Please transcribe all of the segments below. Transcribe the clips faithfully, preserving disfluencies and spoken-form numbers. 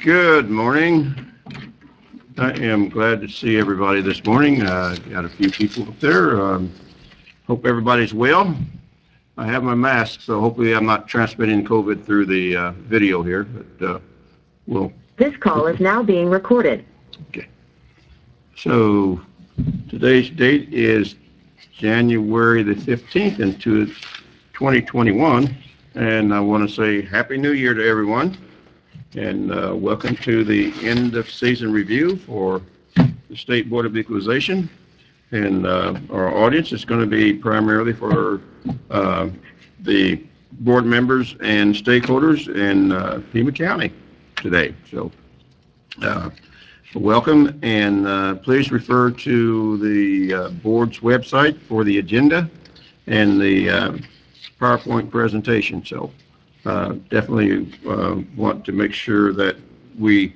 Good morning. I am glad to see everybody this morning. Uh, got a few people up there. Um, hope everybody's well. I have my mask, so hopefully I'm not transmitting COVID through the uh, video here. But uh, we'll. This call is now being recorded. Okay. So today's date is January the fifteenth into twenty twenty-one, and I want to say Happy New Year to everyone. And uh, welcome to the end of season review for the State Board of Equalization. And uh, our audience is going to be primarily for uh, the board members and stakeholders in uh, Pima County today. So uh, welcome, and uh, please refer to the uh, board's website for the agenda and the uh, PowerPoint presentation. So Uh, definitely uh, want to make sure that we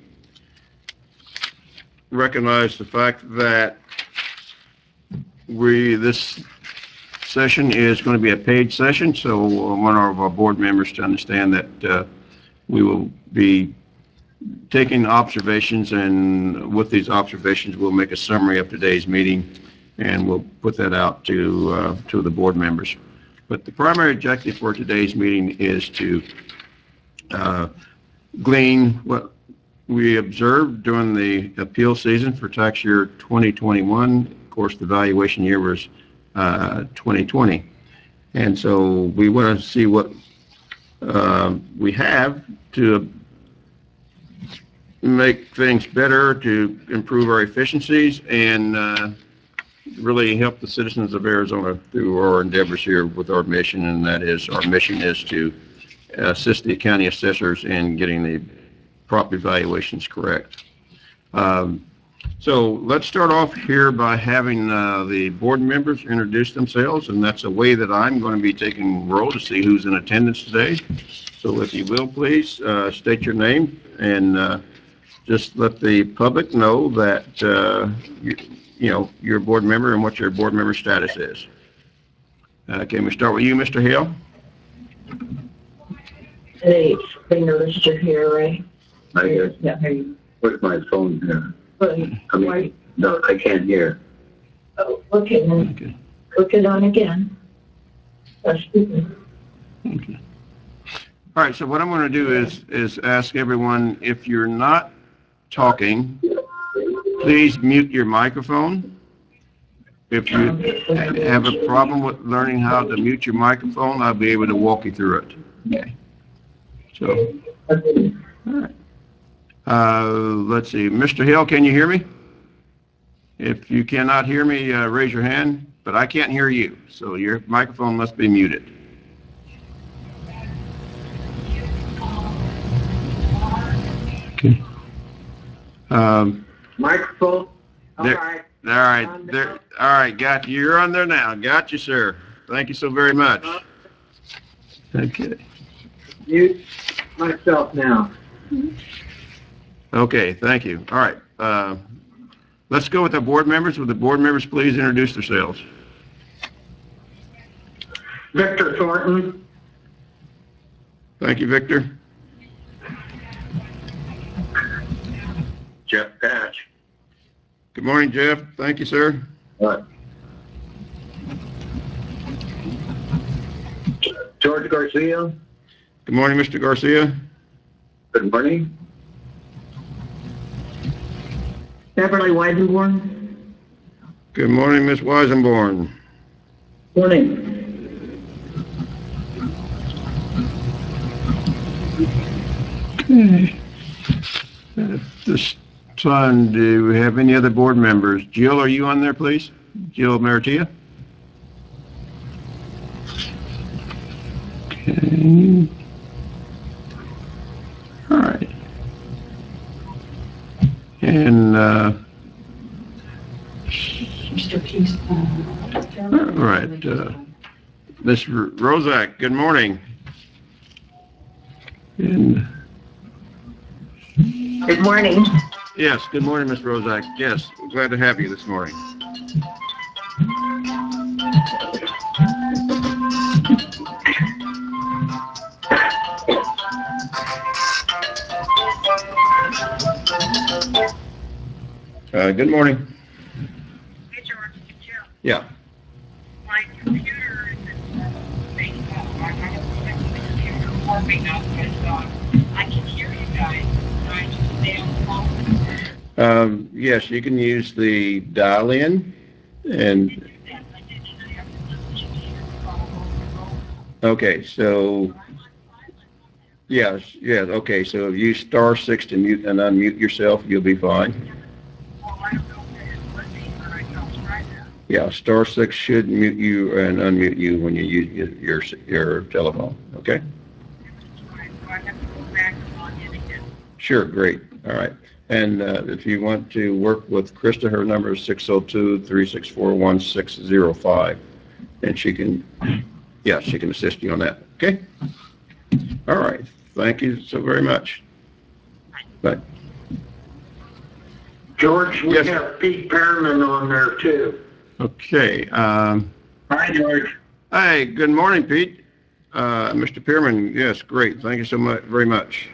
recognize the fact that we this session is going to be a paid session, so I want our, our board members to understand that uh, we will be taking observations, and with these observations we'll make a summary of today's meeting and we'll put that out to uh, to the board members. But the primary objective for today's meeting is to uh, glean what we observed during the appeal season for tax year twenty twenty-one. Of course, the valuation year was uh, twenty twenty. And so we want to see what uh, we have to make things better, to improve our efficiencies, and uh, really help the citizens of Arizona through our endeavors here with our mission, and that is, our mission is to assist the county assessors in getting the property valuations correct. Um, so let's start off here by having uh, the board members introduce themselves, and that's a way that I'm going to be taking roll to see who's in attendance today. So if you will, please uh, state your name and uh, just let the public know that uh, you, you know, you're a board member and what your board member status is. Uh, can we start with you, Mister Hale? Hey, they noticed you're here, right? I hear. Yeah, hear you. Where's my phone here? But, I mean, right. no, I can't hear. Oh, okay, then Okay. click it on again. That's stupid. Okay. All right, so what I'm going to do is, is ask everyone, if you're not talking, please mute your microphone. If you have a problem with learning how to mute your microphone, I'll be able to walk you through it. Okay. So, all right. Uh, let's see. Mister Hill, can you hear me? If you cannot hear me, uh, raise your hand, but I can't hear you, so your microphone must be muted. Okay. Um, Microphone? All there, right. all right, there, all right, got you. You're on there now. Got you, sir. Thank you so very much. Okay. Mute myself now. Okay, thank you. All right. Uh, let's go with the board members. Would the board members please introduce themselves? Victor Thornton. Thank you, Victor. Jeff Patch. Good morning, Jeff. Thank you, sir. What? George Garcia. Good morning, Mister Garcia. Good morning. Beverly Weisenborn. Good morning, Miz Weisenborn. Morning. Okay. At this time, do we have any other board members? Jill, are you on there, please? Jill Maratia? Okay. All right. And, uh, Mister Peace. all right. Uh, Miz Rozak, good morning. And, Good morning. yes, good morning, Miz Rozak. Yes, glad to have you this morning. Uh, good morning. Hey, George, it's Jill. Yeah. My computer isn't being up. I I don't think the computer is warming up, but uh, I can hear you guys. Can I just stay on the phone? Um, yes, you can use the dial-in I and, did do that. I did, and I have to listen to your call over and over. okay, so, I'm on silent on there. yes, yes, okay, so if you star six to mute and unmute yourself, you'll be fine. Well, I don't know if it's working, but I can try that. Yeah, star six should mute you and unmute you when you use your, your, your telephone, okay? Right, so I have to go back and log in again. Sure, great, all right. And uh, if you want to work with Krista, her number is six oh two, three six four, one six oh five, and she can, yeah, she can assist you on that, okay? All right, thank you so very much. Bye. George, we Yes. have Pete Pearman on there too. Okay, um, Hi, George. hi, good morning, Pete. Uh, Mister Pearman, yes, great, thank you so much, very much.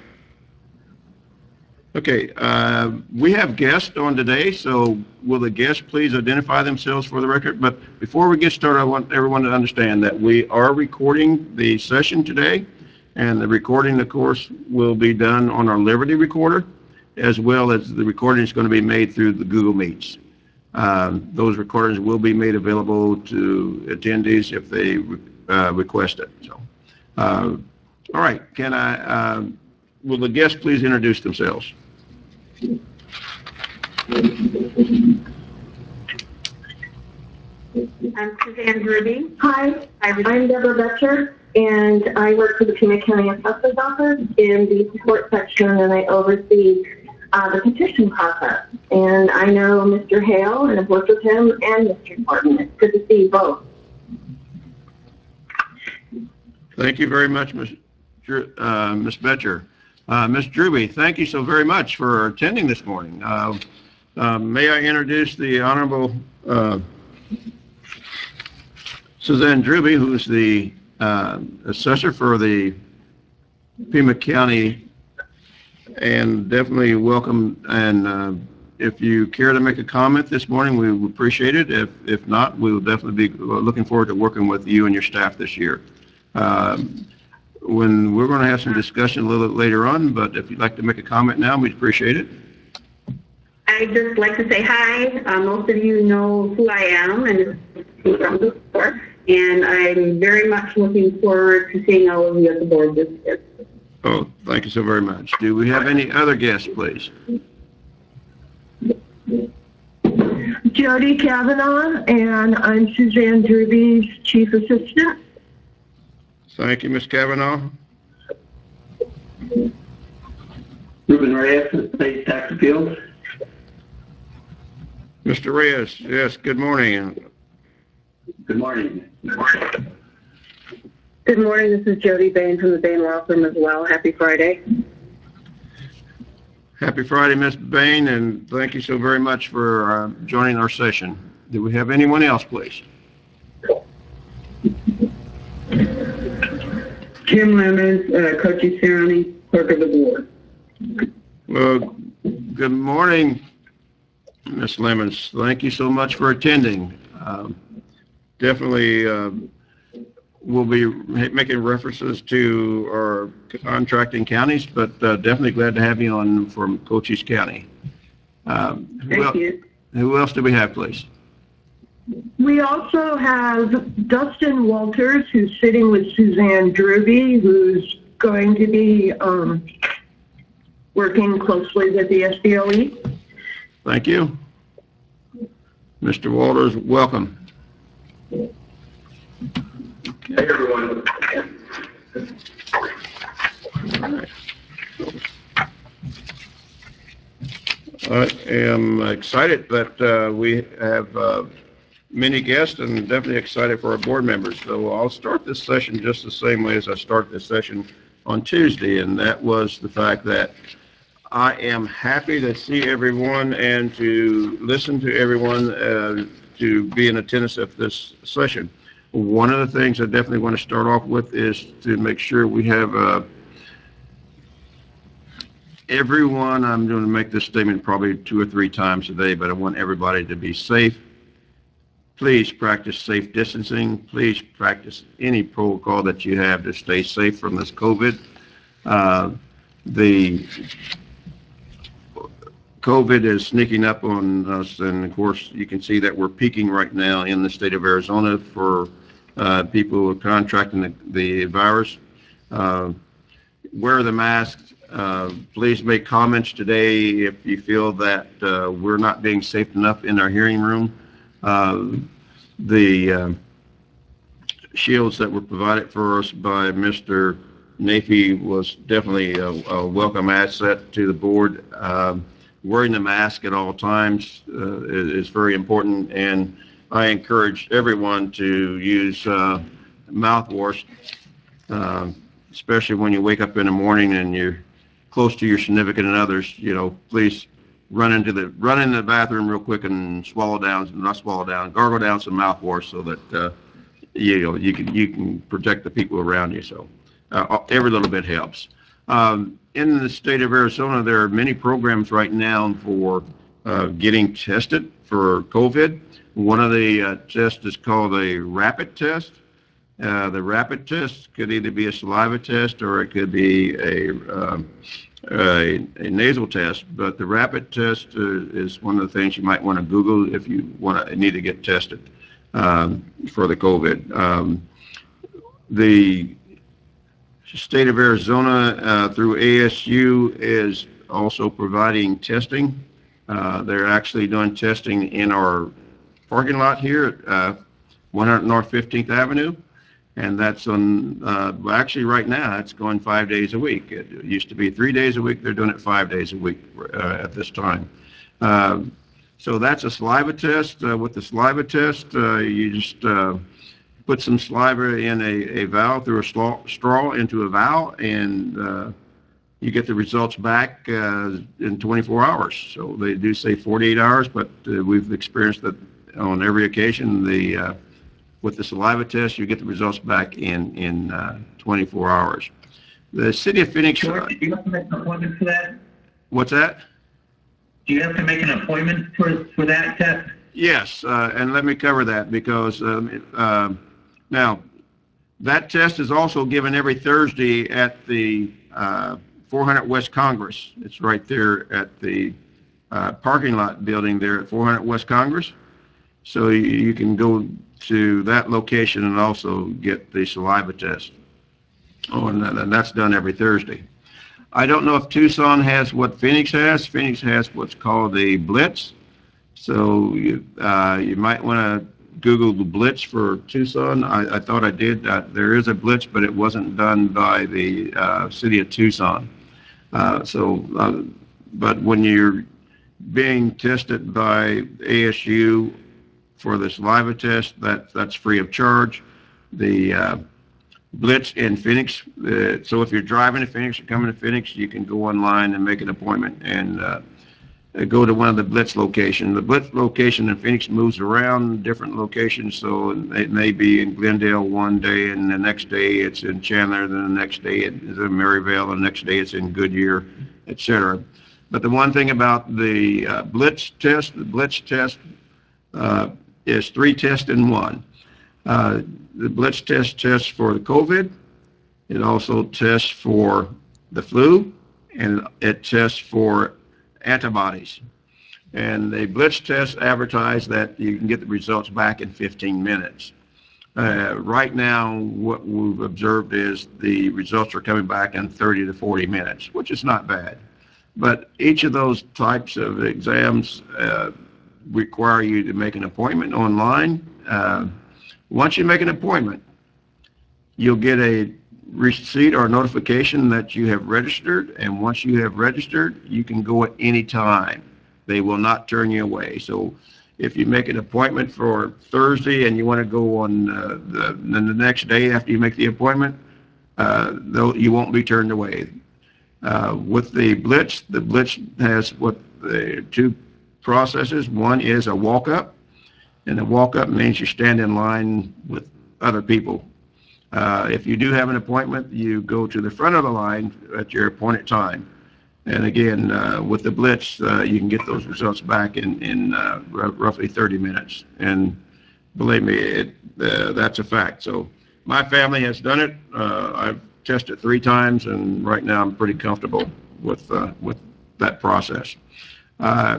Okay, uh, we have guests on today, so will the guests please identify themselves for the record? But before we get started, I want everyone to understand that we are recording the session today, and the recording, of course, will be done on our Liberty recorder, as well as the recording is going to be made through the Google Meets. Um, those recordings will be made available to attendees if they uh, request it. So, uh, all right, can I, uh, will the guests please introduce themselves? I'm Suzanne Ruby. Hi, I'm I'm Deborah Betcher, and I work for the Pima County Assessor's Office in the support section, and I oversee uh, the petition process. And I know Mister Hale, and I've worked with him, and Mister Thornton. It's good to see you both. Thank you very much, Miz Dr- uh, Miz Betcher. Uh, Miz Druby, thank you so very much for attending this morning. Uh, uh, may I introduce the Honorable uh, Suzanne Druby, who is the uh, assessor for the Pima County, and definitely welcome. And uh, if you care to make a comment this morning, we would appreciate it. If if not, we will definitely be looking forward to working with you and your staff this year. Um, when we're going to have some discussion a little bit later on, but if you'd like to make a comment now, we'd appreciate it. I'd just like to say hi. Uh, most of you know who I am and who I'm before, and I'm very much looking forward to seeing all of you at the board this year. Oh, thank you so very much. Do we have any other guests, please? Jody Kavanaugh, and I'm Suzanne Druby's Chief Assistant. Thank you, Miz Kavanaugh. Ruben Reyes, State Tax Appeals. Mister Reyes, yes, good morning. Good morning. Good morning. This is Jody Bain from the Bain Law Firm as well. Happy Friday. Happy Friday, Miz Bain, and thank you so very much for uh, joining our session. Do we have anyone else, please? Kim Lemons, uh, Cochise County, Clerk of the Board. Well, good morning, Miz Lemons. Thank you so much for attending. Um, definitely uh, we'll be making references to our contracting counties, but uh, definitely glad to have you on from Cochise County. Um, who, Thank el- you. who else do we have, please? We also have Dustin Walters, who's sitting with Suzanne Druby, who's going to be um, working closely with the S B O E. Thank you. Mister Walters, welcome. Hey, everyone. I am excited that uh, we have uh, many guests and definitely excited for our board members. So I'll start this session just the same way as I start this session on Tuesday, and that was the fact that I am happy to see everyone and to listen to everyone uh, to be in attendance at this session. One of the things I definitely want to start off with is to make sure we have uh, everyone, I'm going to make this statement probably two or three times today, but I want everybody to be safe. Please practice safe distancing. Please practice any protocol that you have to stay safe from this COVID. Uh, the COVID is sneaking up on us, and of course, you can see that we're peaking right now in the state of Arizona for uh, people who are contracting the, the virus. Uh, wear the masks. Uh, please make comments today if you feel that uh, we're not being safe enough in our hearing room. Uh, the uh, shields that were provided for us by Mister Nafee was definitely a, a welcome asset to the board. Um, wearing the mask at all times uh, is, is very important, and I encourage everyone to use uh, mouthwash, uh, especially when you wake up in the morning and you're close to your significant others. You know, please run into the run into the bathroom real quick and swallow down, not swallow down, gargle down some mouthwash so that uh, you know you can you can protect the people around you. So uh, every little bit helps. Um, in the state of Arizona, there are many programs right now for uh, getting tested for COVID. One of the uh, tests is called a rapid test. Uh, the rapid test could either be a saliva test or it could be a, um, a, a nasal test. But the rapid test uh, is one of the things you might want to Google if you want to need to get tested um, for the COVID. Um, the state of Arizona uh, through A S U is also providing testing. Uh, they're actually doing testing in our parking lot here at uh, one hundred North fifteenth Avenue. And that's on, uh, well, actually right now, it's going five days a week. It used to be three days a week. They're doing it five days a week uh, at this time. Uh, so that's a saliva test. Uh, with the saliva test, uh, you just uh, put some saliva in a, a vial through a straw, straw into a vial, and uh, you get the results back uh, in twenty-four hours. So they do say forty-eight hours, but uh, we've experienced that on every occasion. The uh, With the saliva test, you get the results back in, in uh, twenty-four hours. The city of Phoenix... George, do you have to make an appointment for that? What's that? Do you have to make an appointment for, for that test? Yes, uh, and let me cover that because um, uh, now that test is also given every Thursday at the uh, four hundred West Congress. It's right there at the uh, parking lot building there at four hundred West Congress. So you, you can go to that location and also get the saliva test. Oh, and, and that's done every Thursday. I don't know if Tucson has what Phoenix has. Phoenix has what's called a Blitz. So you, uh, you might want to Google the Blitz for Tucson. I, I thought I did. Uh, there is a Blitz, but it wasn't done by the uh, city of Tucson. Uh, so, uh, but when you're being tested by A S U for the saliva test, that that's free of charge. The uh, Blitz in Phoenix, uh, so if you're driving to Phoenix or coming to Phoenix, you can go online and make an appointment and uh, go to one of the Blitz locations. The Blitz location in Phoenix moves around different locations, so it may be in Glendale one day, and the next day it's in Chandler, then the next day it's in Maryvale, and the next day it's in Goodyear, et cetera. But the one thing about the uh, Blitz test, the Blitz test uh, is three tests in one. Uh, the Blitz test tests for the COVID. It also tests for the flu, and it tests for antibodies. And the Blitz test advertised that you can get the results back in fifteen minutes. Uh, right now, what we've observed is the results are coming back in thirty to forty minutes, which is not bad. But each of those types of exams uh, require you to make an appointment online. Uh, once you make an appointment, you'll get a receipt or notification that you have registered, and once you have registered, you can go at any time. They will not turn you away. So if you make an appointment for Thursday and you want to go on uh, the, the next day after you make the appointment, uh, you won't be turned away. Uh, with the Blitz, the Blitz has what the two processes. One is a walk-up, and a walk-up means you stand in line with other people. Uh, if you do have an appointment, you go to the front of the line at your appointed time. And again, uh, with the Blitz, uh, you can get those results back in, in uh, r- roughly thirty minutes. And believe me, it, uh, that's a fact. So my family has done it. Uh, I've tested three times, and right now I'm pretty comfortable with, uh, with that process. Uh,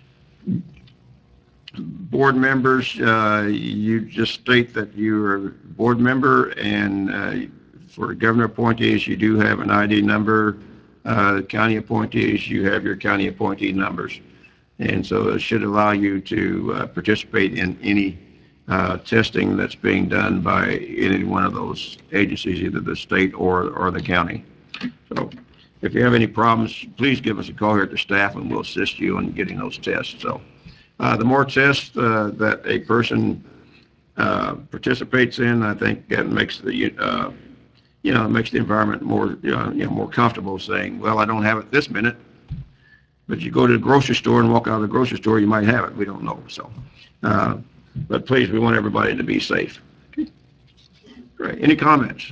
board members, uh, you just state that you're a board member, and uh, for governor appointees, you do have an I D number. Uh, county appointees, you have your county appointee numbers. And so it should allow you to uh, participate in any uh, testing that's being done by any one of those agencies, either the state or, or the county. So if you have any problems, please give us a call here at the staff and we'll assist you in getting those tests. So uh, the more tests uh, that a person uh, participates in, I think that makes the uh, you know, it makes the environment more, you know, you know, more comfortable saying, well, I don't have it this minute, but you go to the grocery store and walk out of the grocery store, you might have it. We don't know. So, uh, but please, we want everybody to be safe. Okay. Great. Any comments?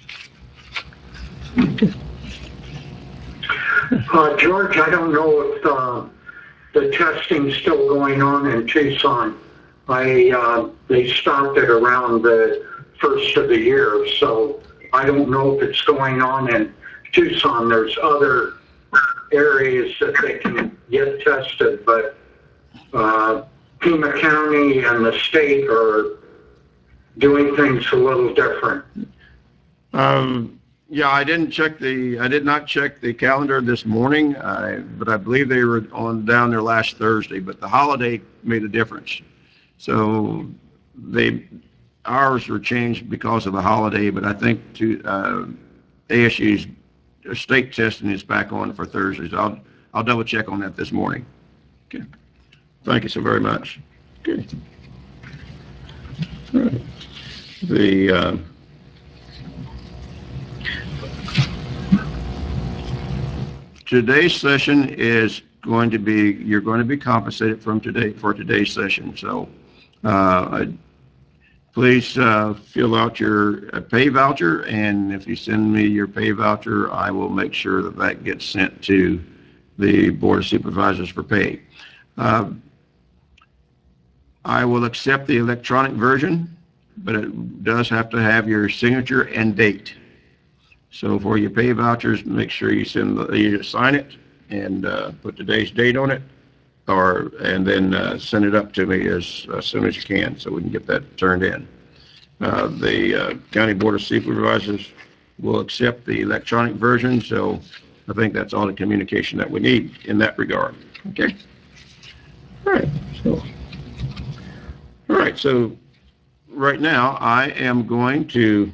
Uh, George, I don't know if uh, the testing's still going on in Tucson. I uh, they stopped it around the first of the year, so I don't know if it's going on in Tucson. There's other areas that they can get tested, but uh, Pima County and the state are doing things a little different. Um, yeah, I didn't check the, I did not check the calendar this morning, I, but I believe they were on down there last Thursday, but the holiday made a difference. So they, ours were changed because of the holiday, but I think to uh, A S U's state testing is back on for Thursdays. I'll I'll double check on that this morning. Okay. Thank you so very much. Okay. All right. The uh, today's session is going to be, you're going to be compensated from today for today's session. So uh, please uh, fill out your uh, pay voucher, and if you send me your pay voucher, I will make sure that that gets sent to the Board of Supervisors for pay. Uh, I will accept the electronic version, but it does have to have your signature and date. So for your pay vouchers, make sure you send the, you just sign it and uh, put today's date on it, or and then uh, send it up to me as, as soon as you can, so we can get that turned in. Uh, the uh, County Board of Supervisors will accept the electronic version, so I think that's all the communication that we need in that regard. Okay. All right. So, all right. So right now, I am going to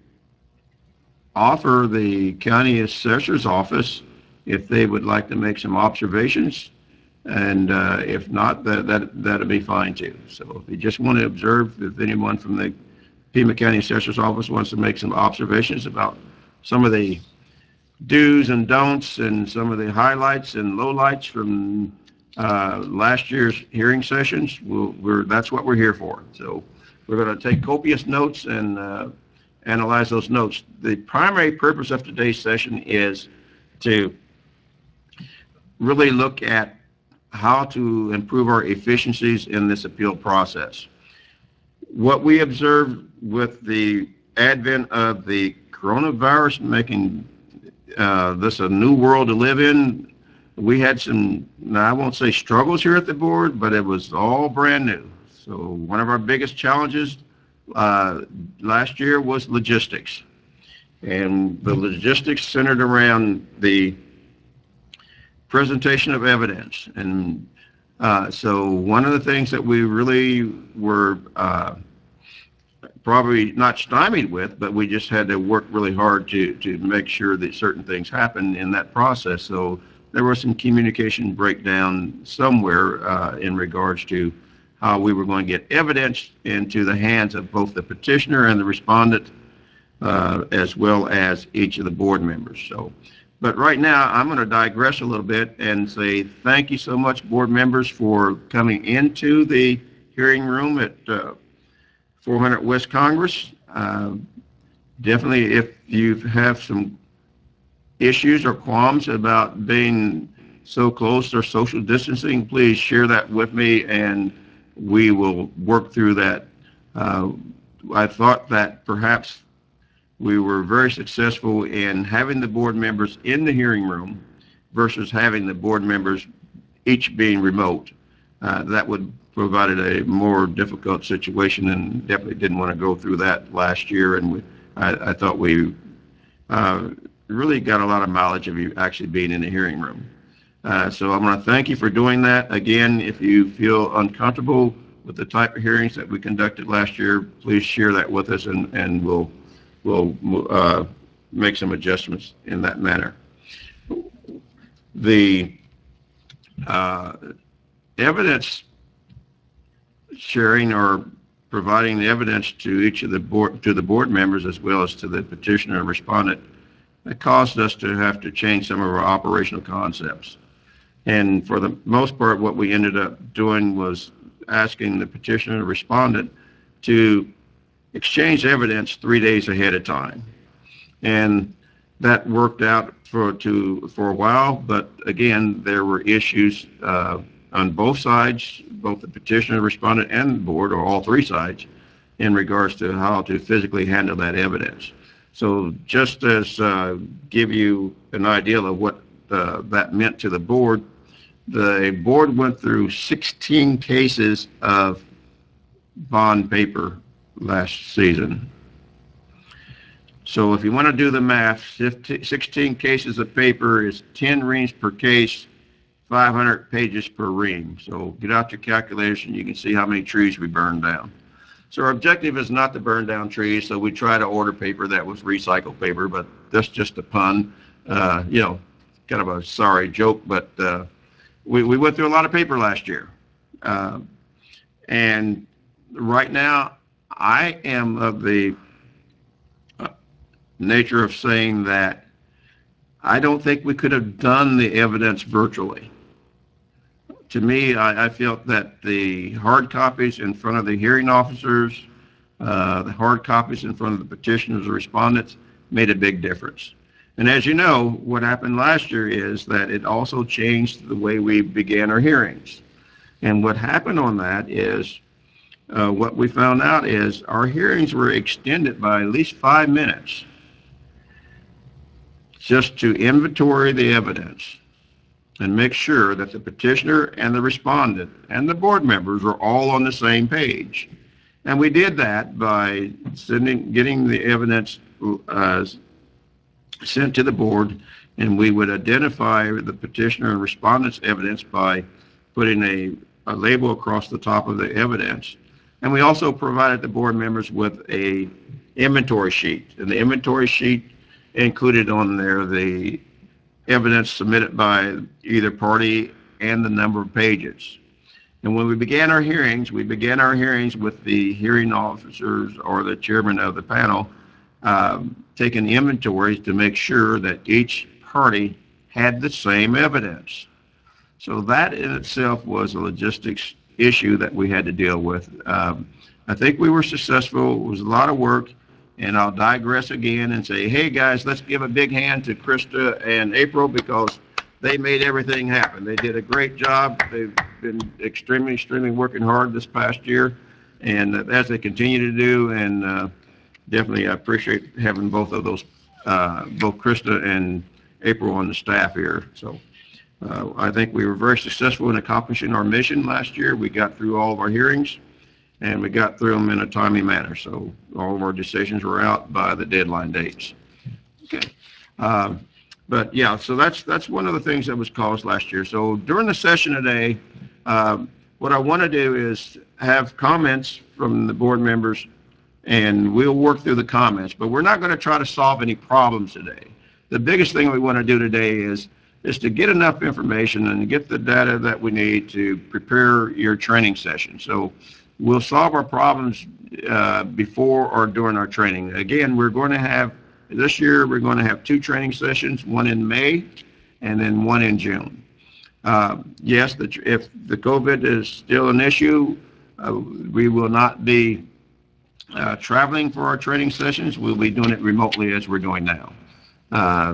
offer the County Assessor's Office if they would like to make some observations. And uh, if not, that, that, that'll be fine too. So if you just want to observe, if anyone from the Pima County Assessor's Office wants to make some observations about some of the do's and don'ts and some of the highlights and lowlights from uh, last year's hearing sessions, we'll, we're, that's what we're here for. So we're going to take copious notes and uh, analyze those notes. The primary purpose of today's session is to really look at how to improve our efficiencies in this appeal process. What we observed with the advent of the coronavirus making uh, this a new world to live in, we had some, now I won't say struggles here at the board, but it was all brand new. So one of our biggest challenges uh, last year was logistics. And the logistics centered around the presentation of evidence. And uh, so one of the things that we really were uh, probably not stymied with, but we just had to work really hard to, to make sure that certain things happened in that process. So there was some communication breakdown somewhere uh, in regards to how we were going to get evidence into the hands of both the petitioner and the respondent, uh, as well as each of the board members. So, but right now I'm going to digress a little bit and say thank you so much, board members, for coming into the hearing room at uh, four hundred West Congress. Uh, definitely, if you have some issues or qualms about being so close or social distancing, please share that with me and we will work through that. Uh, I thought that perhaps we were very successful in having the board members in the hearing room versus having the board members each being remote. Uh, that would provided a more difficult situation and definitely didn't want to go through that last year. And we, I, I thought we uh, really got a lot of mileage of you actually being in the hearing room. Uh, so I'm going to thank you for doing that. Again, if you feel uncomfortable with the type of hearings that we conducted last year, please share that with us and, and we'll, we'll uh, make some adjustments in that manner. The uh, evidence sharing or providing the evidence to each of the board, to the board members as well as to the petitioner and respondent, it caused us to have to change some of our operational concepts. And for the most part, what we ended up doing was asking the petitioner and respondent to exchange evidence three days ahead of time. And that worked out for to for a while, but again, there were issues uh, on both sides, both the petitioner, respondent, and the board, or all three sides, in regards to how to physically handle that evidence. So just as uh, give you an idea of what uh, that meant to the board, the board went through sixteen cases of bond paper last season. So if you want to do the math, sixteen cases of paper is ten reams per case, five hundred pages per ream. So get out your calculation, you can see how many trees we burned down. So our objective is not to burn down trees, so we try to order paper that was recycled paper, but that's just a pun. Uh, you know, kind of a sorry joke, but uh, we, we went through a lot of paper last year. Uh, and right now, I am of the nature of saying that I don't think we could have done the evidence virtually. To me, I, I felt that the hard copies in front of the hearing officers, uh, the hard copies in front of the petitioners or respondents made a big difference. And as you know, what happened last year is that it also changed the way we began our hearings. And what happened on that is, uh, what we found out is our hearings were extended by at least five minutes just to inventory the evidence and make sure that the petitioner and the respondent and the board members are all on the same page. And we did that by sending, getting the evidence uh, sent to the board, and we would identify the petitioner and respondent's evidence by putting a, a label across the top of the evidence. And we also provided the board members with a inventory sheet, and the inventory sheet included on there the evidence submitted by either party and the number of pages. And when we began our hearings, we began our hearings with the hearing officers or the chairman of the panel um, taking inventories to make sure that each party had the same evidence. So that in itself was a logistics issue that we had to deal with. Um, I think we were successful. It was a lot of work. And I'll digress again and say, hey guys, let's give a big hand to Krista and April because they made everything happen. They did a great job. They've been extremely, extremely working hard this past year, and as they continue to do, and uh, definitely I appreciate having both of those, uh, both Krista and April on the staff here. So uh, I think we were very successful in accomplishing our mission last year. We got through all of our hearings, and we got through them in a timely manner. So all of our decisions were out by the deadline dates. Okay. Um, but yeah, so that's that's one of the things that was caused last year. So during the session today, um, what I want to do is have comments from the board members, and we'll work through the comments, but we're not going to try to solve any problems today. The biggest thing we want to do today is is to get enough information and get the data that we need to prepare your training session. So we'll solve our problems uh, before or during our training. Again, we're going to have, this year, we're going to have two training sessions, one in May and then one in June. Uh, yes, the, if the COVID is still an issue, uh, we will not be uh, traveling for our training sessions. We'll be doing it remotely as we're doing now. Uh,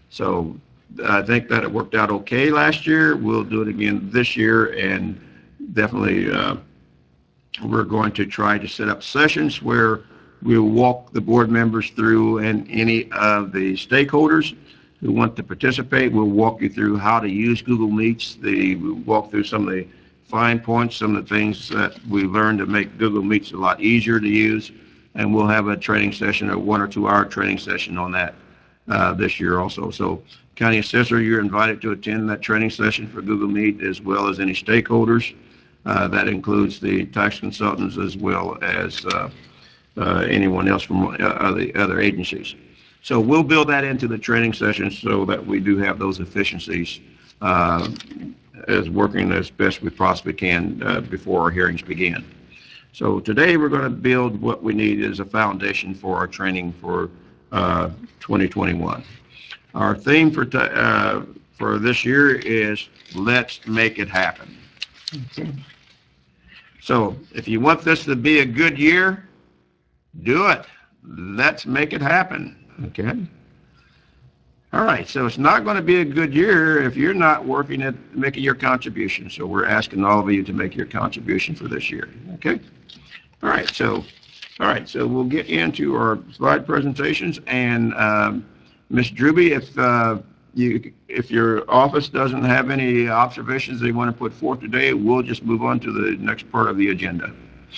So I think that it worked out okay last year. We'll do it again this year, and definitely uh, we're going to try to set up sessions where we'll walk the board members through, and any of the stakeholders who want to participate, we'll walk you through how to use Google Meets. The, we'll walk through some of the fine points, some of the things that we learned to make Google Meets a lot easier to use, and we'll have a training session, a one or two hour training session on that uh, this year also. So County Assessor, you're invited to attend that training session for Google Meet, as well as any stakeholders. Uh, that includes the tax consultants as well as uh, uh, anyone else from uh, other, other agencies. So we'll build that into the training session so that we do have those efficiencies uh, as working as best we possibly can uh, before our hearings begin. So today we're going to build what we need as a foundation for our training for uh, twenty twenty-one. Our theme for, uh, for this year is Let's Make It Happen. Okay. So if you want this to be a good year, do it. Let's make it happen. Okay. All right. So it's not going to be a good year if you're not working at making your contribution. So we're asking all of you to make your contribution for this year. Okay. All right. So, all right. So we'll get into our slide presentations, and um, Miz Drewby, if uh, you, if your office doesn't have any observations they want to put forth today, we'll just move on to the next part of the agenda.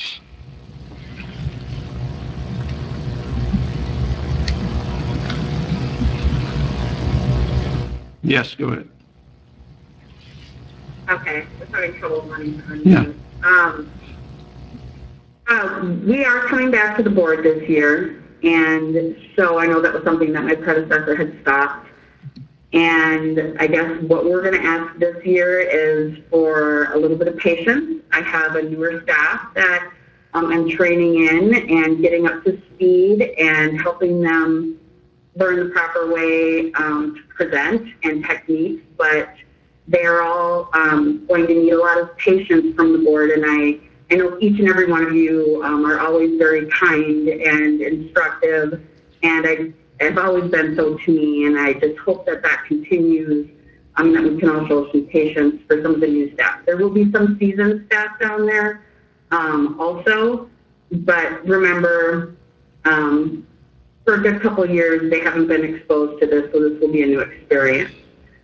Yes, go ahead. Okay, I'm having trouble running. Yeah. Um, uh, we are coming back to the board this year, and so I know that was something that my predecessor had stopped. And I guess what we're going to ask this year is for a little bit of patience. I have a newer staff that um, I'm training in and getting up to speed and helping them learn the proper way um, to present and techniques, but they're all um, going to need a lot of patience from the board. And I, I know each and every one of you um, are always very kind and instructive, and I have always been so to me, and I just hope that that continues, um, that we can all show some patience for some of the new staff. There will be some seasoned staff down there um, also, but remember, um, for a good couple of years, they haven't been exposed to this, so this will be a new experience.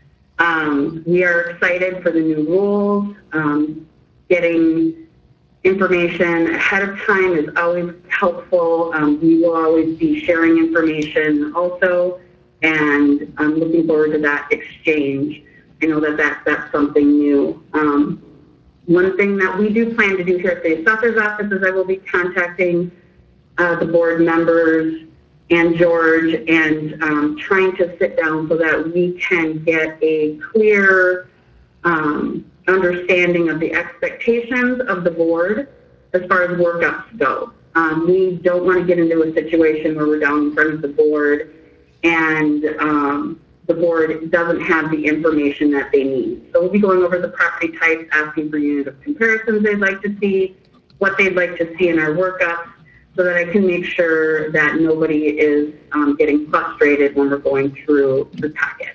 Um, we are excited for the new rules. Um, getting information ahead of time is always helpful. Um, we will always be sharing information also, and I'm looking forward to that exchange. I know that, that that's something new. Um, one thing that we do plan to do here at the assessor's office is I will be contacting uh, the board members and George, and um, trying to sit down so that we can get a clear um, understanding of the expectations of the board as far as workups go. Um, we don't want to get into a situation where we're down in front of the board and um, the board doesn't have the information that they need. So we'll be going over the property types, asking for unit of comparisons they'd like to see, what they'd like to see in our workups, so that I can make sure that nobody is um, getting frustrated when we're going through the packet.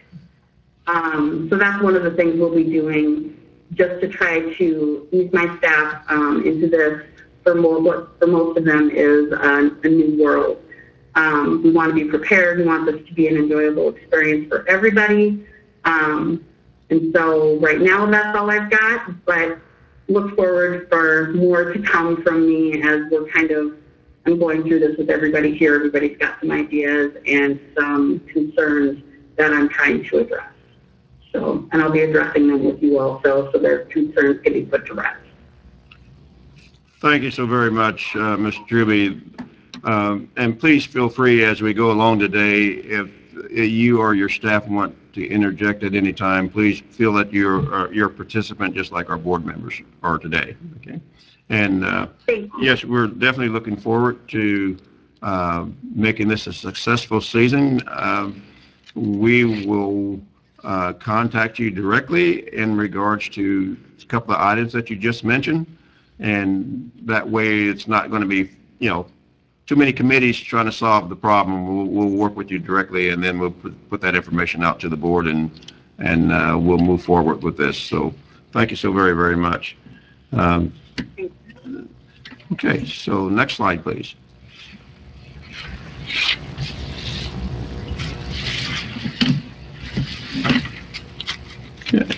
Um, so that's one of the things we'll be doing, just to try to ease my staff um, into this. For, more, what for most of them is a, a new world. Um, we want to be prepared. We want this to be an enjoyable experience for everybody. Um, and so right now that's all I've got, but look forward for more to come from me as we're kind of I'm going through this with everybody here. Everybody's got some ideas and some concerns that I'm trying to address. So, and I'll be addressing them with you also, so their concerns can be put to rest. Thank you so very much, uh, Miz Drewby. Um, and please feel free as we go along today, if you or your staff want to interject at any time, please feel that you're, uh, you're a participant just like our board members are today. Okay. And uh, yes, we're definitely looking forward to uh, making this a successful season. Uh, we will uh, contact you directly in regards to a couple of items that you just mentioned, and that way it's not going to be, you know, too many committees trying to solve the problem. We'll, we'll work with you directly, and then we'll put, put that information out to the board, and and uh, we'll move forward with this. So thank you so very, very much. Um, okay, so next slide, please. Okay.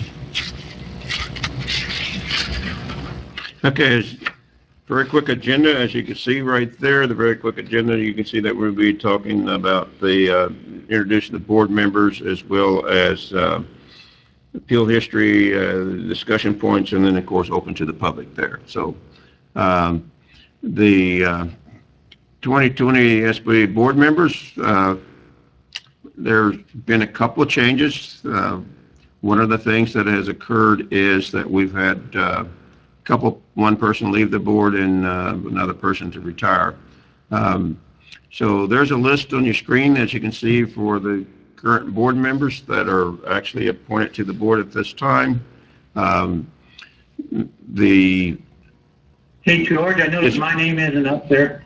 Okay, very quick agenda, as you can see right there, the very quick agenda, you can see that we'll be talking about the, uh, introducing the board members as well as uh, appeal history, uh, discussion points, and then of course open to the public there. So um, the uh, twenty twenty S B A board members, uh, there's been a couple of changes. Uh, one of the things that has occurred is that we've had uh, couple, one person leave the board and uh, another person to retire. Um, so there's a list on your screen, as you can see, for the current board members that are actually appointed to the board at this time. Um, the Hey, George, I noticed my name isn't up there.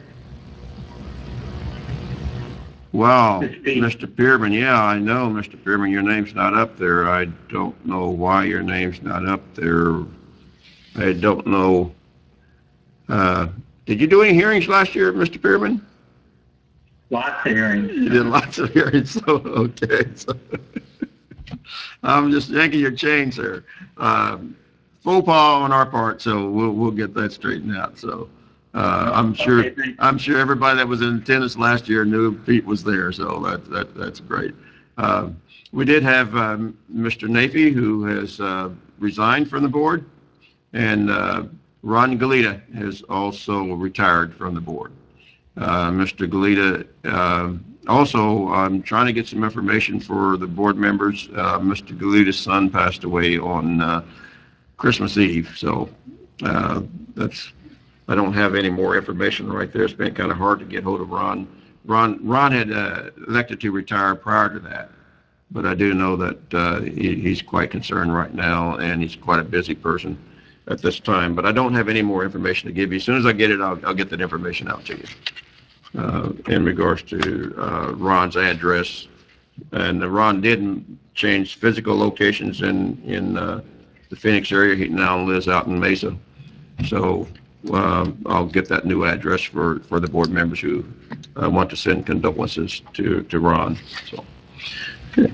Wow, Mister Mister Pearman, yeah, I know, Mister Pearman, your name's not up there. I don't know why your name's not up there. I don't know. Uh, did you do any hearings last year, Mister Pearman? Lots of hearings. You did lots of hearings, so, okay. So, I'm just yanking your chain, sir. Um, faux pas on our part, so we'll, we'll get that straightened out. So, uh, I'm sure, Okay, I'm sure everybody that was in attendance last year knew Pete was there, so that, that, that's great. Uh, we did have um, Mister Nafee, who has uh, resigned from the board. And uh, Ron Galita has also retired from the board. Uh, Mister Galita, uh, also, I'm trying to get some information for the board members. Uh, Mister Galita's son passed away on uh, Christmas Eve, so uh, that's, I don't have any more information right there. It's been kind of hard to get hold of Ron. Ron, Ron had uh, elected to retire prior to that, but I do know that uh, he, he's quite concerned right now, and he's quite a busy person at this time, but I don't have any more information to give you. As soon as I get it, I'll, I'll get that information out to you uh, in regards to uh, Ron's address. And uh, Ron didn't change physical locations in, in uh, the Phoenix area. He now lives out in Mesa. So uh, I'll get that new address for, for the board members who uh, want to send condolences to, to Ron. So, okay.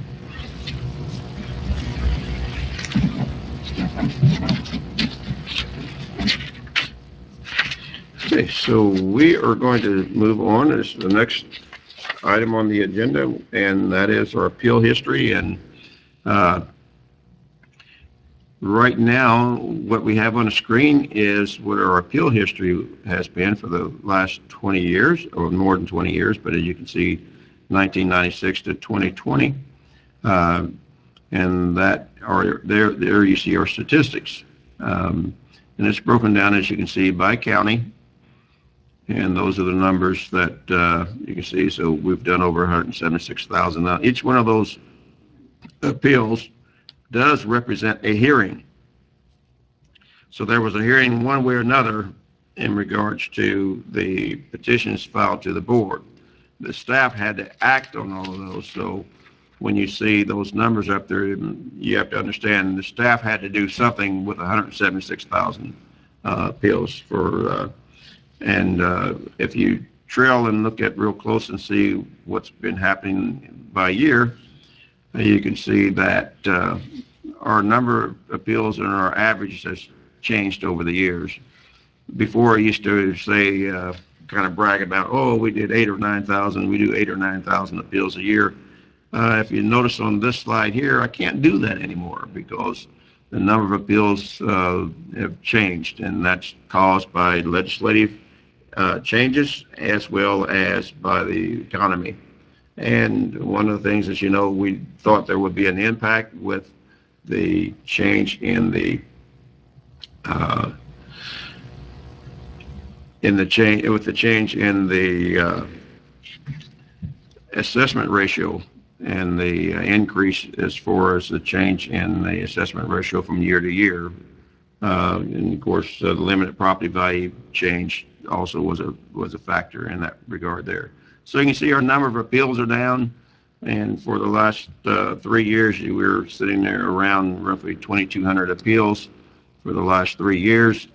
Okay, so we are going to move on to the next item on the agenda, and that is our appeal history. And uh, right now, what we have on the screen is what our appeal history has been for the last twenty years, or more than twenty years, but as you can see, nineteen ninety-six to twenty twenty. Uh, and that are there, there you see our statistics. Um, and it's broken down, as you can see, by county. And those are the numbers that uh, you can see. So we've done over one hundred seventy-six thousand. Now, each one of those appeals does represent a hearing. So there was a hearing one way or another in regards to the petitions filed to the board. The staff had to act on all of those. So when you see those numbers up there, you have to understand the staff had to do something with one hundred seventy-six thousand uh, appeals for uh, And uh, if you trail and look at real close and see what's been happening by year, you can see that uh, our number of appeals and our average has changed over the years. Before I used to say, uh, kind of brag about, oh, we did eight or nine thousand, we do eight or nine thousand appeals a year. Uh, if you notice on this slide here, I can't do that anymore because the number of appeals uh, have changed, and that's caused by legislative Uh, changes as well as by the economy. And one of the things, as you know, we thought there would be an impact with the change in the uh, in the change with the change in the uh, assessment ratio and the uh, increase as far as the change in the assessment ratio from year to year. Uh, and of course, uh, the limited property value change also was a was a factor in that regard there. So you can see our number of appeals are down, and for the last uh, three years, we were sitting there around roughly twenty-two hundred appeals for the last three years.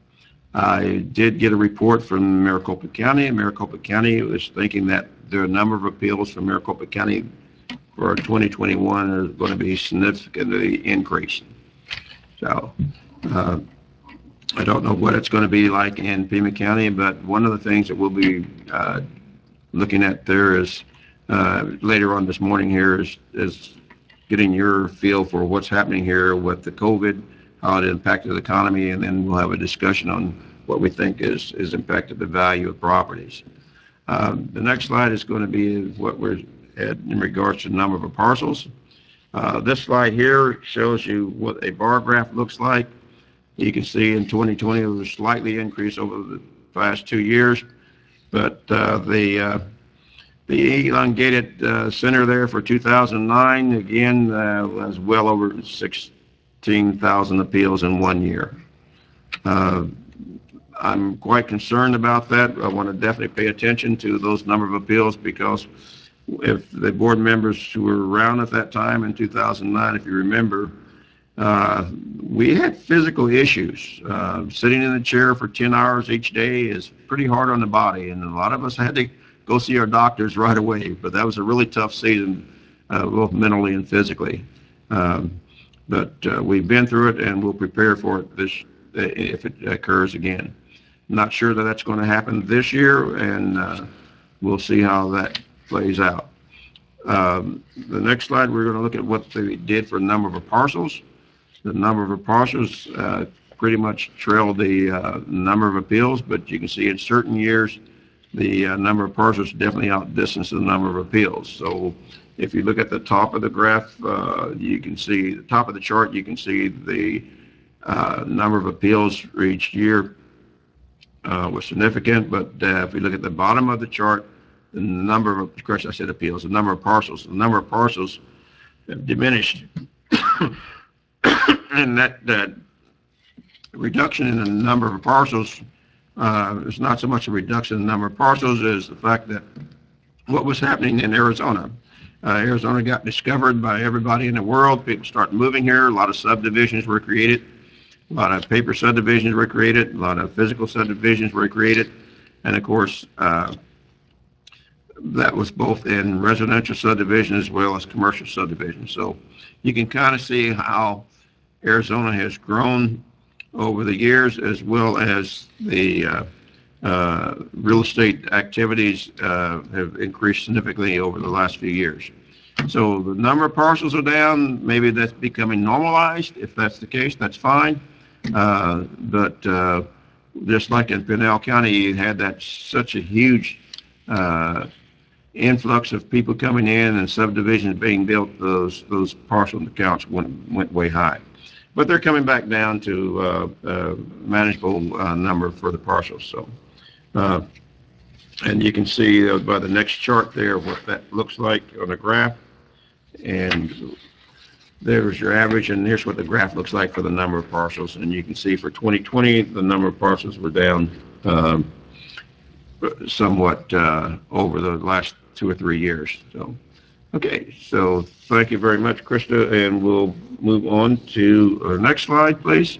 I did get a report from Maricopa County, and Maricopa County was thinking that the number of appeals from Maricopa County for twenty twenty-one is going to be significantly increased. So uh, I don't know what it's going to be like in Pima County, but one of the things that we'll be uh, looking at there is uh, later on this morning here is, is getting your feel for what's happening here with the COVID, how it impacted the economy, and then we'll have a discussion on what we think is, is impacted the value of properties. Um, the next slide is going to be what we're at in regards to the number of parcels. Uh, this slide here shows you what a bar graph looks like. You can see in twenty twenty it was slightly increased over the past two years, but uh, the uh, the elongated uh, center there for two thousand nine again uh, was well over sixteen thousand appeals in one year. Uh, I'm quite concerned about that. I want to definitely pay attention to those number of appeals, because if the board members who were around at that time in two thousand nine, if you remember, uh, we had physical issues. Uh, sitting in the chair for ten hours each day is pretty hard on the body, and a lot of us had to go see our doctors right away, but that was a really tough season, uh, both mentally and physically. Um, but uh, we've been through it, and we'll prepare for it this if it occurs again. Not sure that that's going to happen this year, and uh, we'll see how that plays out. Um, the next slide, we're going to look at what they did for the number of parcels. The number of parcels uh, pretty much trailed the uh, number of appeals, but you can see in certain years the uh, number of parcels definitely outdistanced the number of appeals. So if you look at the top of the graph, uh, you can see the top of the chart, you can see the uh, number of appeals for each year uh, was significant, but uh, if we look at the bottom of the chart, the number of, of course I said appeals, the number of parcels, the number of parcels have diminished. And that, that reduction in the number of parcels uh, is not so much a reduction in the number of parcels as the fact that what was happening in Arizona. Uh, Arizona got discovered by everybody in the world. People started moving here. A lot of subdivisions were created. A lot of paper subdivisions were created. A lot of physical subdivisions were created. And of course, uh, that was both in residential subdivisions as well as commercial subdivisions. So you can kind of see how Arizona has grown over the years, as well as the uh, uh, real estate activities uh, have increased significantly over the last few years. So the number of parcels are down. Maybe that's becoming normalized. If that's the case, that's fine. Uh, but uh, just like in Pinal County, you had that such a huge uh, influx of people coming in and subdivisions being built. Those those parcel counts went went way high. But they're coming back down to uh, uh, manageable uh, number for the parcels. So, uh, and you can see uh, by the next chart there what that looks like on the graph. And there's your average, and here's what the graph looks like for the number of parcels. And you can see for twenty twenty, the number of parcels were down um, somewhat uh, over the last two or three years. So. Okay, so thank you very much, Krista, and we'll move on to our next slide, please.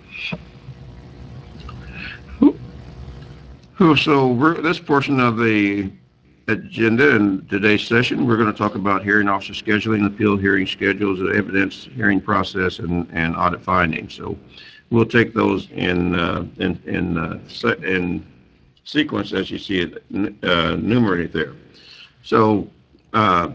So we're, this portion of the agenda in today's session, we're going to talk about hearing officer scheduling, appeal hearing schedules, evidence hearing process, and, and audit findings. So we'll take those in uh, in in, uh, in sequence as you see it uh, enumerated there. So. Uh,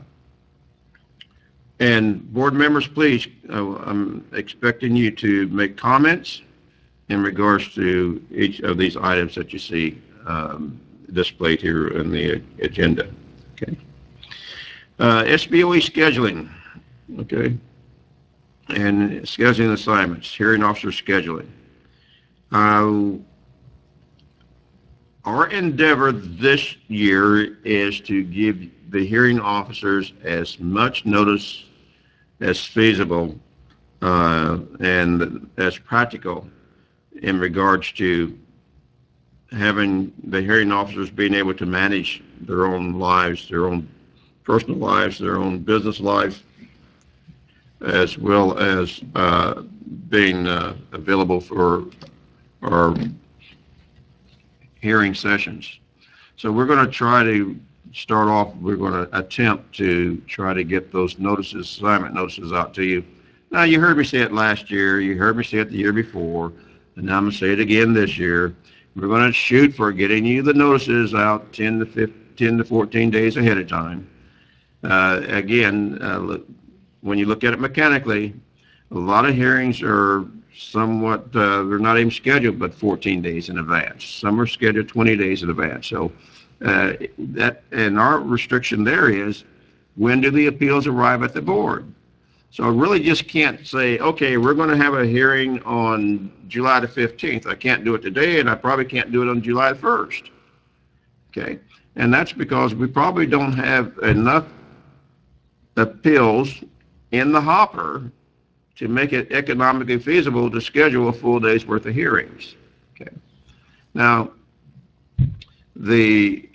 And board members, please, uh, I'm expecting you to make comments in regards to each of these items that you see um, displayed here in the agenda. Okay. Uh, S B O E scheduling. Okay. And scheduling assignments, hearing officer scheduling. Uh, our endeavor this year is to give the hearing officers as much notice as feasible uh, and as practical in regards to having the hearing officers being able to manage their own lives, their own personal lives, their own business lives, as well as uh, being uh, available for our hearing sessions. So we're going to try to start off, we're going to attempt to try to get those notices, assignment notices out to you. Now, you heard me say it last year, you heard me say it the year before, and now I'm going to say it again this year. We're going to shoot for getting you the notices out ten to fifteen, ten to fourteen days ahead of time. Uh, again, uh, look, when you look at it mechanically, a lot of hearings are somewhat, uh, they're not even scheduled but fourteen days in advance. Some are scheduled twenty days in advance. So uh, that, and our restriction there is, when do the appeals arrive at the board? So I really just can't say, okay, we're going to have a hearing on July the fifteenth. I can't do it today, and I probably can't do it on July the first. Okay? And that's because we probably don't have enough appeals in the hopper to make it economically feasible to schedule a full day's worth of hearings. Okay. Now, the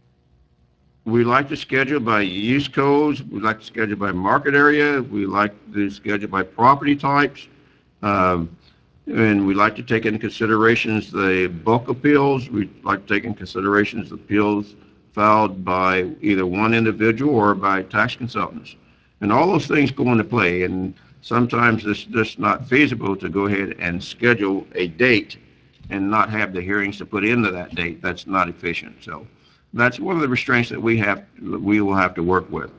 we like to schedule by use codes. We like to schedule by market area. We like to schedule by property types. Um, and we like to take into considerations the bulk appeals. We like to take into considerations appeals filed by either one individual or by tax consultants. And all those things go into play. And sometimes it's just not feasible to go ahead and schedule a date and not have the hearings to put into that date. That's not efficient. So that's one of the restraints that we have, we will have to work with.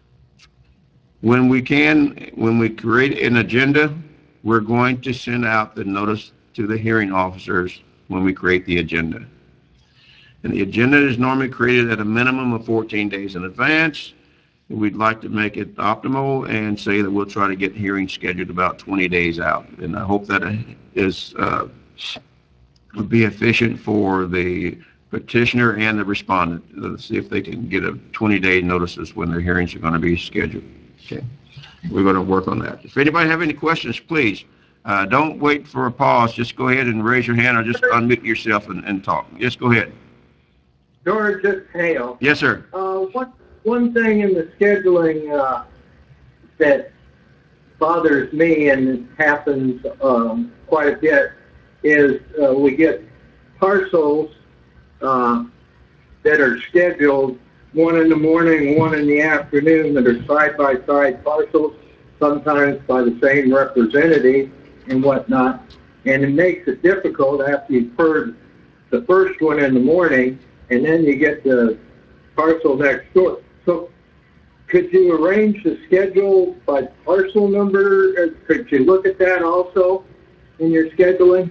When we can, when we create an agenda, we're going to send out the notice to the hearing officers when we create the agenda. And the agenda is normally created at a minimum of fourteen days in advance. We'd like to make it optimal and say that we'll try to get hearings scheduled about twenty days out. And I hope that is uh, will be efficient for the petitioner and the respondent. Let's see if they can get a twenty-day notices when their hearings are going to be scheduled. Okay, we're going to work on that. If anybody have any questions, please uh, don't wait for a pause. Just go ahead and raise your hand or just unmute yourself and, and talk. Just go ahead. George, it's Hale. Yes, sir. Uh, one, one thing in the scheduling uh, that bothers me, and it happens um, quite a bit, is uh, we get parcels uh, that are scheduled, one in the morning, one in the afternoon, that are side-by-side parcels, sometimes by the same representative and whatnot, and it makes it difficult after you've heard the first one in the morning, and then you get the parcel next door. So could you arrange the schedule by parcel number? Could you look at that also in your scheduling?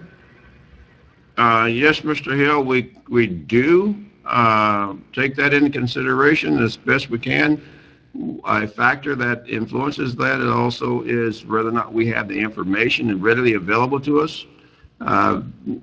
Uh, yes, Mister Hill, we, we do uh, take that into consideration as best we can. A factor that influences that also is whether or not we have the information readily available to us. Uh,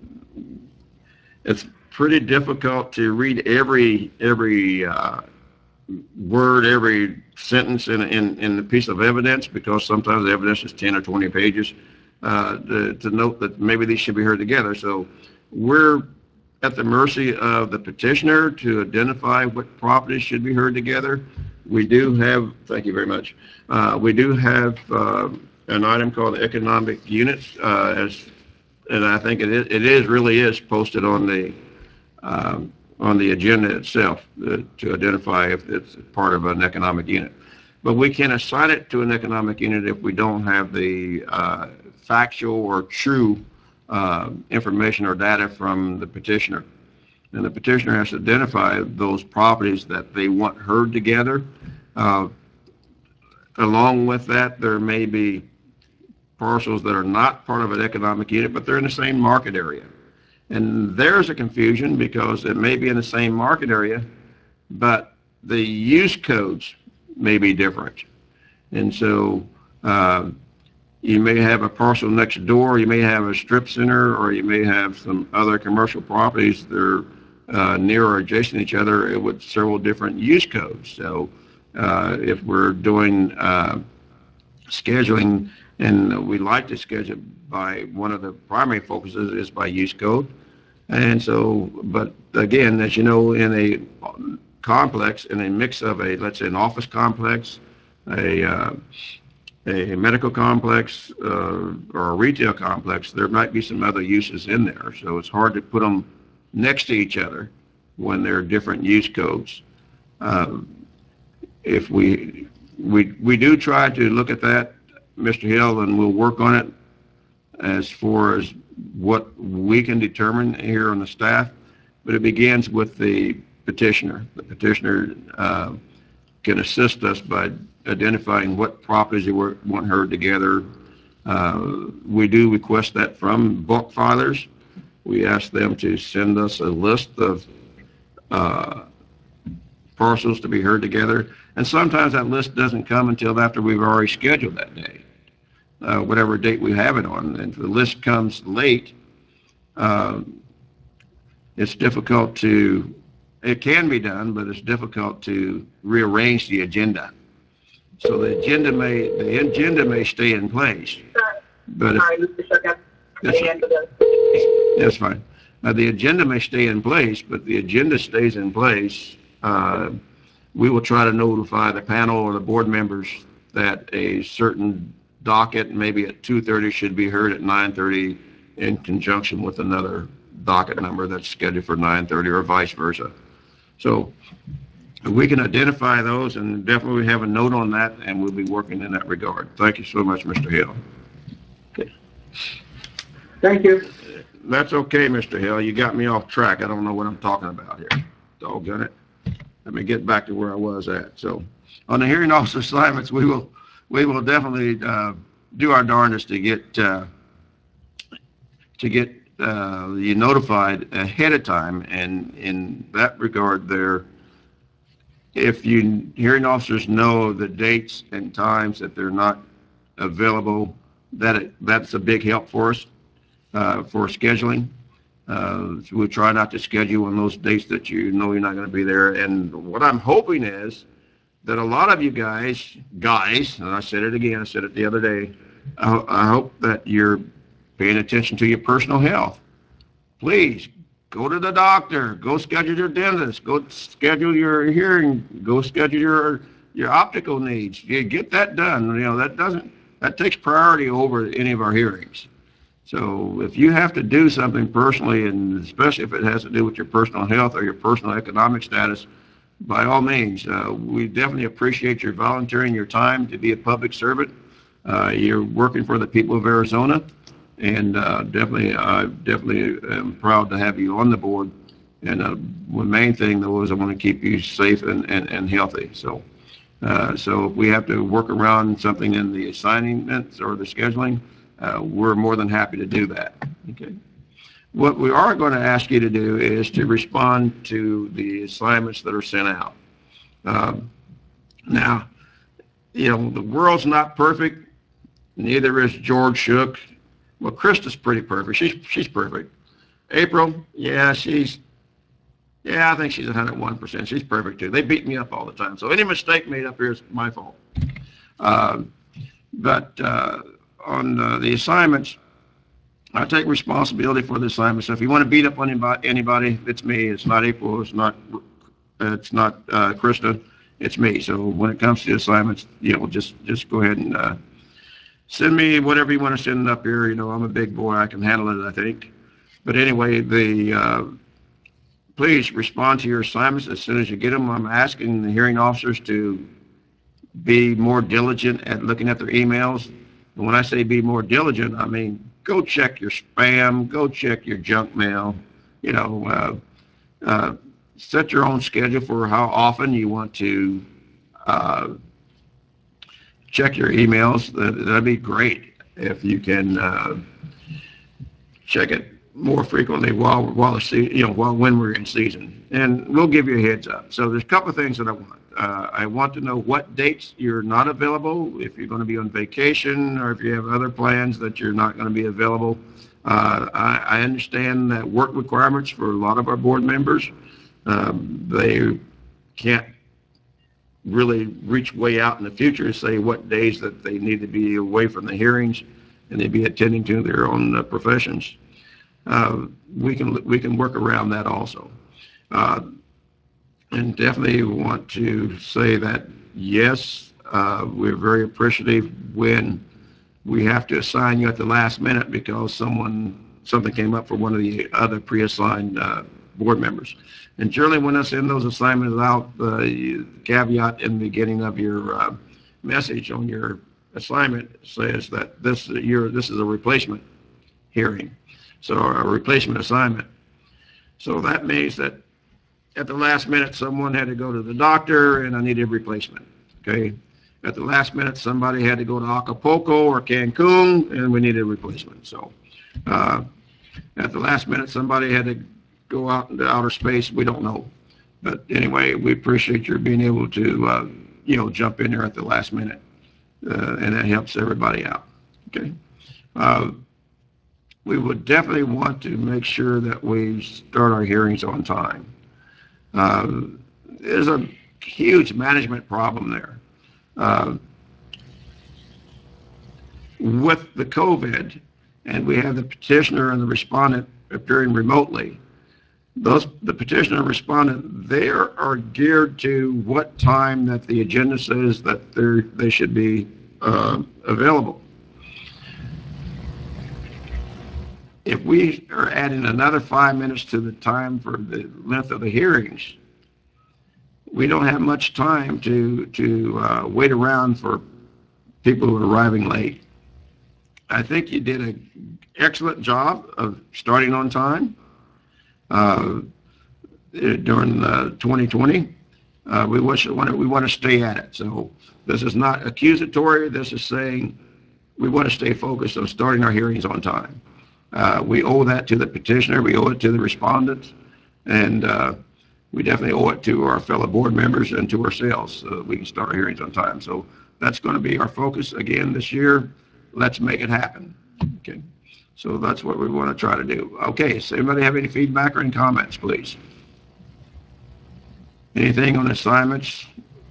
it's pretty difficult to read every every uh, word, every sentence in, in, in the piece of evidence, because sometimes the evidence is ten or twenty pages uh, to, to note that maybe these should be heard together. So we're at the mercy of the petitioner to identify what properties should be heard together. We do have, thank you very much, uh, we do have uh, an item called economic units, uh, as, and I think it is, it is really is posted on the um, on the agenda itself uh, to identify if it's part of an economic unit. But we can assign it to an economic unit if we don't have the uh, factual or true uh, information or data from the petitioner. And the petitioner has to identify those properties that they want heard together. Uh, along with that, there may be parcels that are not part of an economic unit, but they're in the same market area. And there's a confusion because it may be in the same market area, but the use codes may be different. And so uh, you may have a parcel next door, you may have a strip center, or you may have some other commercial properties that are uh, near or adjacent to each other with several different use codes. So uh, if we're doing uh, scheduling, and we like to schedule by, one of the primary focuses is by use code. And so, but again, as you know, in a complex, in a mix of a, let's say, an office complex, a uh, a medical complex, uh, or a retail complex, there might be some other uses in there. So it's hard to put them next to each other when they're different use codes. Um, if we we we do try to look at that, Mister Hill, and we'll work on it as far as what we can determine here on the staff, but it begins with the petitioner. The petitioner uh, can assist us by identifying what properties they want heard together. Uh, we do request that from book filers. We ask them to send us a list of uh, parcels to be heard together, and sometimes that list doesn't come until after we've already scheduled that day. Uh, whatever date we have it on. And if the list comes late, uh, it's difficult to, it can be done, but it's difficult to rearrange the agenda. So the agenda may, the agenda may stay in place. But if, Sorry, Mister Shugab. that's, that's fine. Now, the agenda may stay in place, but the agenda stays in place. Uh, we will try to notify the panel or the board members that a certain docket, maybe at two thirty, should be heard at nine thirty in conjunction with another docket number that's scheduled for nine thirty, or vice versa. So we can identify those, and definitely have a note on that, and we'll be working in that regard. Thank you so much, Mister Hill. Okay. Thank you. That's okay, Mister Hill. You got me off track. I don't know what I'm talking about here. Doggone it. Let me get back to where I was at. So on the hearing officer assignments, we will we will definitely uh, do our darndest to get uh, to get uh, you notified ahead of time. And in that regard, there, if you hearing officers know the dates and times that they're not available, that it, that's a big help for us uh, for scheduling. Uh, so we'll try not to schedule on those dates that you know you're not going to be there. And what I'm hoping is that a lot of you guys, guys, and I said it again, I said it the other day, I, I hope that you're paying attention to your personal health. Please go to the doctor, go schedule your dentist, go schedule your hearing, go schedule your your optical needs. You get that done. You know, that doesn't, that takes priority over any of our hearings. So if you have to do something personally, and especially if it has to do with your personal health or your personal economic status, by all means, uh, we definitely appreciate your volunteering your time to be a public servant. Uh, you're working for the people of Arizona, and uh, definitely, I definitely am proud to have you on the board. And uh, the main thing, though, is I want to keep you safe and, and, and healthy. So, uh, so if we have to work around something in the assignments or the scheduling, uh, we're more than happy to do that. Okay. What we are going to ask you to do is to respond to the assignments that are sent out. Um, now, you know, the world's not perfect. Neither is George Shook. Well, Krista's pretty perfect. She's she's perfect. April, yeah, she's, yeah, I think she's one hundred one percent. She's perfect too. They beat me up all the time. So any mistake made up here is my fault. Uh, but uh, on uh, the assignments, I take responsibility for the assignment. So if you want to beat up on anybody, anybody, it's me. It's not April. It's not. It's not uh, Krista. It's me. So when it comes to assignments, you know, just just go ahead and uh, send me whatever you want to send up here. You know, I'm a big boy. I can handle it, I think. But anyway, the uh, please respond to your assignments as soon as you get them. I'm asking the hearing officers to be more diligent at looking at their emails. And when I say be more diligent, I mean go check your spam, go check your junk mail, you know, uh, uh, set your own schedule for how often you want to uh, check your emails. That, that'd be great if you can uh, check it more frequently while while the you know while when we're in season, and we'll give you a heads up. So there's a couple of things that I want. Uh, I want to know what dates you're not available, if you're going to be on vacation or if you have other plans that you're not going to be available. Uh, I, I understand that work requirements for a lot of our board members, um, they can't really reach way out in the future to say what days that they need to be away from the hearings and they be attending to their own uh, professions. uh, we can we can work around that also. Uh, and definitely want to say that yes, uh, we're very appreciative when we have to assign you at the last minute because someone something came up for one of the other pre-assigned uh, board members. And generally, when I send those assignments out, the caveat in the beginning of your uh, message on your assignment says that this your this is a replacement hearing, so a replacement assignment. So that means that at the last minute, someone had to go to the doctor, and I needed a replacement. Okay. At the last minute, somebody had to go to Acapulco or Cancun, and we needed a replacement. So, uh, at the last minute, somebody had to go out into outer space. We don't know. But anyway, we appreciate your being able to, uh, you know, jump in there at the last minute, uh, and that helps everybody out. Okay. Uh, we would definitely want to make sure that we start our hearings on time. Uh, there's a huge management problem there. Uh, with the COVID, and we have the petitioner and the respondent appearing remotely, those the petitioner and respondent, they are, are geared to what time that the agenda says that they they should be uh, available. If we are adding another five minutes to the time for the length of the hearings, we don't have much time to to uh, wait around for people who are arriving late. I think you did an excellent job of starting on time uh, during uh, twenty twenty. Uh, we wish we want to we want to stay at it. So this is not accusatory. This is saying we want to stay focused on starting our hearings on time. Uh, we owe that to the petitioner. We owe it to the respondents, and uh, we definitely owe it to our fellow board members and to ourselves so that we can start our hearings on time. So that's going to be our focus again this year. Let's make it happen. Okay. So that's what we want to try to do. Okay. So anybody have any feedback or any comments, please? Anything on assignments?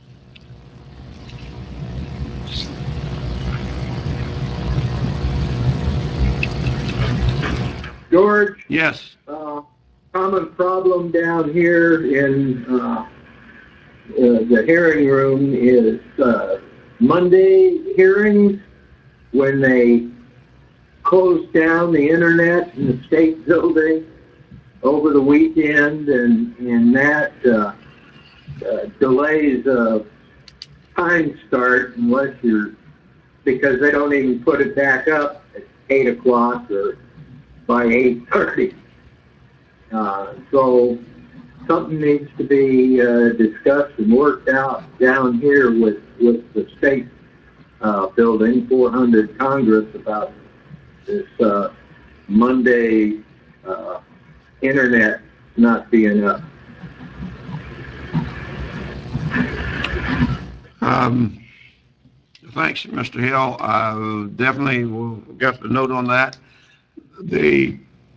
George? Yes. Uh, common problem down here in uh, uh, the hearing room is uh, Monday hearings when they close down the internet in the state building over the weekend, and, and that uh, uh, delays uh, time start unless you're, because they don't even put it back up at eight o'clock or by eight thirty. Uh, so something needs to be uh, discussed and worked out down here with, with the state uh, building, four hundred Congress, about this uh, Monday uh, internet not being up. Um, thanks, Mister Hill. Uh, definitely we'll get the note on that. The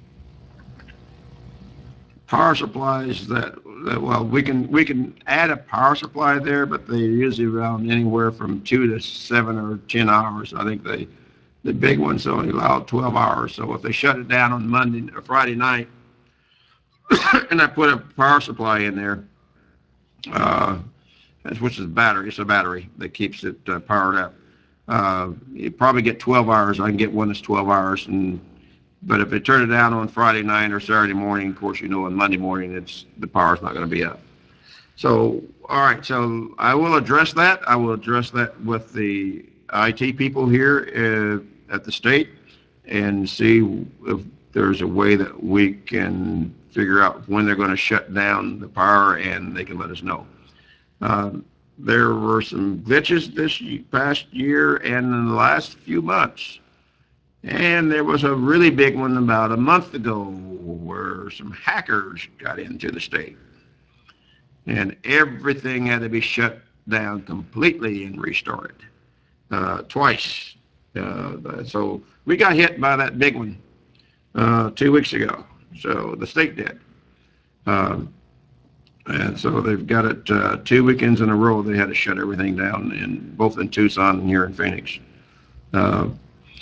power supplies that, that well we can we can add a power supply there, but they're usually around anywhere from two to seven or ten hours. I think they the big ones only allow twelve hours. So if they shut it down on Monday or Friday night, and I put a power supply in there, uh, which is a battery, it's a battery that keeps it uh, powered up. Uh, you probably get twelve hours. I can get one that's twelve hours, and but if they turn it down on Friday night or Saturday morning, of course, you know, on Monday morning, it's the power's not going to be up. So, all right, so I will address that. I will address that with the I T people here uh, at the state and see if there's a way that we can figure out when they're going to shut down the power, and they can let us know. Um, there were some glitches this past year and in the last few months. And there was a really big one about a month ago where some hackers got into the state. And everything had to be shut down completely and restarted uh, twice. Uh, so we got hit by that big one uh, two weeks ago. So the state did. Um, and so they've got it uh, two weekends in a row. They had to shut everything down, in, both in Tucson and here in Phoenix. Uh,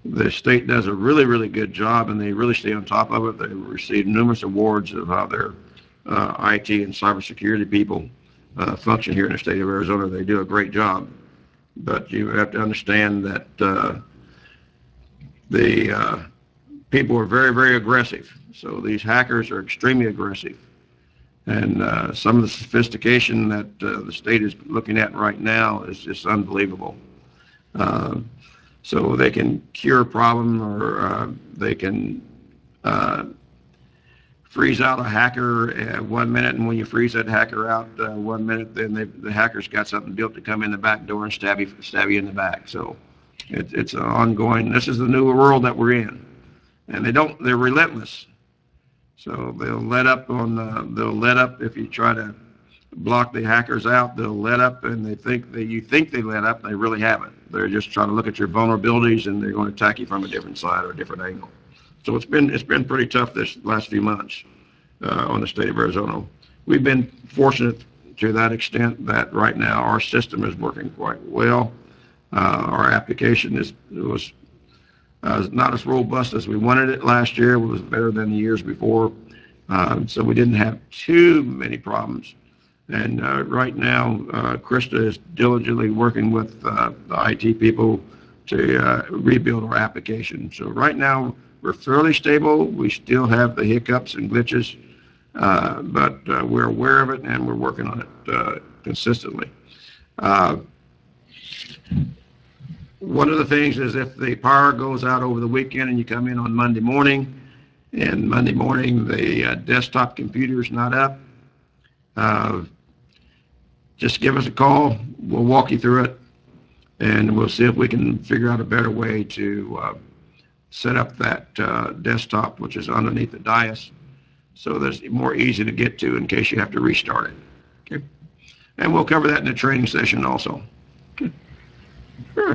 the state does a really, really good job, and they really stay on top of it. They receive numerous awards of how their uh, I T and cybersecurity people uh, function here in the state of Arizona. They do a great job, but you have to understand that uh, the uh, people are very, very aggressive. So these hackers are extremely aggressive. And uh, some of the sophistication that uh, the state is looking at right now is just unbelievable. Uh, so they can cure a problem, or uh, they can uh, freeze out a hacker at one minute, and when you freeze that hacker out uh, one minute, then they, the hacker's got something built to come in the back door and stab you, stab you in the back. So it, it's an ongoing, this is the new world that we're in. And they don't, they're relentless. So they'll let up on, uh, they'll let up if you try to block the hackers out. They'll let up, and they think that you think they let up, and they really haven't. They're just trying to look at your vulnerabilities, and they're going to attack you from a different side or a different angle. So it's been it's been pretty tough this last few months uh, on the state of Arizona. We've been fortunate to that extent that right now our system is working quite well. Uh, our application is was uh, not as robust as we wanted it last year. It was better than the years before, uh, so we didn't have too many problems. And uh, right now, uh, Krista is diligently working with uh, the I T people to uh, rebuild our application. So right now, we're fairly stable. We still have the hiccups and glitches, uh, but uh, we're aware of it, and we're working on it uh, consistently. Uh, one of the things is if the power goes out over the weekend and you come in on Monday morning, and Monday morning the uh, desktop computer is not up, uh, just give us a call. We'll walk you through it, and we'll see if we can figure out a better way to uh, set up that uh, desktop, which is underneath the dais, so that it's more easy to get to in case you have to restart it. Okay, and we'll cover that in the training session also. Okay. Sure.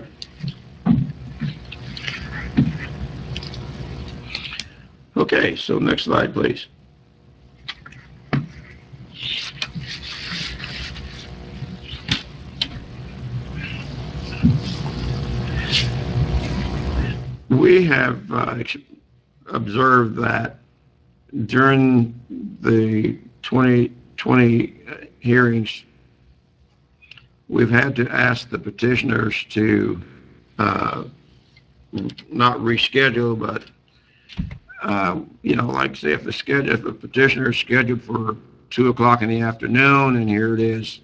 Okay, so next slide, please. We have uh, observed that during the twenty twenty hearings, we've had to ask the petitioners to uh, not reschedule, but uh, you know, like say if the schedule, if a petitioner is scheduled for two o'clock in the afternoon, and here it is,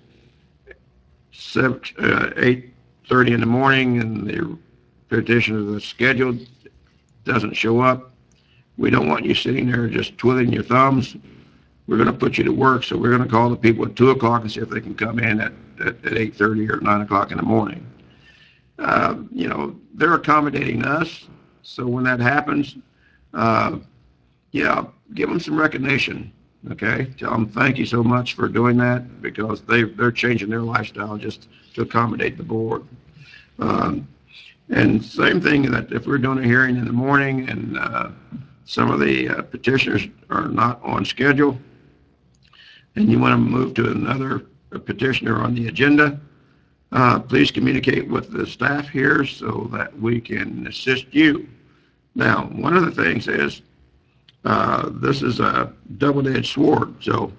seven, uh, eight thirty in the morning, and the petitioner that's scheduled doesn't show up. We don't want you sitting there just twiddling your thumbs. We're going to put you to work, so we're going to call the people at two o'clock and see if they can come in at, at, at eight thirty or nine o'clock in the morning. Uh, you know, they're accommodating us, so when that happens, uh, yeah, give them some recognition, okay? Tell them thank you so much for doing that, because they, they're changing their lifestyle just to accommodate the board. Um, And same thing that if we're doing a hearing in the morning and uh, some of the uh, petitioners are not on schedule, and you want to move to another petitioner on the agenda, uh, please communicate with the staff here so that we can assist you. Now, one of the things is uh, this is a double-edged sword. So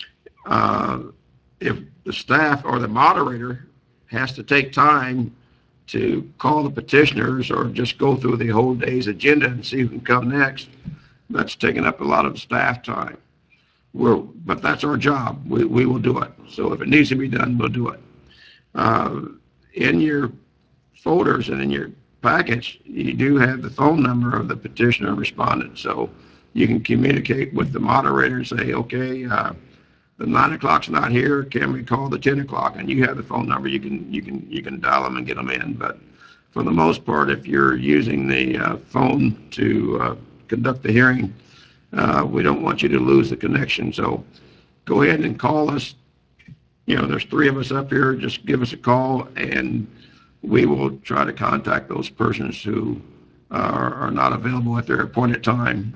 uh, if the staff or the moderator has to take time to call the petitioners or just go through the whole day's agenda and see who can come next, that's taking up a lot of staff time. We're, but that's our job. We, we will do it. So if it needs to be done, we'll do it. Uh, in your folders and in your package, you do have the phone number of the petitioner respondent. So you can communicate with the moderator and say, okay, uh, the nine o'clock's not here. Can we call the ten o'clock? And you have the phone number. You can you can you can dial them and get them in. But for the most part, if you're using the uh, phone to uh, conduct the hearing, uh, we don't want you to lose the connection. So go ahead and call us. You know, there's three of us up here. Just give us a call, and we will try to contact those persons who are, are not available at their appointed time.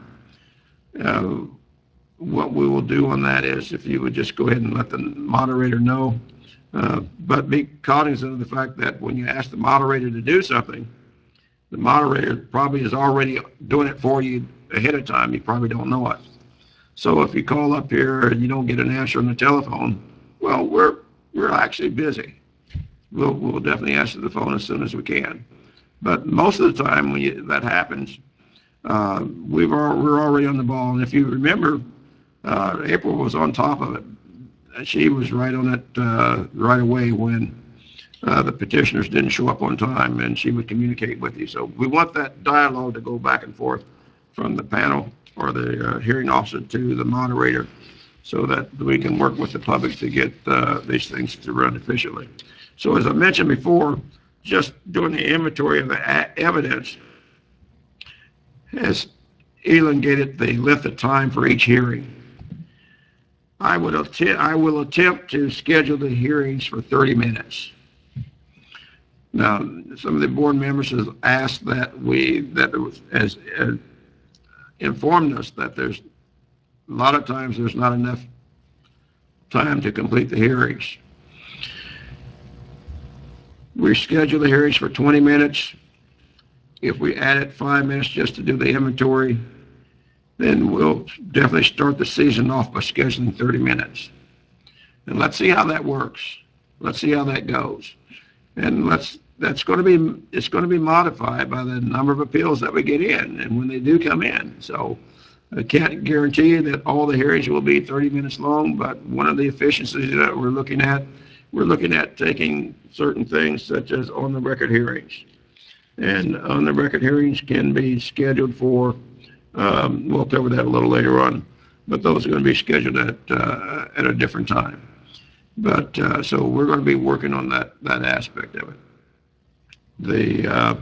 Uh, What we will do on that is, if you would just go ahead and let the moderator know, uh, but be cognizant of the fact that when you ask the moderator to do something, the moderator probably is already doing it for you ahead of time. You probably don't know it. So if you call up here and you don't get an answer on the telephone, well, we're we're actually busy. We'll we'll definitely answer the phone as soon as we can. But most of the time when you, that happens, uh, we've all, we're already on the ball. And if you remember, uh, April was on top of it. She was right on it uh, right away when uh, the petitioners didn't show up on time, and she would communicate with you. So we want that dialogue to go back and forth from the panel or the uh, hearing officer to the moderator, so that we can work with the public to get uh, these things to run efficiently. So as I mentioned before, just doing the inventory of the evidence has elongated the length of time for each hearing. I would att- I will attempt to schedule the hearings for thirty minutes. Now, some of the board members have asked that we, that there was, as, as informed us that there's a lot of times there's not enough time to complete the hearings. We schedule the hearings for twenty minutes. If we added five minutes just to do the inventory, then we'll definitely start the season off by scheduling thirty minutes. And let's see how that works. Let's see how that goes. And let's, that's going to be, it's going to be modified by the number of appeals that we get in and when they do come in. So I can't guarantee you that all the hearings will be thirty minutes long, but one of the efficiencies that we're looking at, we're looking at taking certain things such as on the record hearings. And on the record hearings can be scheduled for, um, we'll cover that a little later on, but those are going to be scheduled at, uh, at a different time. But, uh, so we're going to be working on that, that aspect of it. The, uh,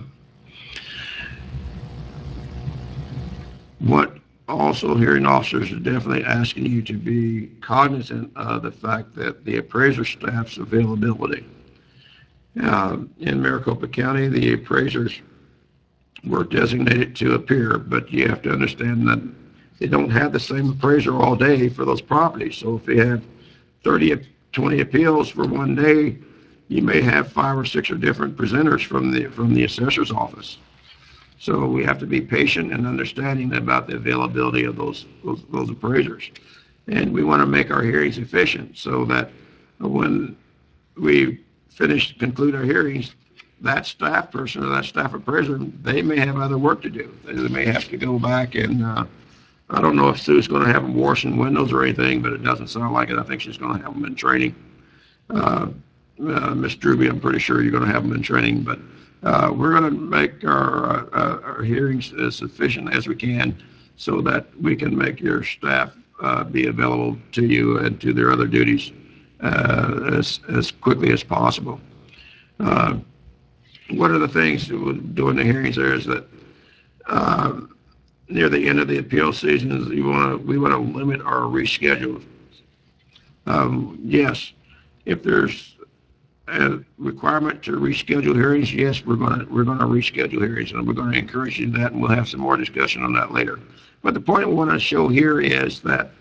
what also hearing officers are definitely asking you to be cognizant of the fact that the appraiser staff's availability. Uh, in Maricopa County, the appraisers were designated to appear, but you have to understand that they don't have the same appraiser all day for those properties. So if they have thirty, twenty appeals for one day, you may have five or six or different presenters from the from the assessor's office. So we have to be patient and understanding about the availability of those those, those appraisers, and we want to make our hearings efficient so that when we finish conclude our hearings, that staff person or that staff appraiser, they may have other work to do. They may have to go back and uh, I don't know if Sue's going to have them washing windows or anything, but it doesn't sound like it. I think she's going to have them in training. Uh, uh, Miss Drewby, I'm pretty sure you're going to have them in training, but uh, we're going to make our, uh, our hearings as efficient as we can so that we can make your staff uh, be available to you and to their other duties uh, as, as quickly as possible. Uh, one of the things during the hearings there is that uh, near the end of the appeal season, you want to we want to limit our reschedule. Um, yes, if there's a requirement to reschedule hearings, yes, we're going to we're going to reschedule hearings, and we're going to encourage you that, and we'll have some more discussion on that later. But the point I want to show here is that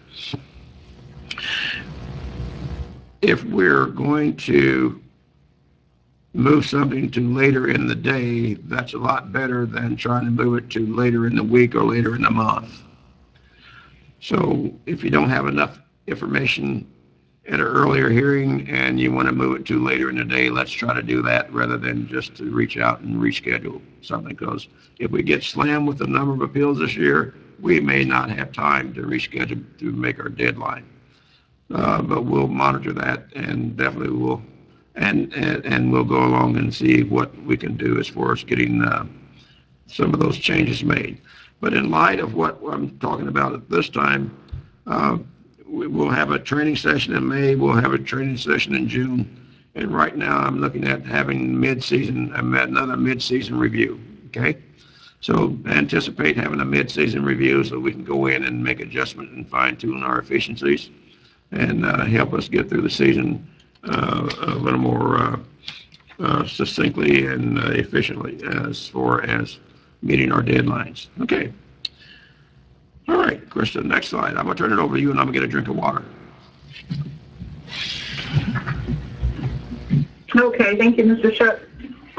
if we're going to move something to later in the day, that's a lot better than trying to move it to later in the week or later in the month. So if you don't have enough information at an earlier hearing and you want to move it to later in the day, let's try to do that rather than just to reach out and reschedule something, because if we get slammed with the number of appeals this year, we may not have time to reschedule to make our deadline. Uh, but we'll monitor that, and definitely we'll and, and and we'll go along and see what we can do as far as getting uh, some of those changes made. But in light of what I'm talking about at this time, uh, we, we'll have a training session in May. We'll have a training session in June, and right now I'm looking at having mid-season another mid-season review. Okay. So anticipate having a mid-season review so we can go in and make adjustments and fine-tune our efficiencies and uh, help us get through the season uh, a little more uh, uh, succinctly and uh, efficiently as far as meeting our deadlines. Okay. All right, Krista, next slide. I'm going to turn it over to you, and I'm going to get a drink of water. Okay, thank you, Mister Shook.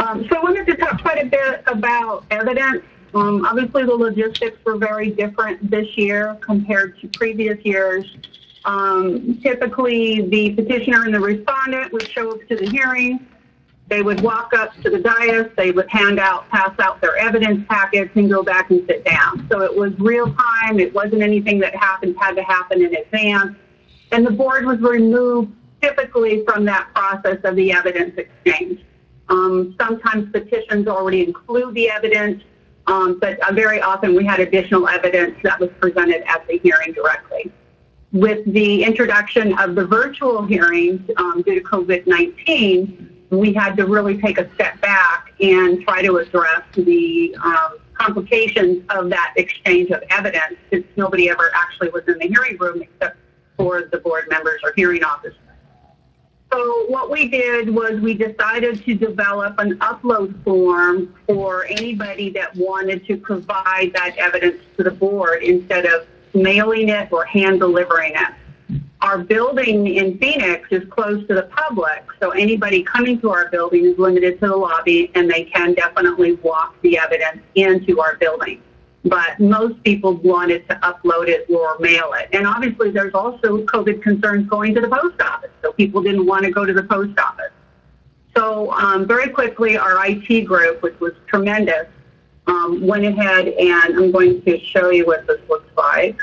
Um, so I wanted to talk quite a bit about evidence. Um, obviously, the logistics were very different this year compared to previous years. Um, typically, the petitioner and the respondent would show up to the hearing. They would walk up to the dais. They would hand out, pass out their evidence packets, and go back and sit down. So it was real time. It wasn't anything that happened had to happen in advance. And the board was removed typically from that process of the evidence exchange. Um, sometimes petitions already include the evidence, um, but uh, very often we had additional evidence that was presented at the hearing directly. With the introduction of the virtual hearings um, due to COVID nineteen, we had to really take a step back and try to address the um, complications of that exchange of evidence, since nobody ever actually was in the hearing room except for the board members or hearing officers. So what we did was we decided to develop an upload form for anybody that wanted to provide that evidence to the board instead of mailing it or hand delivering it. Our building in Phoenix is closed to the public, so anybody coming to our building is limited to the lobby, and they can definitely walk the evidence into our building. But most people wanted to upload it or mail it. And obviously there's also COVID concerns going to the post office, so people didn't want to go to the post office. So um, very quickly, our I T group, which was tremendous, um, went ahead, and I'm going to show you what this looks like.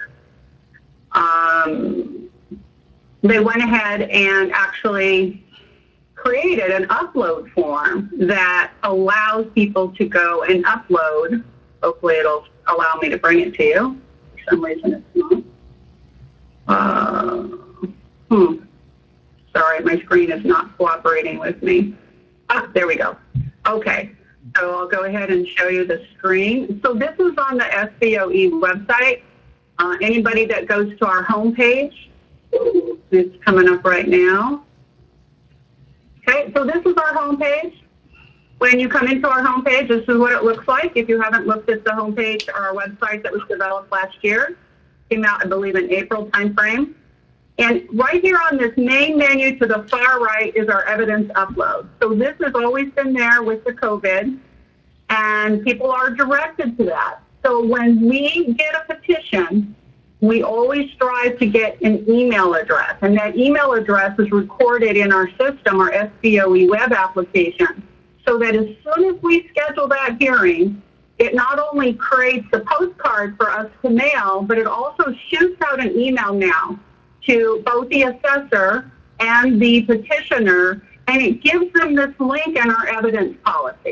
Um, they went ahead and actually created an upload form that allows people to go and upload. Hopefully it'll allow me to bring it to you. For some reason it's not. Uh, hmm. Sorry, my screen is not cooperating with me. Ah, there we go. Okay, so I'll go ahead and show you the screen. So this is on the S B O E website. Uh, anybody that goes to our homepage, it's coming up right now. Okay, so this is our homepage. When you come into our homepage, this is what it looks like. If you haven't looked at the homepage or our website that was developed last year, came out, I believe, in April timeframe. And right here on this main menu to the far right is our evidence upload. So this has always been there with the COVID, and people are directed to that. So when we get a petition, we always strive to get an email address, and that email address is recorded in our system, our S B O E web application, so that as soon as we schedule that hearing, it not only creates the postcard for us to mail, but it also shoots out an email now to both the assessor and the petitioner, and it gives them this link in our evidence policy.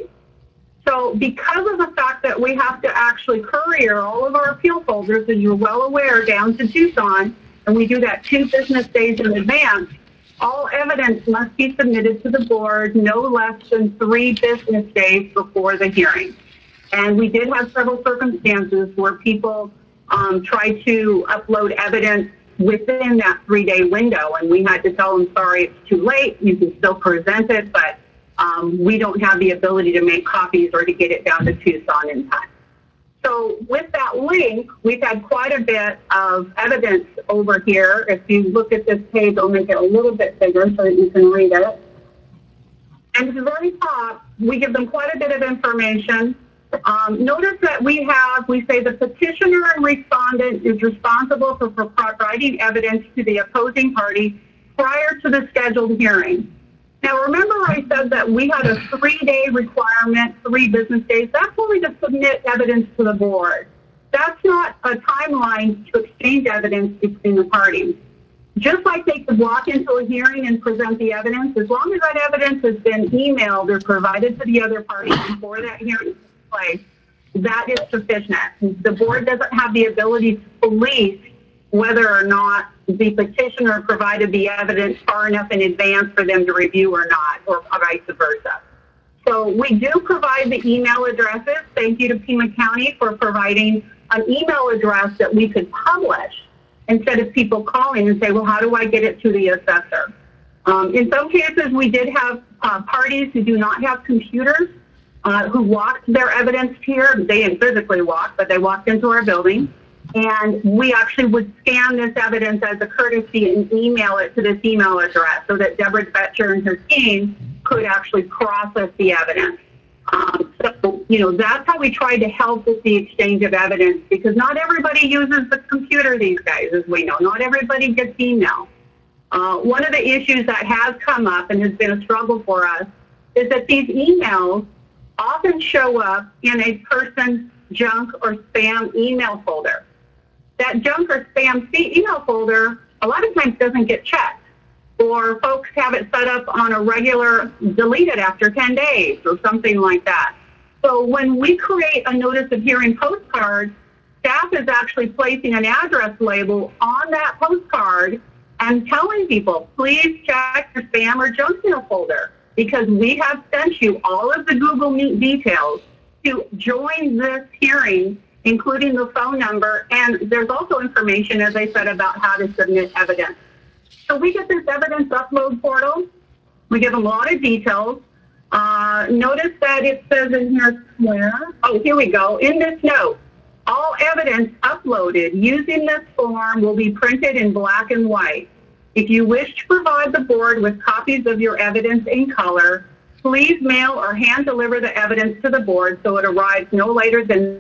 So because of the fact that we have to actually courier all of our appeal folders, as you're well aware, down to Tucson, and we do that two business days in advance, all evidence must be submitted to the board no less than three business days before the hearing. And we did have several circumstances where people um, tried to upload evidence within that three-day window, and we had to tell them, sorry, it's too late. You can still present it, but um, we don't have the ability to make copies or to get it down to Tucson in time. So with that link, we've had quite a bit of evidence over here. If you look at this page, I'll make it a little bit bigger so that you can read it. And at the very top, we give them quite a bit of information. Um, notice that we have, we say the petitioner and respondent is responsible for providing evidence to the opposing party prior to the scheduled hearing. Now, remember I said that we had a three-day requirement, three business days. That's only to submit evidence to the board. That's not a timeline to exchange evidence between the parties. Just like they could walk into a hearing and present the evidence, as long as that evidence has been emailed or provided to the other party before that hearing takes place, that is sufficient. The board doesn't have the ability to police whether or not the petitioner provided the evidence far enough in advance for them to review or not, or vice versa. So we do provide the email addresses. Thank you to Pima County for providing an email address that we could publish instead of people calling and say, well, how do I get it to the assessor? Um, in some cases, we did have uh, parties who do not have computers uh, who walked their evidence here. They didn't physically walk, but they walked into our building. And we actually would scan this evidence as a courtesy and email it to this email address so that Deborah Betcher and her team could actually process the evidence. Um, so, you know, that's how we tried to help with the exchange of evidence, because not everybody uses the computer these days, as we know. Not everybody gets email. Uh, one of the issues that has come up and has been a struggle for us is that these emails often show up in a person's junk or spam email folder. That junk or spam email folder a lot of times doesn't get checked, or folks have it set up on a regular deleted after ten days or something like that. So when we create a notice of hearing postcard, staff is actually placing an address label on that postcard and telling people, please check your spam or junk mail folder, because we have sent you all of the Google Meet details to join this hearing, including the phone number, and there's also information, as I said, about how to submit evidence. So we get this evidence upload portal. We give them a lot of details. Uh, notice that it says in here where, oh, here we go. In this note, all evidence uploaded using this form will be printed in black and white. If you wish to provide the board with copies of your evidence in color, please mail or hand deliver the evidence to the board so it arrives no later than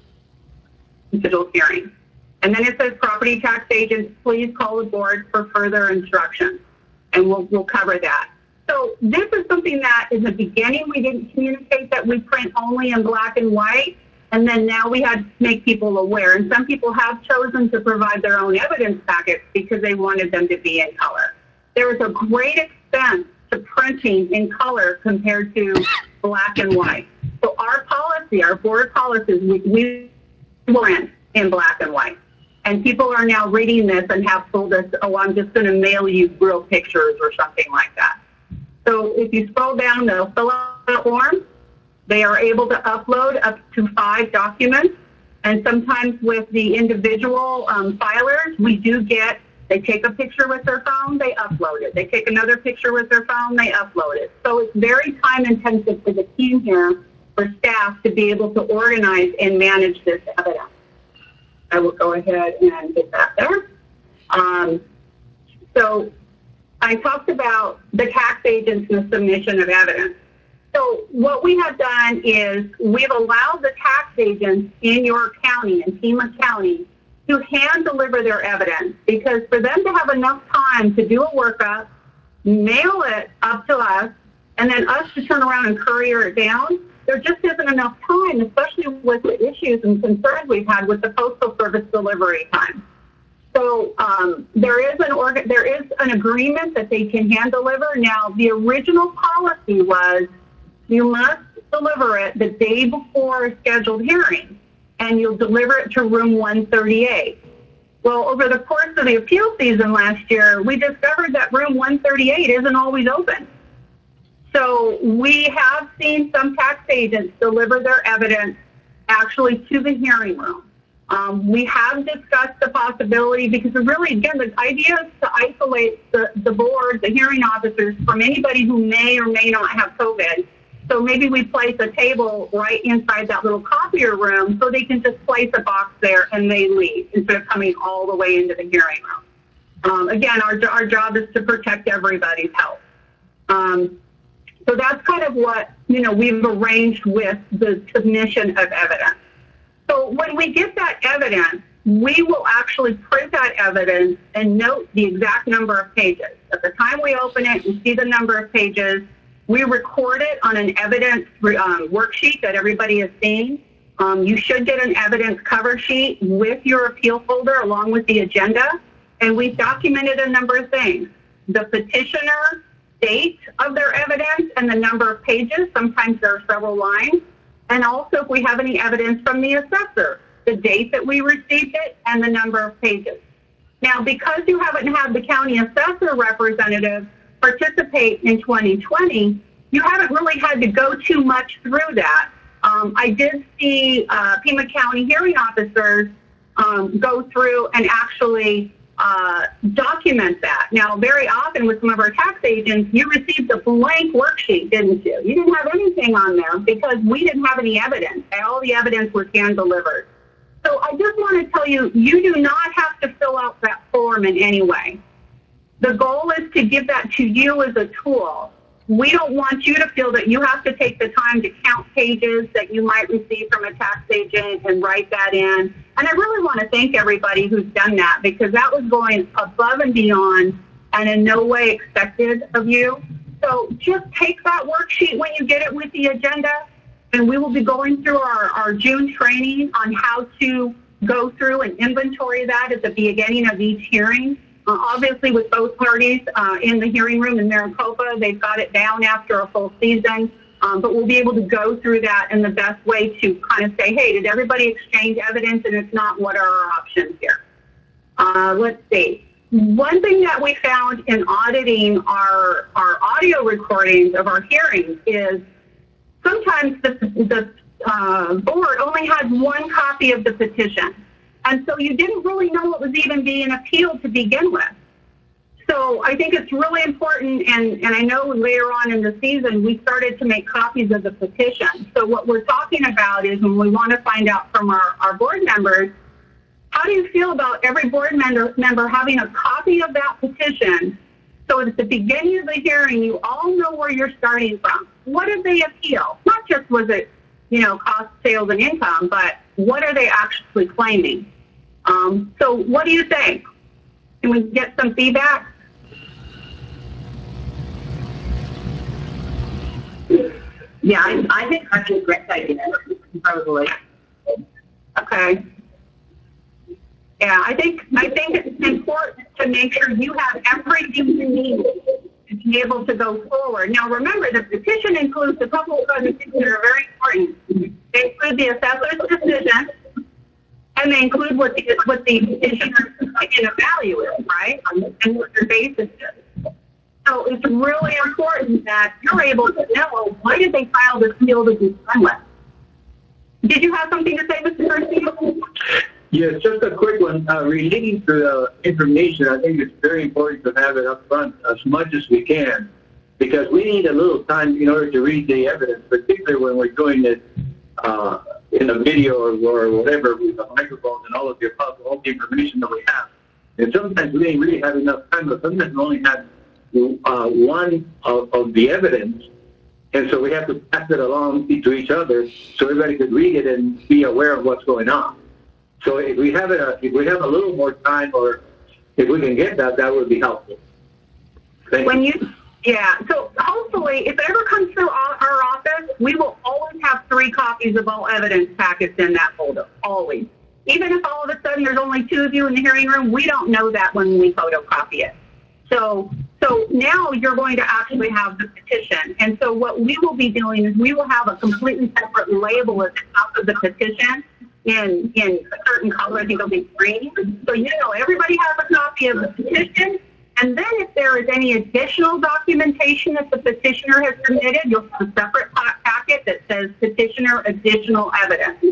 digital hearing. And then it says property tax agents, please call the board for further instructions. And we'll, we'll cover that. So this is something that in the beginning we didn't communicate that we print only in black and white. And then now we had to make people aware. And some people have chosen to provide their own evidence packets because they wanted them to be in color. There is a great expense to printing in color compared to black and white. So our policy, our board policies, we, we print in black and white. And people are now reading this and have told us, oh, I'm just going to mail you real pictures or something like that. So if you scroll down, they'll fill out the form. They are able to upload up to five documents. And sometimes with the individual um, filers, we do get, they take a picture with their phone, they upload it. They take another picture with their phone, they upload it. So it's very time intensive for the team here, for staff to be able to organize and manage this evidence. I will go ahead and get that there. Um, so I talked about the tax agents and the submission of evidence. So what we have done is we've allowed the tax agents in your county, in Pima County, to hand deliver their evidence, because for them to have enough time to do a workup, mail it up to us, and then us to turn around and courier it down, there just isn't enough time, especially with the issues and concerns we've had with the Postal Service delivery time. So um, there is an organ, there is an agreement that they can hand deliver. Now, the original policy was you must deliver it the day before a scheduled hearing, and you'll deliver it to room one thirty-eight. Well, over the course of the appeal season last year, we discovered that room one thirty-eight isn't always open. So we have seen some tax agents deliver their evidence actually to the hearing room. Um, we have discussed the possibility, because really, again, the idea is to isolate the, the board, the hearing officers, from anybody who may or may not have COVID. So maybe we place a table right inside that little copier room so they can just place a box there and they leave instead of coming all the way into the hearing room. Um, again, our, our job is to protect everybody's health. Um, so that's kind of what, you know, we've arranged with the submission of evidence. So when we get that evidence, we will actually print that evidence and note the exact number of pages. At the time we open it, we see the number of pages. We record it on an evidence um, worksheet that everybody has seen. Um, you should get an evidence cover sheet with your appeal folder along with the agenda. And we've documented a number of things. The petitioner date of their evidence and the number of pages. Sometimes there are several lines. And also if we have any evidence from the assessor, the date that we received it and the number of pages. Now, because you haven't had the county assessor representative participate in twenty twenty, you haven't really had to go too much through that. Um, I did see uh, Pima County hearing officers um, go through and actually uh, document that. Now, very often with some of our tax agents, you received a blank worksheet, didn't you? You didn't have anything on there because we didn't have any evidence. All the evidence was hand delivered. So I just want to tell you, you do not have to fill out that form in any way. The goal is to give that to you as a tool. We don't want you to feel that you have to take the time to count pages that you might receive from a tax agent and write that in. And I really want to thank everybody who's done that, because that was going above and beyond and in no way expected of you. So just take that worksheet when you get it with the agenda, and we will be going through our, our June training on how to go through and inventory that at the beginning of each hearing. Uh, obviously, with both parties uh, in the hearing room in Maricopa, they've got it down after a full season. Um, but we'll be able to go through that in the best way to kind of say, hey, did everybody exchange evidence? And if not, what are our options here? Uh, let's see. One thing that we found in auditing our, our audio recordings of our hearings is sometimes the, the uh, board only had one copy of the petition. And so you didn't really know what was even being appealed to begin with. So I think it's really important, and, and I know later on in the season, we started to make copies of the petition. So what we're talking about is when we want to find out from our, our board members, how do you feel about every board member, member having a copy of that petition, so at the beginning of the hearing, you all know where you're starting from. What did they appeal? Not just was it, you know, cost, sales, and income, but what are they actually claiming? Um, so what do you think? Can we get some feedback? Yeah, I, I think that's a great idea, probably. Okay. Yeah, I think I think it's important to make sure you have everything you need to be able to go forward. Now, remember, the petition includes a couple of other things that are very important. They include the assessor's decision, and they include what the what the petitioner's opinion of value is, right, and what their basis is. So it's really important that you're able to know, why did they file this appeal to begin with? Did you have something to say, Mister Garcia? Yes, just a quick one. Uh, relating to the information, I think it's very important to have it up front as much as we can, because we need a little time in order to read the evidence, particularly when we're doing it uh, in a video or, or whatever with the microphones and all of the all the information that we have. And sometimes we didn't really have enough time, but sometimes we only have uh, one of, of the evidence, and so we have to pass it along to each other so everybody could read it and be aware of what's going on. So if we have it, if we have a little more time, or if we can get that, that would be helpful. Thank when you. you, yeah. So hopefully, if it ever comes through our, our office, we will always have three copies of all evidence packets in that folder. Always. Even if all of a sudden there's only two of you in the hearing room, we don't know that when we photocopy it. So, so now you're going to actually have the petition. And so what we will be doing is we will have a completely separate label at the top of the petition in, in a certain color. I think it'll be green. So you know everybody has a copy of the petition. And then if there is any additional documentation that the petitioner has submitted, you'll have a separate packet that says petitioner additional evidence.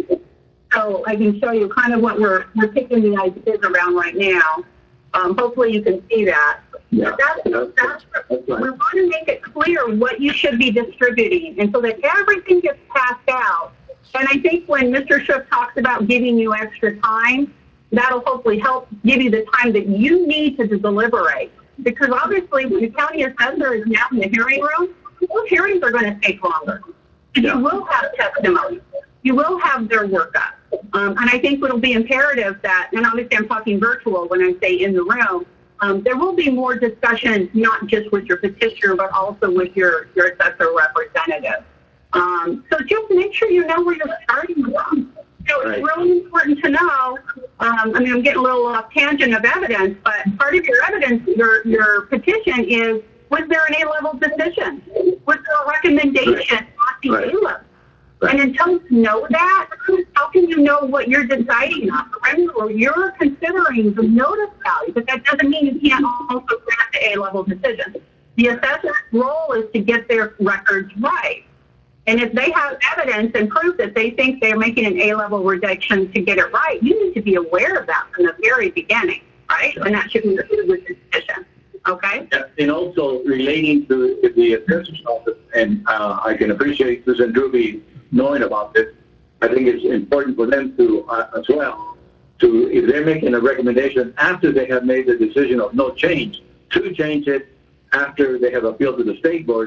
So I can show you kind of what we're, we're kicking the ideas around right now. Um, hopefully you can see that. Yeah, that's, that's, that's, that's right. We want to make it clear what you should be distributing, and so that everything gets passed out. And I think when Mister Shook talks about giving you extra time, that'll hopefully help give you the time that you need to deliberate. Because obviously when the county assessor is now in the hearing room, those hearings are going to take longer. Yeah. You will have testimony. You will have their workup. Um, and I think it'll be imperative that, and obviously I'm talking virtual when I say in the room, um, there will be more discussion, not just with your petitioner, but also with your, your assessor representative. Um, so just make sure you know where you're starting from. So it's really important to know, um, I mean, I'm getting a little off tangent of evidence, but part of your evidence, your, your petition is, was there an A-level decision? Was there a recommendation not the Right. A-level? Right. And until you know that, how can you know what you're deciding on? Remember, you're considering the notice value, but that doesn't mean you can't also grant the A-level decision. The assessor's role is to get their records right. And if they have evidence and proof that they think they're making an A-level reduction to get it right, you need to be aware of that from the very beginning, right? And that should be included with the petition. Okay? Yeah, and also relating to the assessor's office, and uh, I can appreciate Susan Druby knowing about this. I think it's important for them to, uh, as well, to, if they're making a recommendation after they have made the decision of no change, to change it after they have appealed to the state board,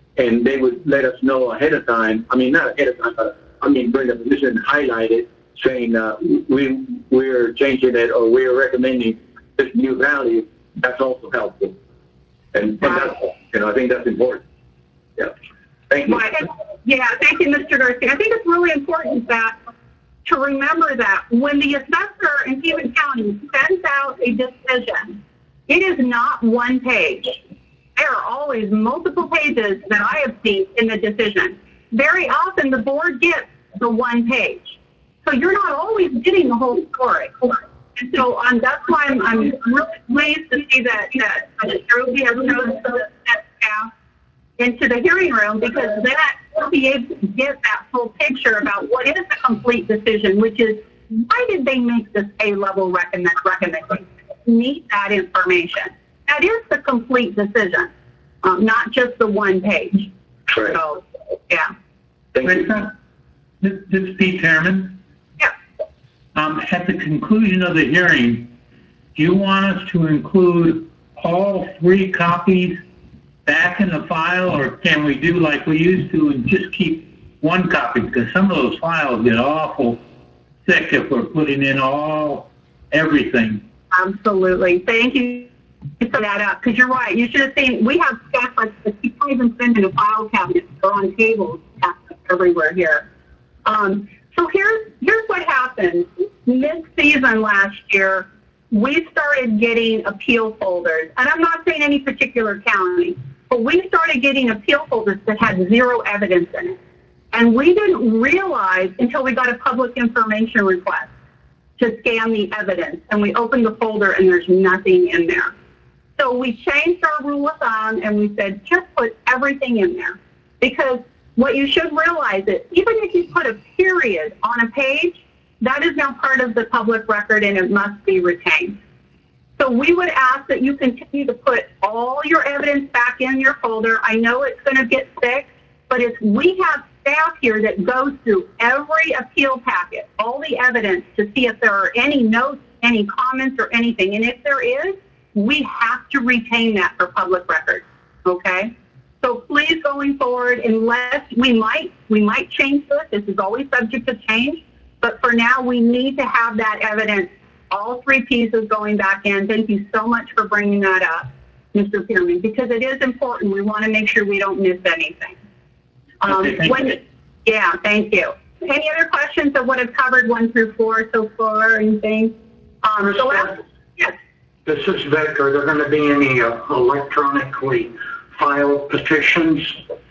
and they would let us know ahead of time. I mean, not ahead of time, but I mean, bring the position, highlight it, saying uh, we we're changing it or we're recommending this new value. That's also helpful, and, and that's, you know, I think that's important. Yeah. Thank you. Right. Yeah, thank you, Mister Garcia. I think it's really important that to remember that when the assessor in Pima County sends out a decision, it is not one page. There are always multiple pages that I have seen in the decision. Very often the board gets the one page. So you're not always getting the whole story. And so um, that's why I'm, I'm really pleased to see that, that Rosie has chosen that staff into the hearing room, because that will be able to get that full picture about what is the complete decision, which is why did they make this A-level recommend, recommendation? Need that information. That is the complete decision, um, not just the one page. Right. So, yeah. Thank you. This, this is Pete Chairman. Yeah. Um, at the conclusion of the hearing, do you want us to include all three copies back in the file, or can we do like we used to and just keep one copy? Because some of those files get awful thick if we're putting in all, everything. Absolutely. Thank you for that up, because you're right. You should have seen, we have staff like the people even send in a file cabinet or on tables everywhere here. Um, so here's, here's what happened. Mid-season last year, we started getting appeal folders, and I'm not saying any particular county, but we started getting appeal folders that had zero evidence in it. And we didn't realize until we got a public information request to scan the evidence. And we opened the folder and there's nothing in there. So we changed our rule of thumb and we said, just put everything in there. Because what you should realize is, even if you put a period on a page, that is now part of the public record and it must be retained. So we would ask that you continue to put all your evidence back in your folder. I know it's going to get thick, but if we have staff here that goes through every appeal packet, all the evidence, to see if there are any notes, any comments, or anything. And if there is, we have to retain that for public record. Okay? So please, going forward, unless we might, we might change this. This is always subject to change. But for now, we need to have that evidence, all three pieces going back in. Thank you so much for bringing that up, Mister Pierman, because it is important. We want to make sure we don't miss anything. Um, okay, thank when, you. Yeah, thank you. Any other questions of what I've covered one through four so far? Anything? Um, the last, yes. This is Vic. Are there going to be any uh, electronically filed petitions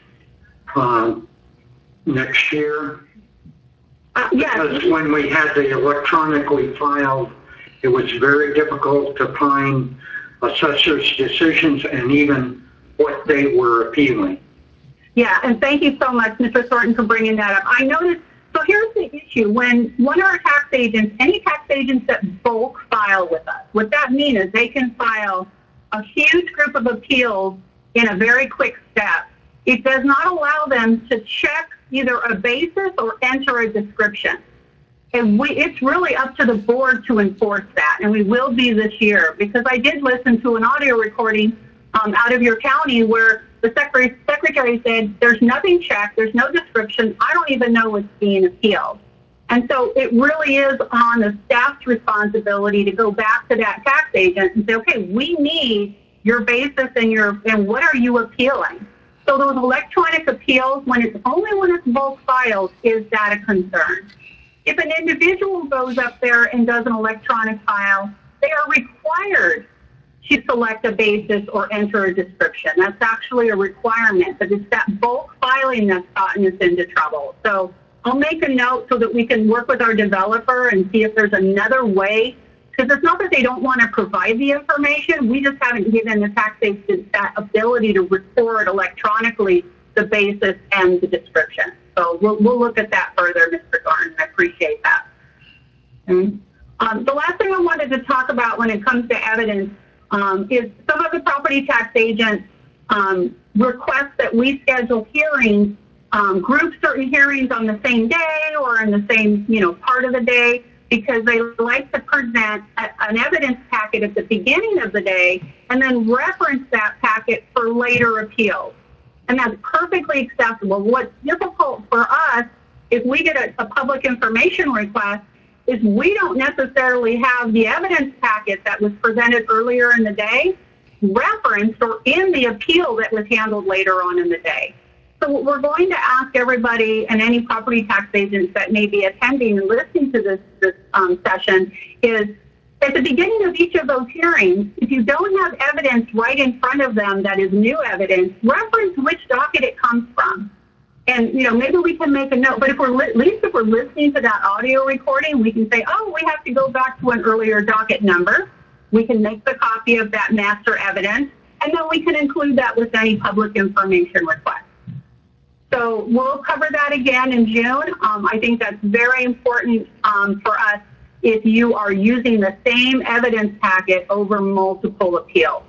uh, next year? Uh, yes. Because when we had the electronically filed, it was very difficult to find assessors' decisions and even what they were appealing. Yeah, and thank you so much, Mister Thornton, for bringing that up. I noticed, so here's the issue. When one of our tax agents, any tax agents that bulk file with us, what that means is they can file a huge group of appeals in a very quick step. It does not allow them to check either a basis or enter a description. And we, it's really up to the board to enforce that, and we will be this year, because I did listen to an audio recording um, out of your county where the secretary, secretary said, there's nothing checked, there's no description, I don't even know what's being appealed. And so it really is on the staff's responsibility to go back to that tax agent and say, okay, we need your basis and your, and what are you appealing? So those electronic appeals, when it's only when it's bulk filed, is that a concern? If an individual goes up there and does an electronic file, they are required to select a basis or enter a description. That's actually a requirement, but it's that bulk filing that's gotten us into trouble. So I'll make a note so that we can work with our developer and see if there's another way, because it's not that they don't want to provide the information, we just haven't given the tax agent that ability to record electronically the basis and the description. So we'll, we'll look at that further, Mister Thornton. I appreciate that. Okay. Um, the last thing I wanted to talk about when it comes to evidence um, is some of the property tax agents um, request that we schedule hearings, um, group certain hearings on the same day or in the same, you know, part of the day, because they like to present a, an evidence packet at the beginning of the day and then reference that packet for later appeals. and that's perfectly acceptable. What's difficult for us, if we get a, a public information request, is we don't necessarily have the evidence packet that was presented earlier in the day referenced or in the appeal that was handled later on in the day. So what we're going to ask everybody and any property tax agents that may be attending and listening to this, this um, session is, at the beginning of each of those hearings, if you don't have evidence right in front of them that is new evidence, reference which docket it comes from. And, you know, maybe we can make a note, but if we're, at least if we're listening to that audio recording, we can say, oh, we have to go back to an earlier docket number. We can make the copy of that master evidence, and then we can include that with any public information request. So we'll cover that again in June. Um, I think that's very important um, for us if you are using the same evidence packet over multiple appeals.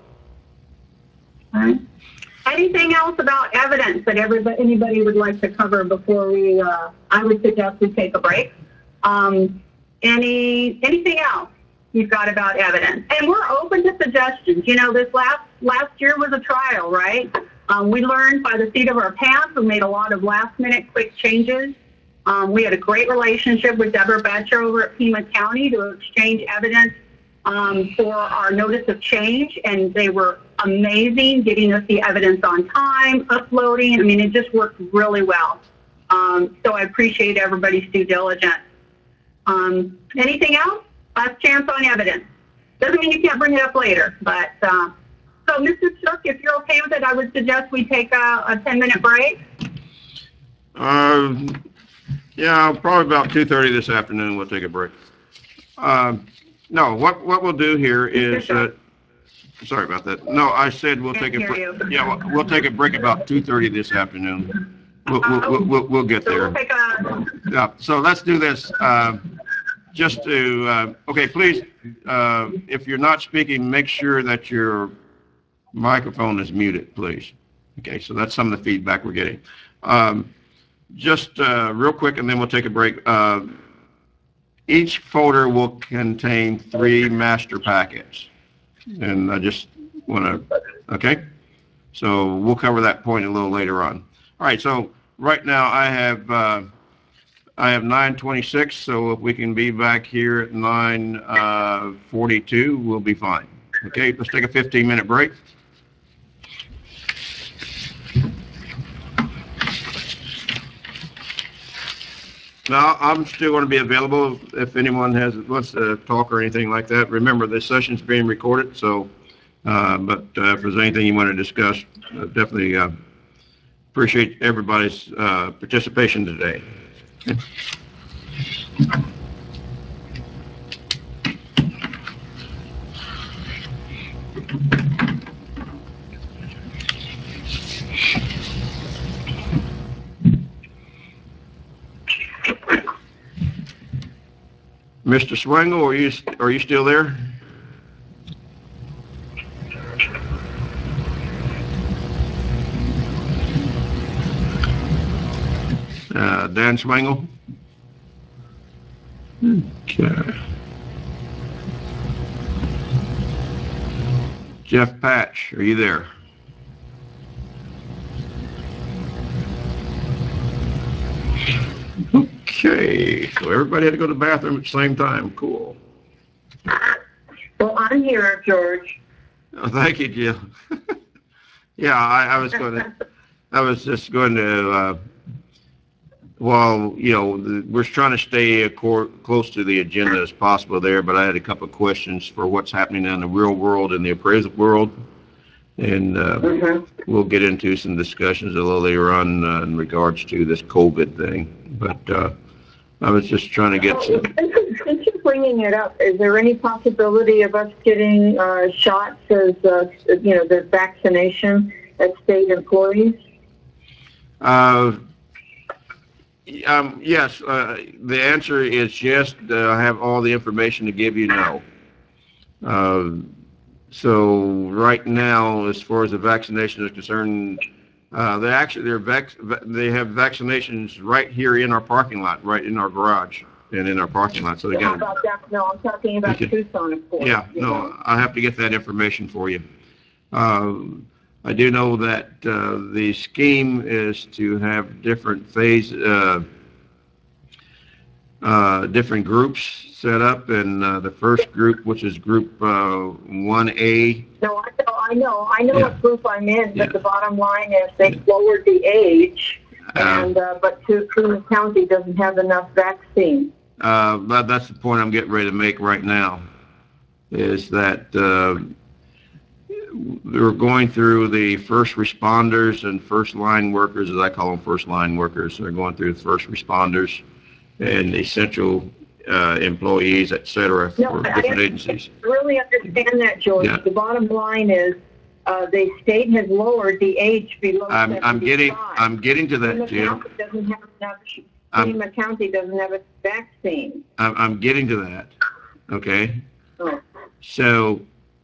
All right. Anything else about evidence that everybody, anybody would like to cover before we, uh, I would suggest we take a break. Um, any, anything else you've got about evidence? And we're open to suggestions. You know, this last, last year was a trial, right? Um, we learned by the seat of our pants. We made a lot of last minute quick changes. Um, we had a great relationship with Deborah Betcher over at Pima County to exchange evidence um, for our notice of change, and they were amazing, getting us the evidence on time, uploading. I mean, it just worked really well. Um, so I appreciate everybody's due diligence. Um, anything else? Last chance on evidence. Doesn't mean you can't bring it up later, but uh, so Mister Shook, if you're okay with it, I would suggest we take a, a ten minute break. Uh, yeah, probably about two thirty this afternoon we'll take a break. Uh, no, what what we'll do here is, uh, sorry about that. No, I said we'll take a break. Yeah, we'll, we'll take a break about two thirty this afternoon. We'll, we'll, we'll, we'll, we'll get there. Yeah, so let's do this. Uh, just to, uh, okay, please, uh, if you're not speaking, make sure that your microphone is muted, please. Okay, so that's some of the feedback we're getting. Um, just uh, real quick, and then we'll take a break. Uh, each folder will contain three master packets. And I just want to, okay? So we'll cover that point a little later on. All right, so right now I have uh, I have nine twenty-six, so if we can be back here at nine forty-two, we'll be fine. Okay, let's take a fifteen minute break. Now, I'm still going to be available if anyone has wants to talk or anything like that. Remember, this session's being recorded, so, uh, but uh, if there's anything you want to discuss, uh, definitely uh, appreciate everybody's uh, participation today. Mister Swingle, are you are you still there? Uh, Dan Swingle? Okay. Jeff Patch, are you there? Okay, so everybody had to go to the bathroom at the same time. Cool. Well, I'm here, George. Oh, thank you, Jill. Yeah, I, I was going to, I was just going to, uh, well, you know, the, we're trying to stay close to the agenda as possible there, but I had a couple of questions for what's happening in the real world and the appraisal world. And uh, mm-hmm. we'll get into some discussions a little later on uh, in regards to this COVID thing. But uh, I was just trying to get some... Since you're bringing it up, is there any possibility of us getting uh, shots as, uh, you know, the vaccination as state employees? Uh, um, yes, uh, the answer is yes. Uh, I have all the information to give you no. Uh, so right now, as far as the vaccination is concerned, uh, they actually they're vac- they have vaccinations right here in our parking lot, right in our garage and in our parking lot. So they got. About that? No, I'm talking about okay. Tucson, of course. Yeah, no, know. I have to get that information for you. Uh, I do know that uh, the scheme is to have different phase, uh, uh, different groups set up, and uh, the first group, which is Group uh, one A. No, I know, I know, I know Yeah. what group I'm in, but Yeah. the bottom line is they lowered the age, and, uh, but Tucson County doesn't have enough vaccine. Uh, but that's the point I'm getting ready to make right now, is that uh, they're going through the first responders and first line workers, as I call them, first line workers. They're going through the first responders and essential uh, employees, et cetera, No, for I- different I agencies. really understand that, George. Yeah. The bottom line is, uh, the state has lowered the age below I'm, I'm getting, seventy-five. I'm getting to that, Pima Jim. County doesn't have enough, I'm- Pima County doesn't have a vaccine. I'm, I'm getting to that. Okay. Oh. So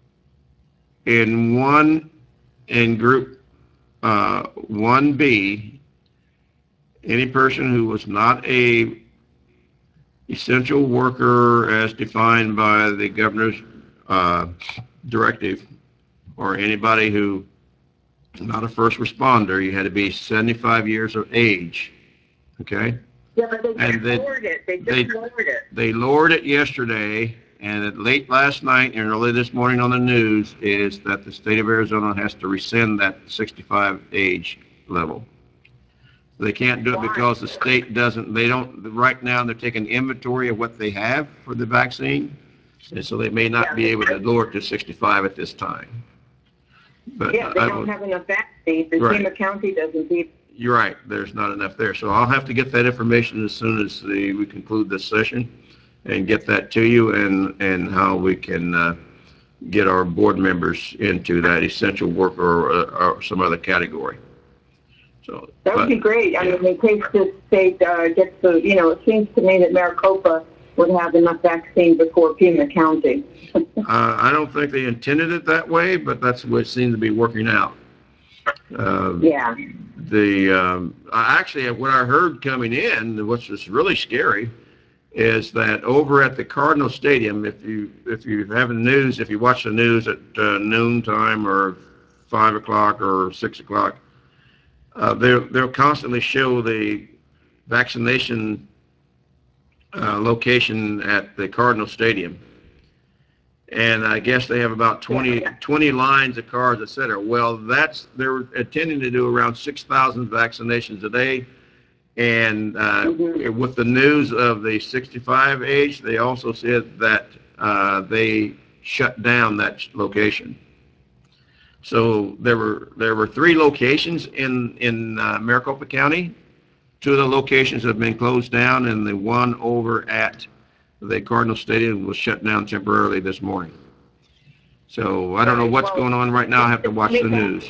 in one, in group uh, one B, any person who was not a essential worker as defined by the governor's uh, directive, or anybody who not a first responder, you had to be seventy-five years of age. Okay? Yeah, but they just And then lowered it. They just they- lowered it. They lowered it yesterday, and at late last night and early this morning on the news is that the state of Arizona has to rescind that sixty-five age level. They can't do it because the state doesn't, they don't, right now they're taking inventory of what they have for the vaccine, and so they may not be able to lower it to sixty-five at this time. But Yeah, they I don't would- have enough vaccines, and Right. Pima County doesn't either. You're right, there's not enough there. So I'll have to get that information as soon as the, we conclude this session and get that to you, and, and how we can uh, get our board members into that essential worker or, uh, or some other category. So That would but- be great. I yeah. mean, in case the state uh, gets the, you know, it seems to me that Maricopa would have enough vaccine before Pima County. Uh, I don't think they intended it that way, but that's what it seems to be working out. Uh, Yeah. The um, I actually, what I heard coming in, which is really scary, is that over at the Cardinal Stadium, if you if you have the news, if you watch the news at uh, noon time or five o'clock or six o'clock, uh, they'll they'll constantly show the vaccination uh, location at the Cardinal Stadium. And I guess they have about twenty, twenty lines of cars, et cetera. Well, that's, they're intending to do around six thousand vaccinations a day. And uh, Mm-hmm. with the news of the sixty-five age, they also said that uh, they shut down that location. So there were, there were three locations in, in uh, Maricopa County. Two of the locations have been closed down, and the one over at the Cardinal Stadium was shut down temporarily this morning. So I don't know what's going on right now. I have to watch the news.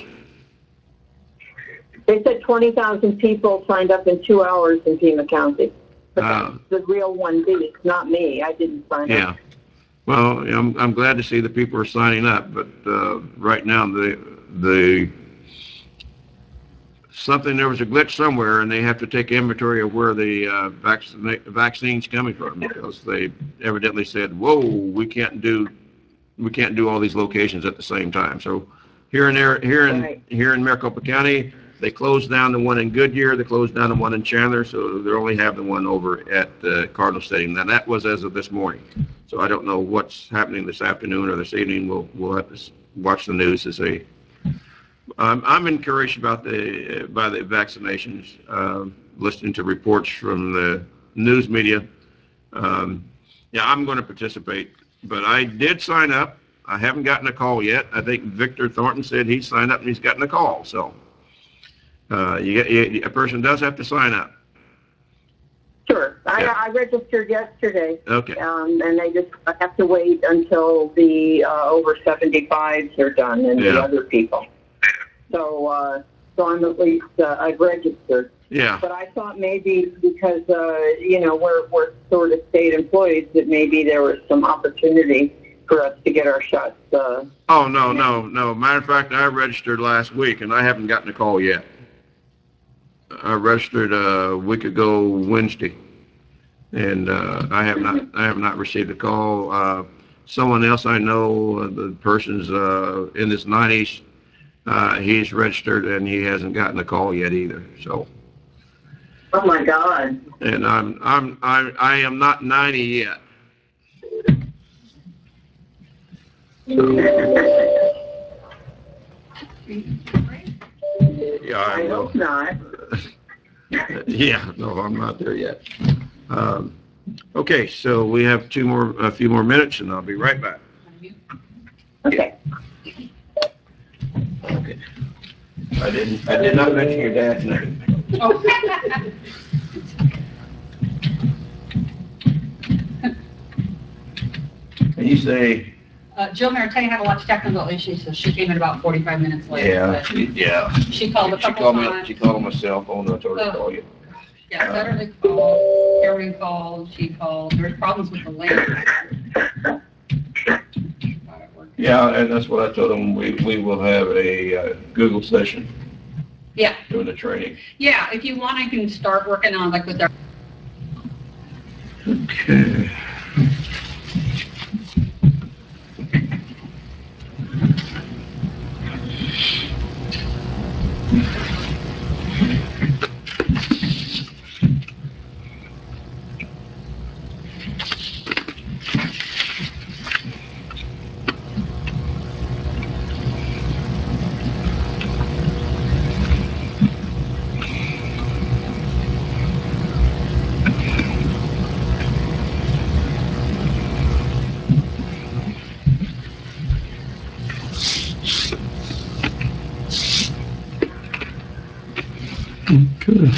They said twenty thousand people signed up in two hours in Pima County. But Uh, that's the real one B. It's not me. I didn't sign Yeah. up. Well, I'm, I'm glad to see that people are signing up, but uh, right now the the something, there was a glitch somewhere, and they have to take inventory of where the uh, vaccine vaccine's coming from, because they evidently said, "Whoa, we can't do we can't do all these locations at the same time." So here and there, here in Right. here in Maricopa County, they closed down the one in Goodyear, they closed down the one in Chandler, so they only have the one over at uh, Cardinal Stadium. Now that was as of this morning, so I don't know what's happening this afternoon or this evening. We'll we'll have to s- watch the news to see. Um, I'm encouraged about the uh, by the vaccinations. Uh, listening to reports from the news media. Um, yeah, I'm going to participate, but I did sign up. I haven't gotten a call yet. I think Victor Thornton said he signed up and he's gotten a call. So uh, you get, you, a person does have to sign up. Sure. I, Yeah. I registered yesterday. Okay. Um, and they just have to wait until the uh, over seventy-fives are done and Yeah. the other people. So, uh, so I'm at least, uh, I've registered. Yeah. But I thought maybe because, uh, you know, we're, we're sort of state employees, that maybe there was some opportunity for us to get our shots. Uh, Oh, no, no, no. Matter of fact, I registered last week and I haven't gotten a call yet. I registered a week ago Wednesday, and uh, I have not I have not received a call. Uh, someone else I know, uh, the person's uh, in his nineties, Uh, he's registered and he hasn't gotten a call yet either. So, Oh my God. and I'm I'm I I am not ninety yet. So, yeah, I, I will. hope not. Yeah, no, I'm not there yet. Um, okay, so we have two more, a few more minutes, and I'll be right back. Okay. Okay. I didn't. I did not mention your dad's name. Oh. And you say. Uh, Jill Maritay had a lot of technical issues, so she came in about forty-five minutes late. Yeah, she, yeah. She called a She couple called me. times. She called on my cell phone. I told her to Oh. call you. Yeah, Saturday called, Karen called, she called. There's problems with the link. Yeah, and that's what I told them. We we will have a uh, Google session. Yeah. Doing the training. Yeah, if you want, I can start working on like with our. Okay. Okay.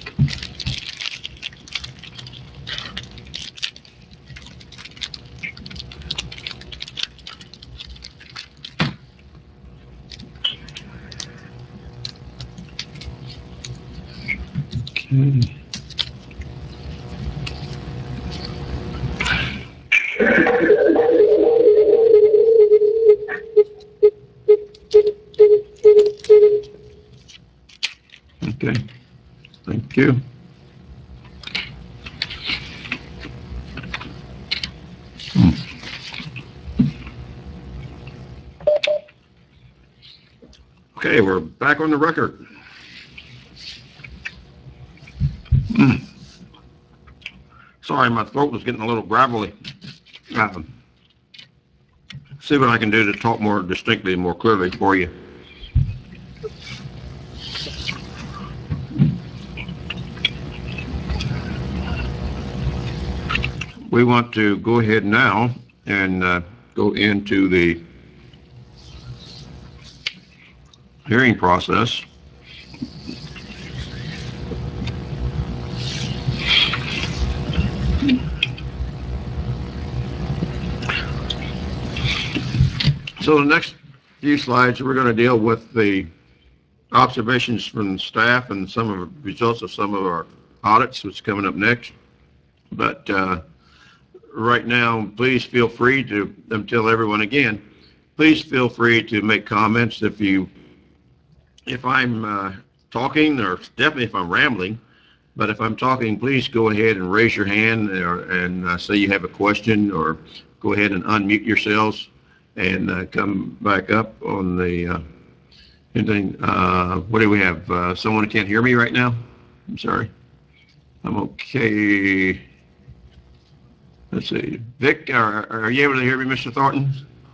Okay. Okay. Thank you. Okay, we're back on the record. Mm. Sorry, my throat was getting a little gravelly. Uh, see what I can do to talk more distinctly and more clearly for you. We want to go ahead now and uh, go into the hearing process. So the next few slides, we're going to deal with the observations from staff and some of the results of some of our audits, which is coming up next. But uh, right now, please feel free to, I'm tell everyone again, please feel free to make comments if you, if I'm uh, talking, or definitely if I'm rambling. But if I'm talking, please go ahead and raise your hand or, and uh, say you have a question, or go ahead and unmute yourselves and uh, come back up on the, uh, anything, uh, what do we have? Uh, someone who can't hear me right now? I'm sorry. I'm okay. Let's see. Vic, are, are you able to hear me, Mister Thornton?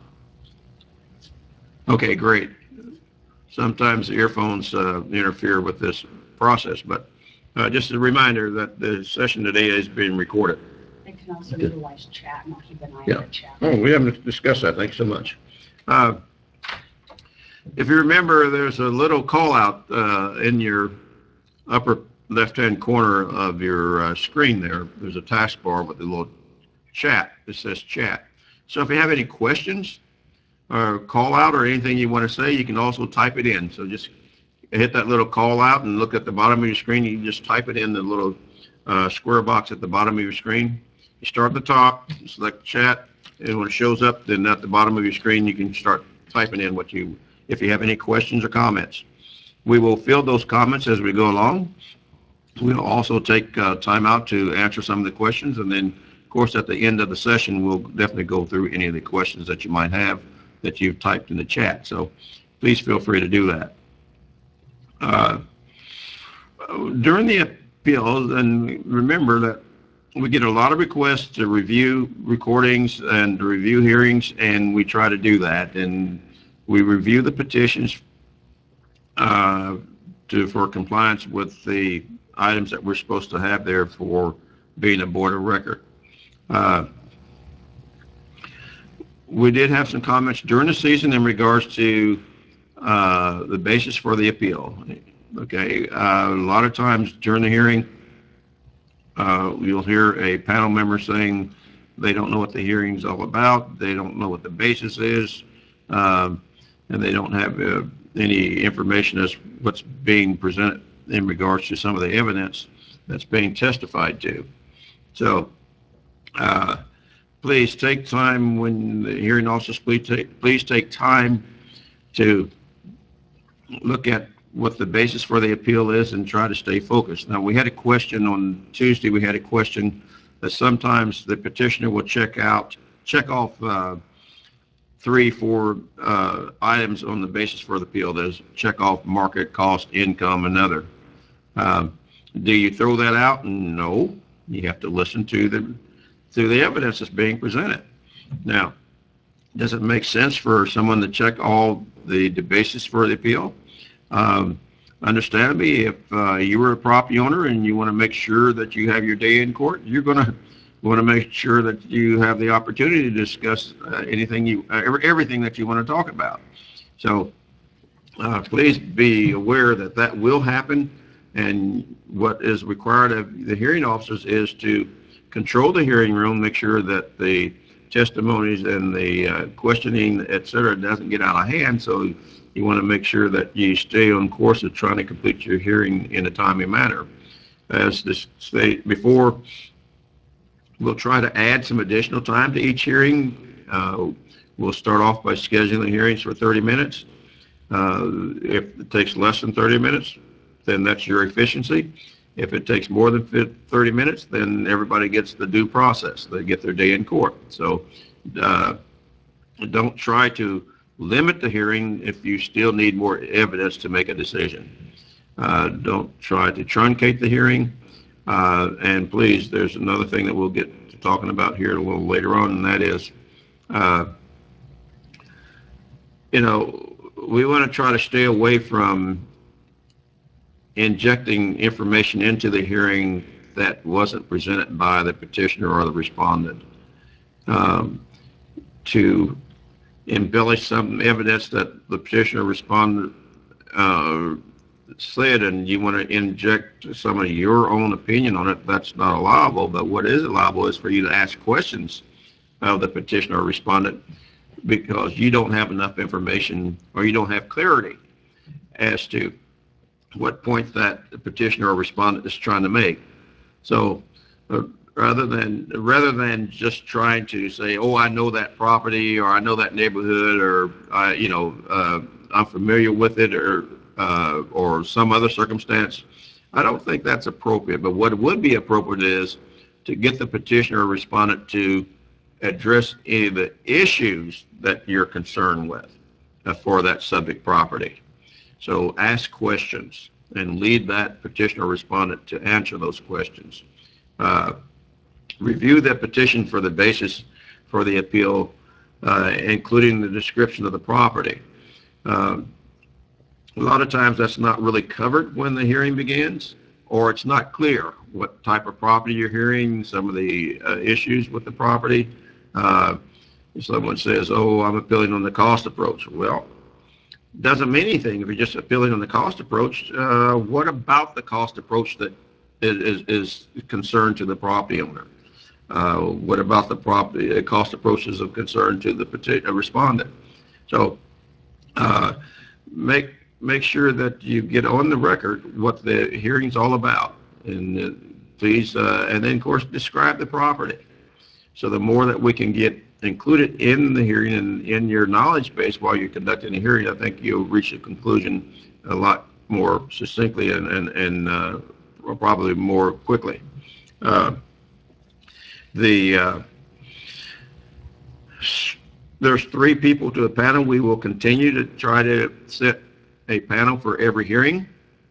Okay, great. Sometimes the earphones uh, interfere with this process, but uh, just a reminder that the session today is being recorded. They can also utilize chat, and I'll keep an eye Yeah. on the chat. Oh, we haven't discussed that. Thanks so much. Uh, if you remember, there's a little call out uh, in your upper left-hand corner of your uh, screen there. There's a taskbar with a little chat. It says chat. So if you have any questions or call out or anything you want to say, you can also type it in. So just hit that little call out and look at the bottom of your screen. You can just type it in the little uh, square box at the bottom of your screen. You start at the top, select chat, and when it shows up, then at the bottom of your screen, you can start typing in what you, if you have any questions or comments. We will field those comments as we go along. We'll also take uh, time out to answer some of the questions, and then, of course, at the end of the session, we'll definitely go through any of the questions that you might have that you've typed in the chat. So please feel free to do that. Uh, during the appeals, and remember that we get a lot of requests to review recordings and to review hearings, and we try to do that. And we review the petitions uh, to, for compliance with the items that we're supposed to have there for being a board of record. Uh, we did have some comments during the season in regards to uh, the basis for the appeal. Okay, uh, a lot of times during the hearing, uh, you'll hear a panel member saying they don't know what the hearing's all about, they don't know what the basis is, um, and they don't have uh, any information as what's being presented in regards to some of the evidence that's being testified to. So, uh, please take time when the hearing officers, please take, please take time to look at what the basis for the appeal is and try to stay focused. Now, we had a question on Tuesday, we had a question that sometimes the petitioner will check out, check off uh, three, four uh, items on the basis for the appeal. There's check off market, cost, income, and other. Um, do you throw that out? No. You have to listen to the, to the evidence that's being presented. Now, does it make sense for someone to check all the, the basis for the appeal? Um, understandably, if uh, you were a property owner and you want to make sure that you have your day in court, you're going to want to make sure that you have the opportunity to discuss uh, anything you, uh, every, everything that you want to talk about. So uh, please be aware that that will happen, and what is required of the hearing officers is to control the hearing room, make sure that the testimonies and the uh, questioning, et cetera, doesn't get out of hand. So you want to make sure that you stay on course of trying to complete your hearing in a timely manner. As this stated before, we'll try to add some additional time to each hearing. Uh, we'll start off by scheduling hearings for thirty minutes. Uh, if it takes less than thirty minutes, then that's your efficiency. If it takes more than thirty minutes, then everybody gets the due process. They get their day in court. So uh, don't try to limit the hearing if you still need more evidence to make a decision. Uh, don't try to truncate the hearing. Uh, and please, there's another thing that we'll get to talking about here a little later on, and that is, uh, you know, we want to try to stay away from injecting information into the hearing that wasn't presented by the petitioner or the respondent. Um, to embellish some evidence that the petitioner respondent uh, said, and you want to inject some of your own opinion on it, that's not allowable. But what is allowable is for you to ask questions of the petitioner or respondent because you don't have enough information or you don't have clarity as to what point that the petitioner or respondent is trying to make. So uh, rather than rather than just trying to say, oh, I know that property, or I know that neighborhood, or I, you know, uh, I'm familiar with it, or uh, or some other circumstance, I don't think that's appropriate. But what would be appropriate is to get the petitioner or respondent to address any of the issues that you're concerned with uh, for that subject property. So ask questions and lead that petitioner or respondent to answer those questions. Uh, review the petition for the basis for the appeal, uh, including the description of the property. Um, a lot of times that's not really covered when the hearing begins, or it's not clear what type of property you're hearing, some of the uh, issues with the property. Uh, if someone says, oh, I'm appealing on the cost approach. Well, doesn't mean anything if you're just appealing on the cost approach. Uh, what about the cost approach that is, is, is concerned to the property owner? Uh, what about the property uh, cost approaches of concern to the particular respondent? So uh, make make sure that you get on the record what the hearing's all about, and uh, please, uh, and then of course describe the property. So the more that we can get included in the hearing and in your knowledge base while you're conducting a hearing, I think you'll reach a conclusion a lot more succinctly and, and, and uh, probably more quickly. Uh, the uh, there's three people to a panel. We will continue to try to set a panel for every hearing.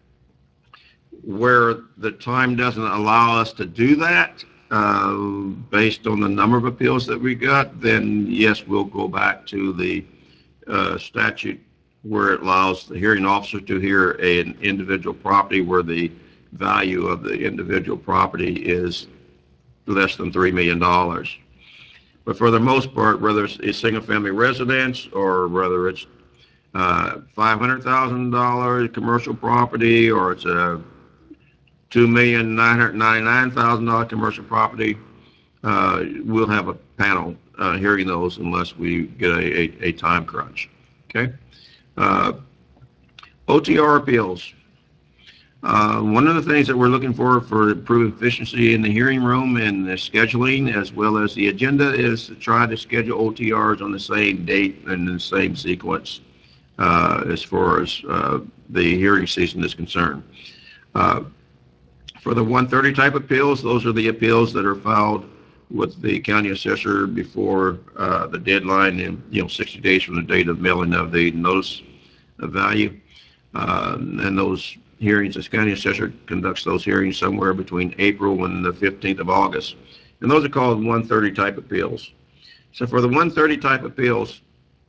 Where the time doesn't allow us to do that, uh, based on the number of appeals that we got, then yes, we'll go back to the uh, statute where it allows the hearing officer to hear an individual property where the value of the individual property is less than three million dollars. But for the most part, whether it's a single-family residence or whether it's uh, five hundred thousand dollars commercial property or it's a two million nine hundred ninety-nine thousand dollars commercial property, uh, we'll have a panel uh, hearing those unless we get a, a, a time crunch. Okay. Uh, O T R appeals. Uh, one of the things that we're looking for for improved efficiency in the hearing room and the scheduling as well as the agenda is to try to schedule O T Rs on the same date and the same sequence uh, as far as uh, the hearing season is concerned. Uh, For the one thirty type appeals, those are the appeals that are filed with the county assessor before uh, the deadline and, you know, sixty days from the date of mailing of the notice of value. Uh, and those hearings, the county assessor conducts those hearings somewhere between April and the fifteenth of August. And those are called one thirty type appeals. So for the one thirty type appeals,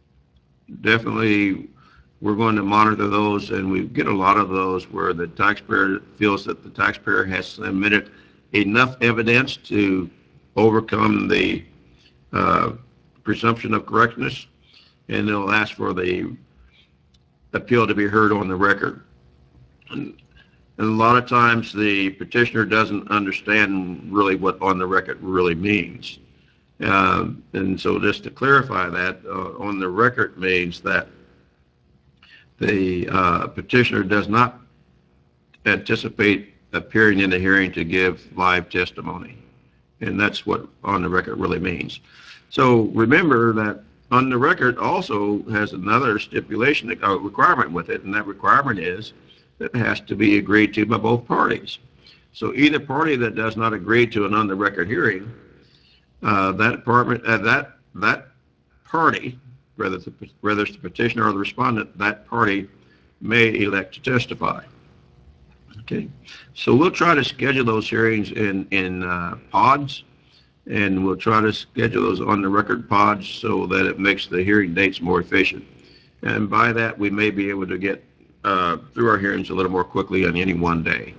definitely we're going to monitor those, and we get a lot of those where the taxpayer feels that the taxpayer has submitted enough evidence to overcome the uh, presumption of correctness, and they'll ask for the appeal to be heard on the record. And, and a lot of times the petitioner doesn't understand really what on the record really means. Uh, and so just to clarify that, uh, on the record means that the uh, petitioner does not anticipate appearing in the hearing to give live testimony. And that's what on the record really means. So remember that on the record also has another stipulation, a requirement with it, and that requirement is that it has to be agreed to by both parties. So either party that does not agree to an on the record hearing, uh, that department, uh, that that party, whether it's, the, whether it's the petitioner or the respondent, that party may elect to testify. Okay, so we'll try to schedule those hearings in in uh, pods, and we'll try to schedule those on the record pods so that it makes the hearing dates more efficient. And by that, we may be able to get uh, through our hearings a little more quickly on any one day.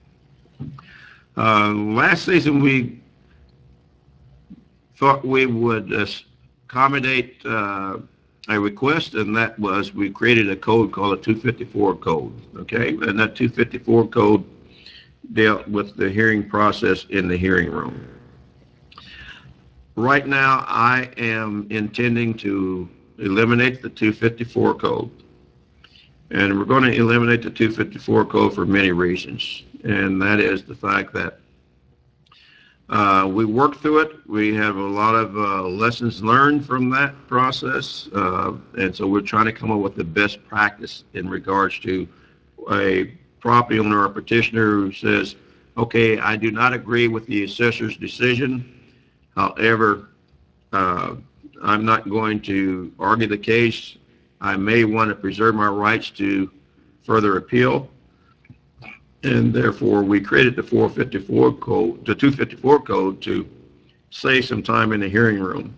Uh, last season, we thought we would uh, accommodate uh, a request, and that was we created a code called a two fifty-four code. Okay, and that two fifty-four code dealt with the hearing process in the hearing room. Right now, I am intending to eliminate the two fifty-four code, and we're going to eliminate the two fifty-four code for many reasons, and that is the fact that Uh, we worked through it. We have a lot of uh, lessons learned from that process, uh, and so we're trying to come up with the best practice in regards to a property owner or petitioner who says, okay, I do not agree with the assessor's decision. However, uh, I'm not going to argue the case. I may want to preserve my rights to further appeal. And therefore, we created the four fifty-four code, the two fifty-four code, to save some time in the hearing room.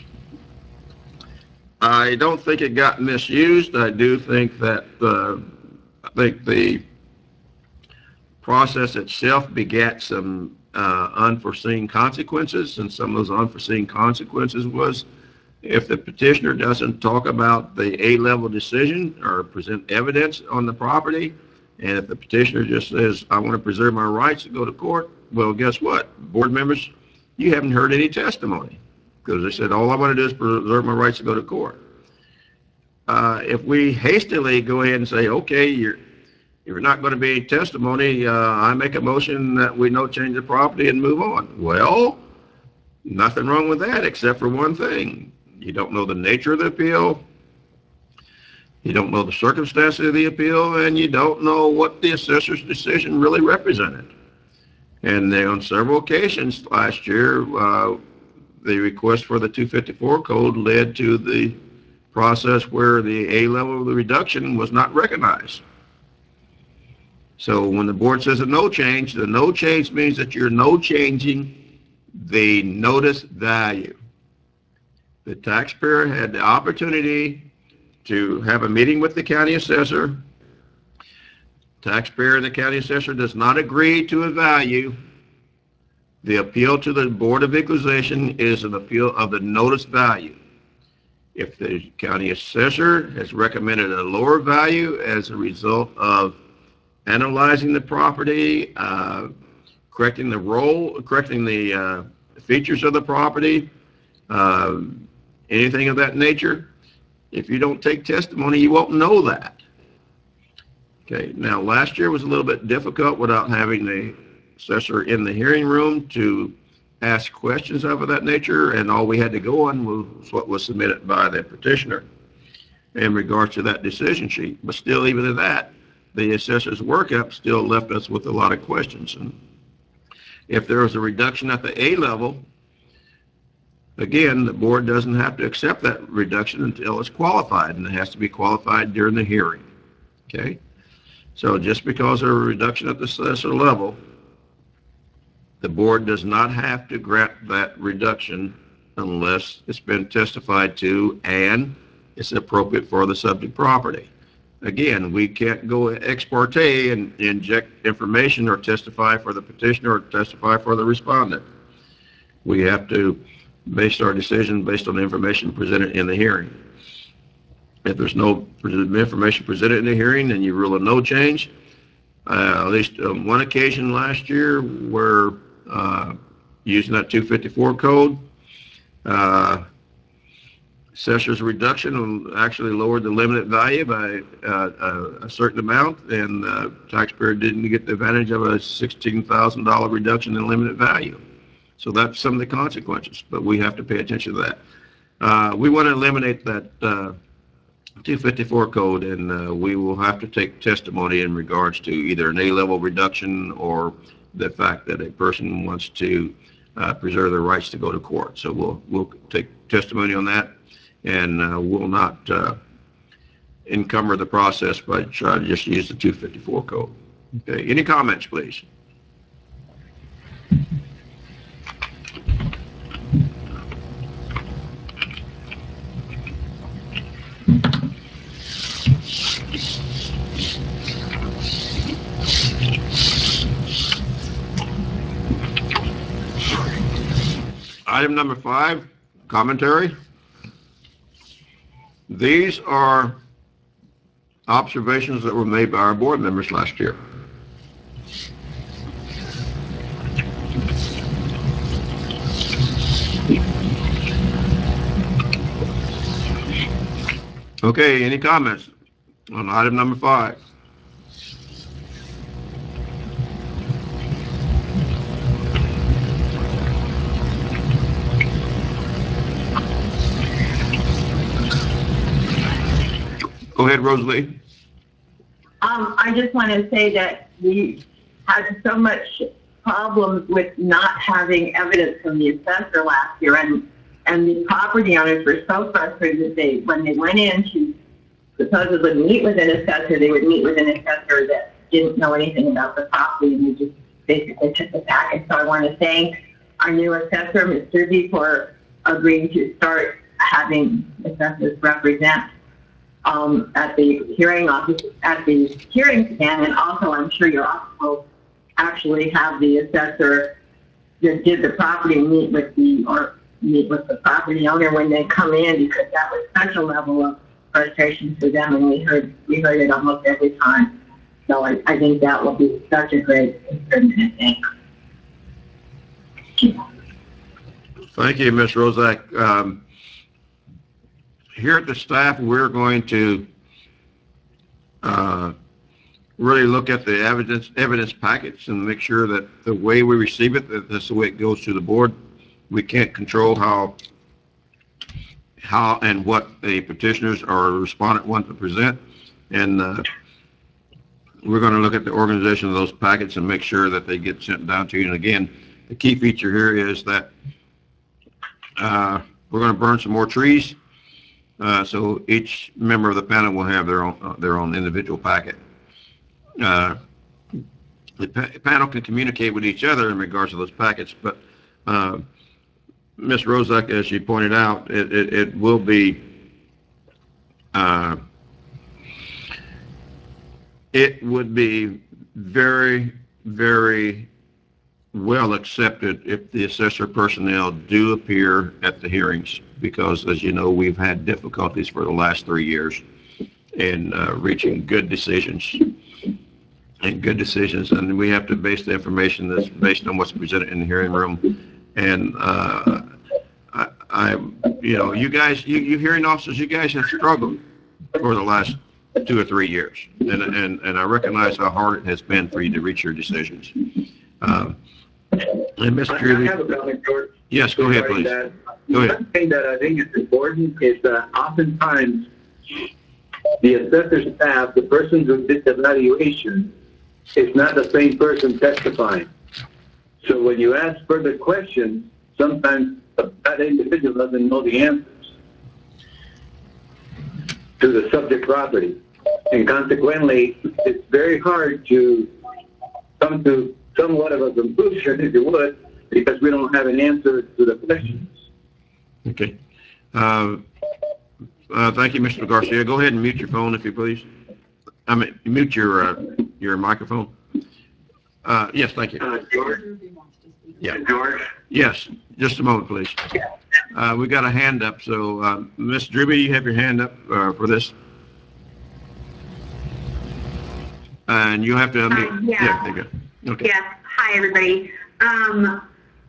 I don't think it got misused. I do think that uh, I think the process itself begat some uh, unforeseen consequences, and some of those unforeseen consequences was if the petitioner doesn't talk about the A-level decision or present evidence on the property, and if the petitioner just says, I want to preserve my rights to go to court, well, guess what? Board members, you haven't heard any testimony, because they said, all I want to do is preserve my rights to go to court. Uh, if we hastily go ahead and say, okay, you're, you're not going to be any testimony, uh, I make a motion that we no change the property and move on. Well, nothing wrong with that except for one thing. You don't know the nature of the appeal. You don't know the circumstances of the appeal, and you don't know what the assessor's decision really represented. And then on several occasions last year, uh, the request for the two fifty-four code led to the process where the A level of the reduction was not recognized. So when the board says a no change, the no change means that you're no changing the notice value. The taxpayer had the opportunity to have a meeting with the county assessor. Taxpayer and the county assessor does not agree to a value. The appeal to the Board of Equalization is an appeal of the notice value. If the county assessor has recommended a lower value as a result of analyzing the property, uh, correcting the role, correcting the uh, features of the property, uh, anything of that nature, if you don't take testimony, you won't know that. Okay, now last year was a little bit difficult without having the assessor in the hearing room to ask questions of that nature, and all we had to go on was what was submitted by the petitioner in regards to that decision sheet. But still, even at that, the assessor's workup still left us with a lot of questions. And if there was a reduction at the A level, again, the board doesn't have to accept that reduction until it's qualified, and it has to be qualified during the hearing. Okay? So just because of a reduction at the assessor level, the board does not have to grant that reduction unless it's been testified to and it's appropriate for the subject property. Again, we can't go ex parte and inject information or testify for the petitioner or testify for the respondent. We have to base our decision based on the information presented in the hearing. If there's no information presented in the hearing, then you rule a no change. Uh, at least on one occasion last year, where uh, using that two fifty-four code, uh, assessor's reduction actually lowered the limited value by uh, a, a certain amount, and uh, taxpayer didn't get the advantage of a sixteen thousand dollars reduction in limited value. So that's some of the consequences, but we have to pay attention to that. Uh, we want to eliminate that uh, two fifty-four code, and uh, we will have to take testimony in regards to either an A-level reduction or the fact that a person wants to uh, preserve their rights to go to court. So we'll we'll take testimony on that, and uh, will not uh, encumber the process by trying to just use the two fifty-four code. Okay, any comments, please? Item number five, commentary. These are observations that were made by our board members last year. Okay, any comments on item number five? Go ahead, Rosalie. Um, I just want to say that we had so much problems with not having evidence from the assessor last year, and and the property owners were so frustrated that they, when they went in to supposedly meet with an assessor, they would meet with an assessor that didn't know anything about the property, and they just basically took the package. So I want to thank our new assessor, Mister B, for agreeing to start having assessors represent Um, at the hearing office, at the hearing stand, and also I'm sure your office will actually have the assessor that did the property meet with the, or meet with the property owner when they come in, because that was such a level of frustration for them, and we heard, we heard it almost every time. So I, I think that will be such a great improvement. Thank you. Thank you, Miz Rozak. Um, Here at the staff, we're going to uh, really look at the evidence evidence package and make sure that the way we receive it, that that's the way it goes to the board. We can't control how how and what the petitioners or respondent want to present, and uh, we're going to look at the organization of those packets and make sure that they get sent down to you. And again, the key feature here is that Uh, we're going to burn some more trees. Uh, so each member of the panel will have their own uh, their own individual packet. Uh, the pa panel can communicate with each other in regards to those packets, but uh, Miz Rozak, as you pointed out, it, it, it will be uh, it would be very, very well accepted if the assessor personnel do appear at the hearings, because as you know, we've had difficulties for the last three years in uh, reaching good decisions and good decisions, and we have to base the information that's based on what's presented in the hearing room. And uh, I, I, you know, you guys, you, you hearing officers, you guys have struggled for the last two or three years, and and and I recognize how hard it has been for you to reach your decisions. Uh, and Mister I have a comment, George. Yes, go ahead, please. That. Go ahead. One thing that I think is important is that oftentimes the assessor staff, the person who did the evaluation, is not the same person testifying. So when you ask further questions, sometimes that individual doesn't know the answers to the subject property. And consequently, it's very hard to come to somewhat of a conclusion, if you would, because we don't have an answer to the questions. Okay. Uh, uh, thank you, Mister Garcia. Go ahead and mute your phone, if you please. I mean, mute your uh, your microphone. Uh, yes, thank you. Uh, George? Yeah. George? Yes, just a moment, please. Uh, we got a hand up, so uh, Miz Drewby, you have your hand up uh, for this. And you have to unmute. Uh, yeah. Yeah, there you go. Okay. Yes. Hi, everybody. Um,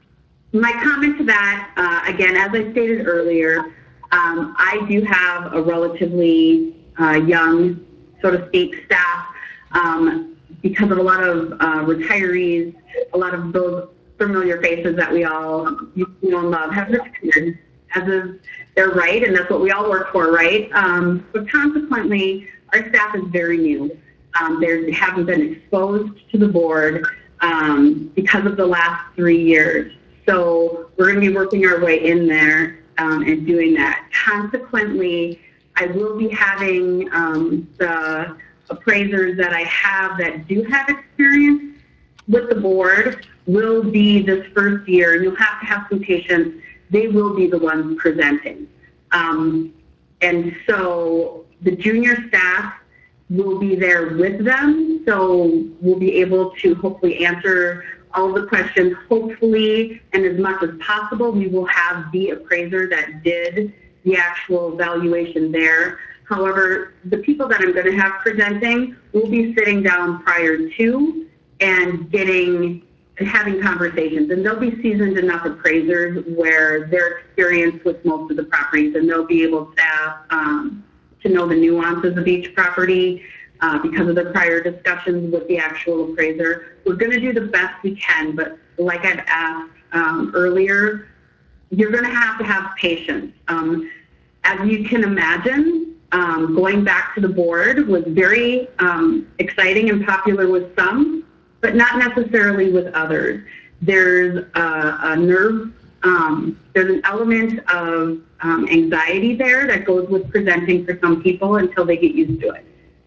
my comment to that, uh, again, as I stated earlier, um, I do have a relatively uh, young, so to speak, staff um, because of a lot of uh, retirees, a lot of those familiar faces that we all you know and love have retired, as is their right, and that's what we all work for, right? Um, but consequently, our staff is very new. Um, they haven't been exposed to the board um, because of the last three years. So we're going to be working our way in there um, and doing that. Consequently, I will be having um, the appraisers that I have that do have experience with the board will be this first year, and you'll have to have some patience. They will be the ones presenting. Um, and so the junior staff will be there with them, so we'll be able to hopefully answer all the questions, hopefully, and as much as possible. We will have the appraiser that did the actual valuation there. However, the people that I'm going to have presenting will be sitting down prior to and getting and having conversations, and they'll be seasoned enough appraisers where they're experienced with most of the properties, and they'll be able to have, um, to know the nuances of each property uh, because of the prior discussions with the actual appraiser. We're going to do the best we can, but like I've asked um, earlier, you're going to have to have patience. Um, as you can imagine, um, going back to the board was very um, exciting and popular with some, but not necessarily with others. There's a, a nerve, um, there's an element of um, anxiety there that goes with presenting for some people until they get used to it.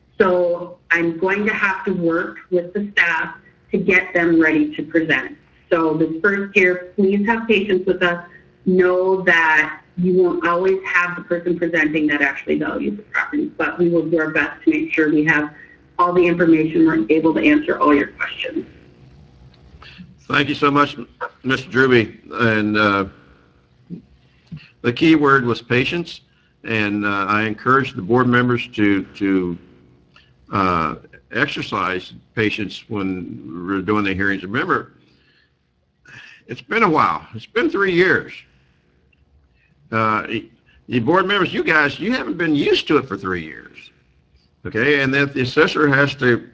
So I'm going to have to work with the staff to get them ready to present. So this first year, please have patience with us. Know that you won't always have the person presenting that actually values the property, but we will do our best to make sure we have all the information, we're able to answer all your questions. Thank you so much, Mister Drewby. And uh, the key word was patience, and uh, I encourage the board members to to uh, exercise patience when we're doing the hearings. Remember, it's been a while. It's been three years. Uh, the board members, you guys, you haven't been used to it for three years. Okay, and that the assessor has to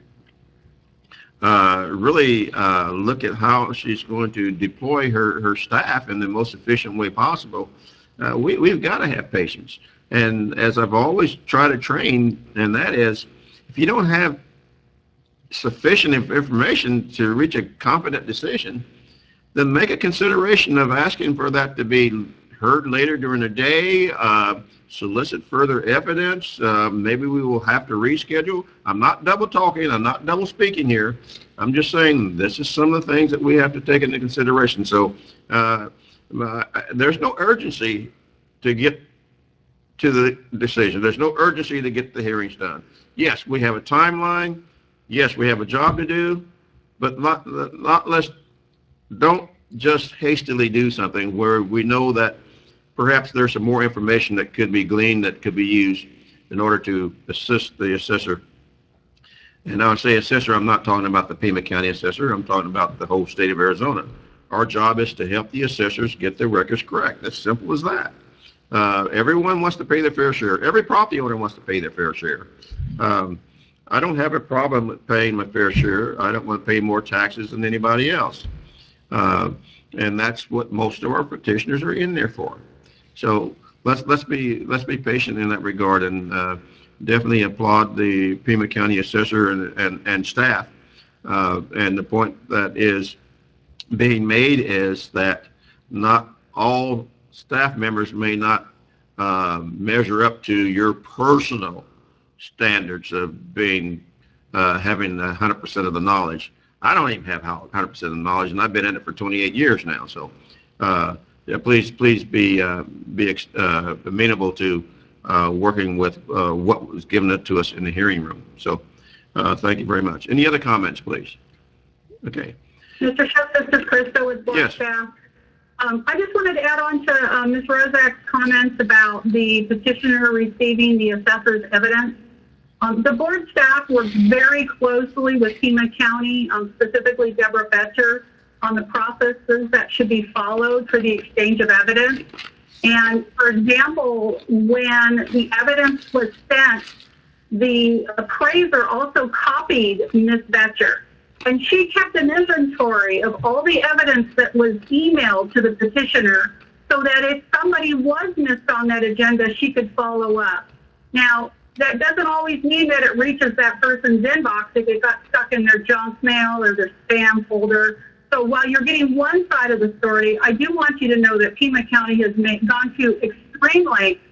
uh, really uh, look at how she's going to deploy her, her staff in the most efficient way possible. Uh, we, we've got to have patience. And as I've always tried to train, and that is, if you don't have sufficient information to reach a competent decision, then make a consideration of asking for that to be heard later during the day, uh, solicit further evidence. Uh, maybe we will have to reschedule. I'm not double talking. I'm not double speaking here. I'm just saying this is some of the things that we have to take into consideration. So uh, uh, there's no urgency to get to the decision. There's no urgency to get the hearings done. Yes, we have a timeline. Yes, we have a job to do, but not, not let's, don't just hastily do something where we know that perhaps there's some more information that could be gleaned that could be used in order to assist the assessor. And I would say assessor, I'm not talking about the Pima County assessor. I'm talking about the whole state of Arizona. Our job is to help the assessors get their records correct. As simple as that. Uh, everyone wants to pay their fair share. Every property owner wants to pay their fair share. Um, I don't have a problem with paying my fair share. I don't want to pay more taxes than anybody else. Uh, and that's what most of our petitioners are in there for. So let's let's be let's be patient in that regard, and uh, definitely applaud the Pima County assessor and and, and staff. Uh, and the point that is being made is that not all staff members may not uh, measure up to your personal standards of being uh, having one hundred percent of the knowledge. I don't even have one hundred percent of the knowledge, and I've been in it for twenty-eight years now. So, uh, yeah, please, please be uh, be uh, amenable to uh, working with uh, what was given to us in the hearing room. So, uh, thank you very much. Any other comments, please? Okay. Mister Schiff, this is Krista with board Yes. staff. Um, I just wanted to add on to uh, Miz Rozak's comments about the petitioner receiving the assessor's evidence. Um, the board staff worked very closely with Pima County, um, specifically Deborah Betcher, on the processes that should be followed for the exchange of evidence. And for example, when the evidence was sent, the appraiser also copied Miz Betcher. And she kept an inventory of all the evidence that was emailed to the petitioner so that if somebody was missed on that agenda, she could follow up. Now, that doesn't always mean that it reaches that person's inbox if it got stuck in their junk mail or their spam folder. So while you're getting one side of the story, I do want you to know that Pima County has made, gone to extreme lengths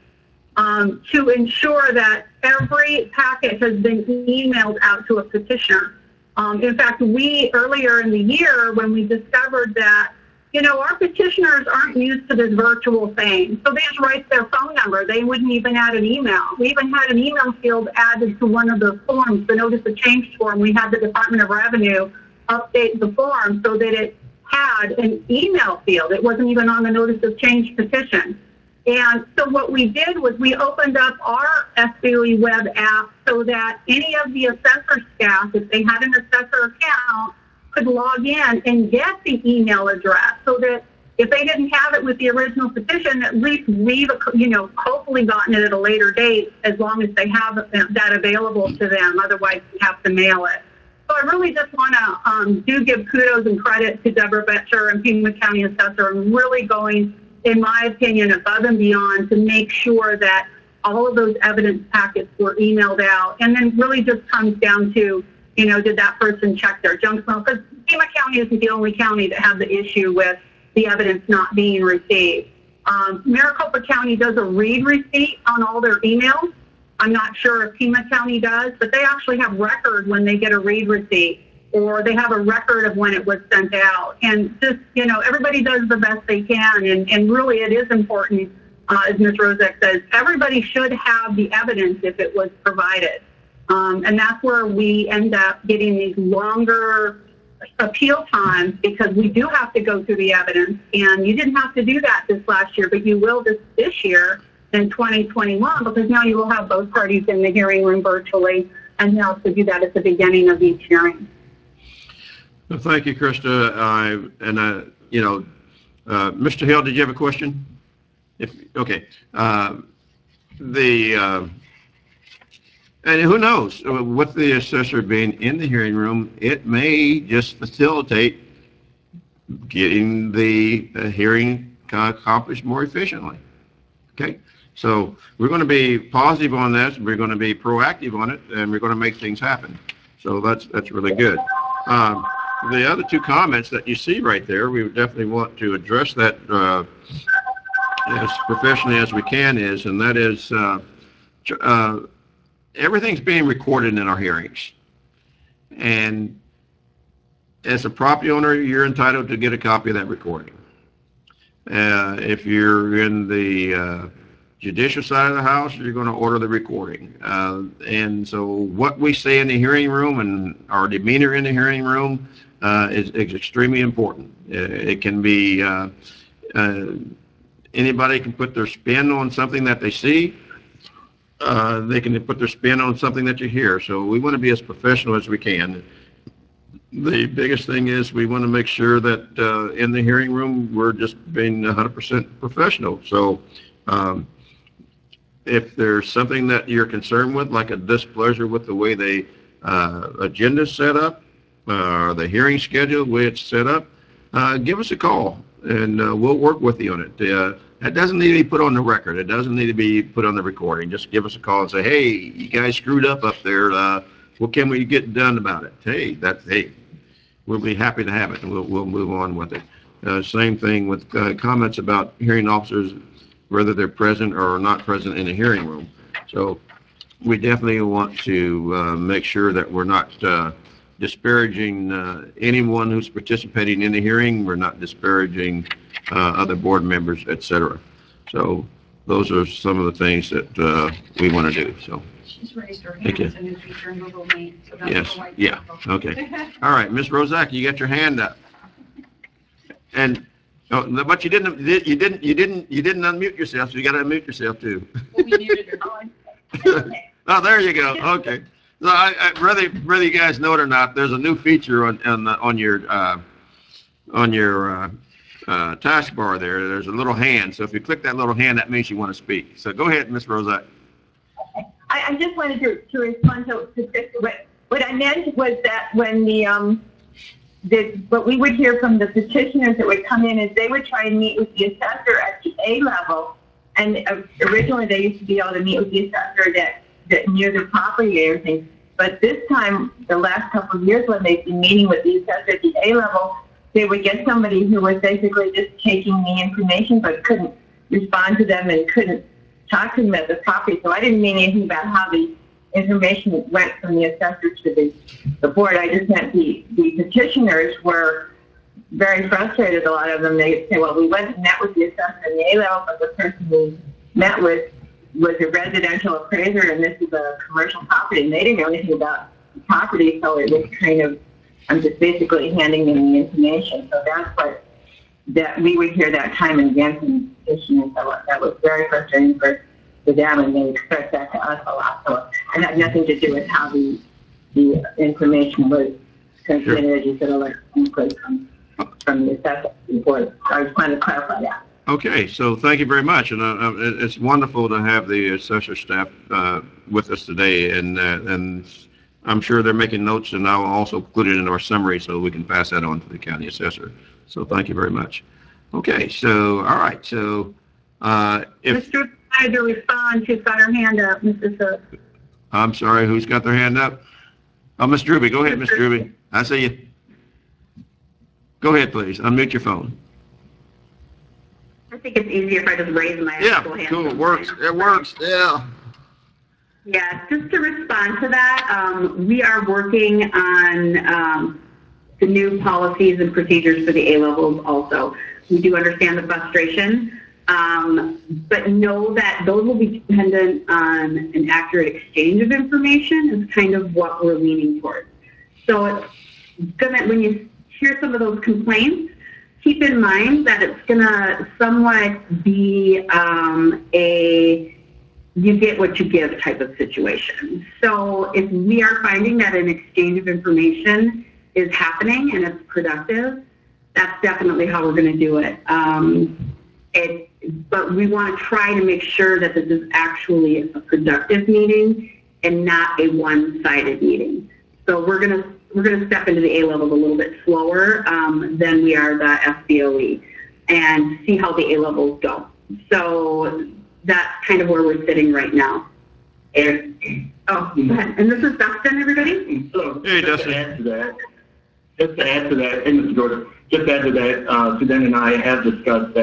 um, to ensure that every packet has been emailed out to a petitioner. Um, in fact, we, earlier in the year, when we discovered that, you know, our petitioners aren't used to this virtual thing. So they just write their phone number. They wouldn't even add an email. We even had an email field added to one of the forms, the notice of change form. We had the Department of Revenue update the form so that it had an email field. It wasn't even on the notice of change petition. And so what we did was we opened up our S B O E web app so that any of the assessor staff, if they had an assessor account, could log in and get the email address so that if they didn't have it with the original petition, at least we've, you know, hopefully gotten it at a later date as long as they have that available to them. Otherwise, we have to mail it. So I really just want to um, do give kudos and credit to Deborah Betcher and Pima County Assessor and really going, in my opinion, above and beyond to make sure that all of those evidence packets were emailed out. And then really just comes down to, you know, did that person check their junk mail? Because Pima County isn't the only county that had the issue with the evidence not being received. Um, Maricopa County does a read receipt on all their emails. I'm not sure if Pima County does, but they actually have record when they get a read receipt, or they have a record of when it was sent out. And just, you know, everybody does the best they can. And, and really it is important, uh, as Miz Rozak says, everybody should have the evidence if it was provided. Um, and that's where we end up getting these longer appeal times because we do have to go through the evidence. And you didn't have to do that this last year, but you will this, this year in twenty twenty-one because now you will have both parties in the hearing room virtually, and you also do that at the beginning of each hearing. Well, thank you, Krista. I, and, uh, you know, uh, Mister Hill, did you have a question? If, okay. Uh, the, uh, and who knows, with the assessor being in the hearing room, it may just facilitate getting the uh, hearing accomplished more efficiently. Okay. So we're going to be positive on this. We're going to be proactive on it, and we're going to make things happen. So that's, that's really good. Um, The other two comments that you see right there, we would definitely want to address that uh, as professionally as we can is, and that is uh, uh, everything's being recorded in our hearings. And as a property owner, you're entitled to get a copy of that recording. Uh, if you're in the uh, judicial side of the house, you're going to order the recording. Uh, and so what we say in the hearing room and our demeanor in the hearing room uh, is, is extremely important. It can be, uh, uh, anybody can put their spin on something that they see. Uh, they can put their spin on something that you hear. So we want to be as professional as we can. The biggest thing is we want to make sure that uh, in the hearing room we're just being one hundred percent professional. So um, if there's something that you're concerned with, like a displeasure with the way the uh, agenda is set up, uh, the hearing schedule, the way it's set up, uh, give us a call and uh, we'll work with you on it. Uh, it doesn't need to be put on the record. It doesn't need to be put on the recording. Just give us a call and say, hey, you guys screwed up up there. Uh, what can we get done about it? Hey, that's, hey, we'll be happy to have it, and we'll, we'll move on with it. Uh, same thing with uh, comments about hearing officers, whether they're present or not present in the hearing room. So we definitely want to uh, make sure that we're not uh, disparaging uh, anyone who's participating in the hearing. We're not disparaging uh, other board members, et cetera. So those are some of the things that uh, we want to do. So. She's raised her hand. Thank you. It's a new feature in Google Meet. So that's Yes, the white yeah, circle. okay. All right, Miz Rozak, you got your hand up. And, oh, no, but you didn't, you didn't, you didn't, you didn't unmute yourself, so you got to unmute yourself too. Well, we muted her. Oh, there you go, okay. So I, I, whether, whether you guys know it or not, there's a new feature on, on, the- on your, uh, on your, uh, uh, taskbar there. There's a little hand, so if you click that little hand, that means you want to speak. So go ahead, Miz Rozak. I, I just wanted to, to respond to, to what, what I meant was that when the, um, the, what we would hear from the petitioners that would come in is they would try and meet with the assessor at the A level. And uh, originally they used to be able to meet with the assessor that, that near the property and everything. But this time, the last couple of years when they've been meeting with the assessor at the A level, they would get somebody who was basically just taking the information but couldn't respond to them and couldn't talk to them at the property. So I didn't mean anything about how the information went from the assessor to the, the board. I just meant the, the petitioners were very frustrated, a lot of them. They say, well, we went and met with the assessor in the A level, but the person we met with was a residential appraiser and this is a commercial property. And they didn't know anything about the property, so it was kind of, I'm just basically handing them the information. So that's what, that we would hear that time and again from the petitioners. So that was very frustrating for, for them, and they expressed that to us a lot. So it had nothing to do with how the, the information was considered, as you said, electronically from, from the assessment report. So I just wanted to clarify that. Okay, so thank you very much, and uh, uh, it's wonderful to have the assessor staff uh, with us today, and uh, and I'm sure they're making notes, and I'll also include it in our summary so we can pass that on to the county assessor. So thank you very much. Okay, so all right, so uh, if Mister Tried to respond, she's got her hand up, Missus Hook. I'm sorry, who's got their hand up? Oh, Miss Drewby, go ahead, Miss Drewby. I see you. Go ahead, please. Unmute your phone. I think it's easier if I just raise my Yeah, actual hand. cool. It works. It works. Yeah. Yeah, just to respond to that, um, we are working on um, the new policies and procedures for the A levels also. We do understand the frustration, um, but know that those will be dependent on an accurate exchange of information is kind of what we're leaning towards. So it's gonna, when you hear some of those complaints, keep in mind that it's gonna somewhat be um, a you get what you give type of situation. So if we are finding that an exchange of information is happening and it's productive, that's definitely how we're going to do it. Um, it. But we want to try to make sure that this is actually a productive meeting and not a one-sided meeting. So we're going to we're going to step into the A levels a little bit slower um, than we are the F B O E and see how the A levels go. So that's kind of where we're sitting right now. And, oh, go ahead. And this is Dustin, everybody? So, Hey, just Dustin. to add to that, just to add to that, hey, Mister Jordan, just to add to that, uh, Suzanne and I have discussed that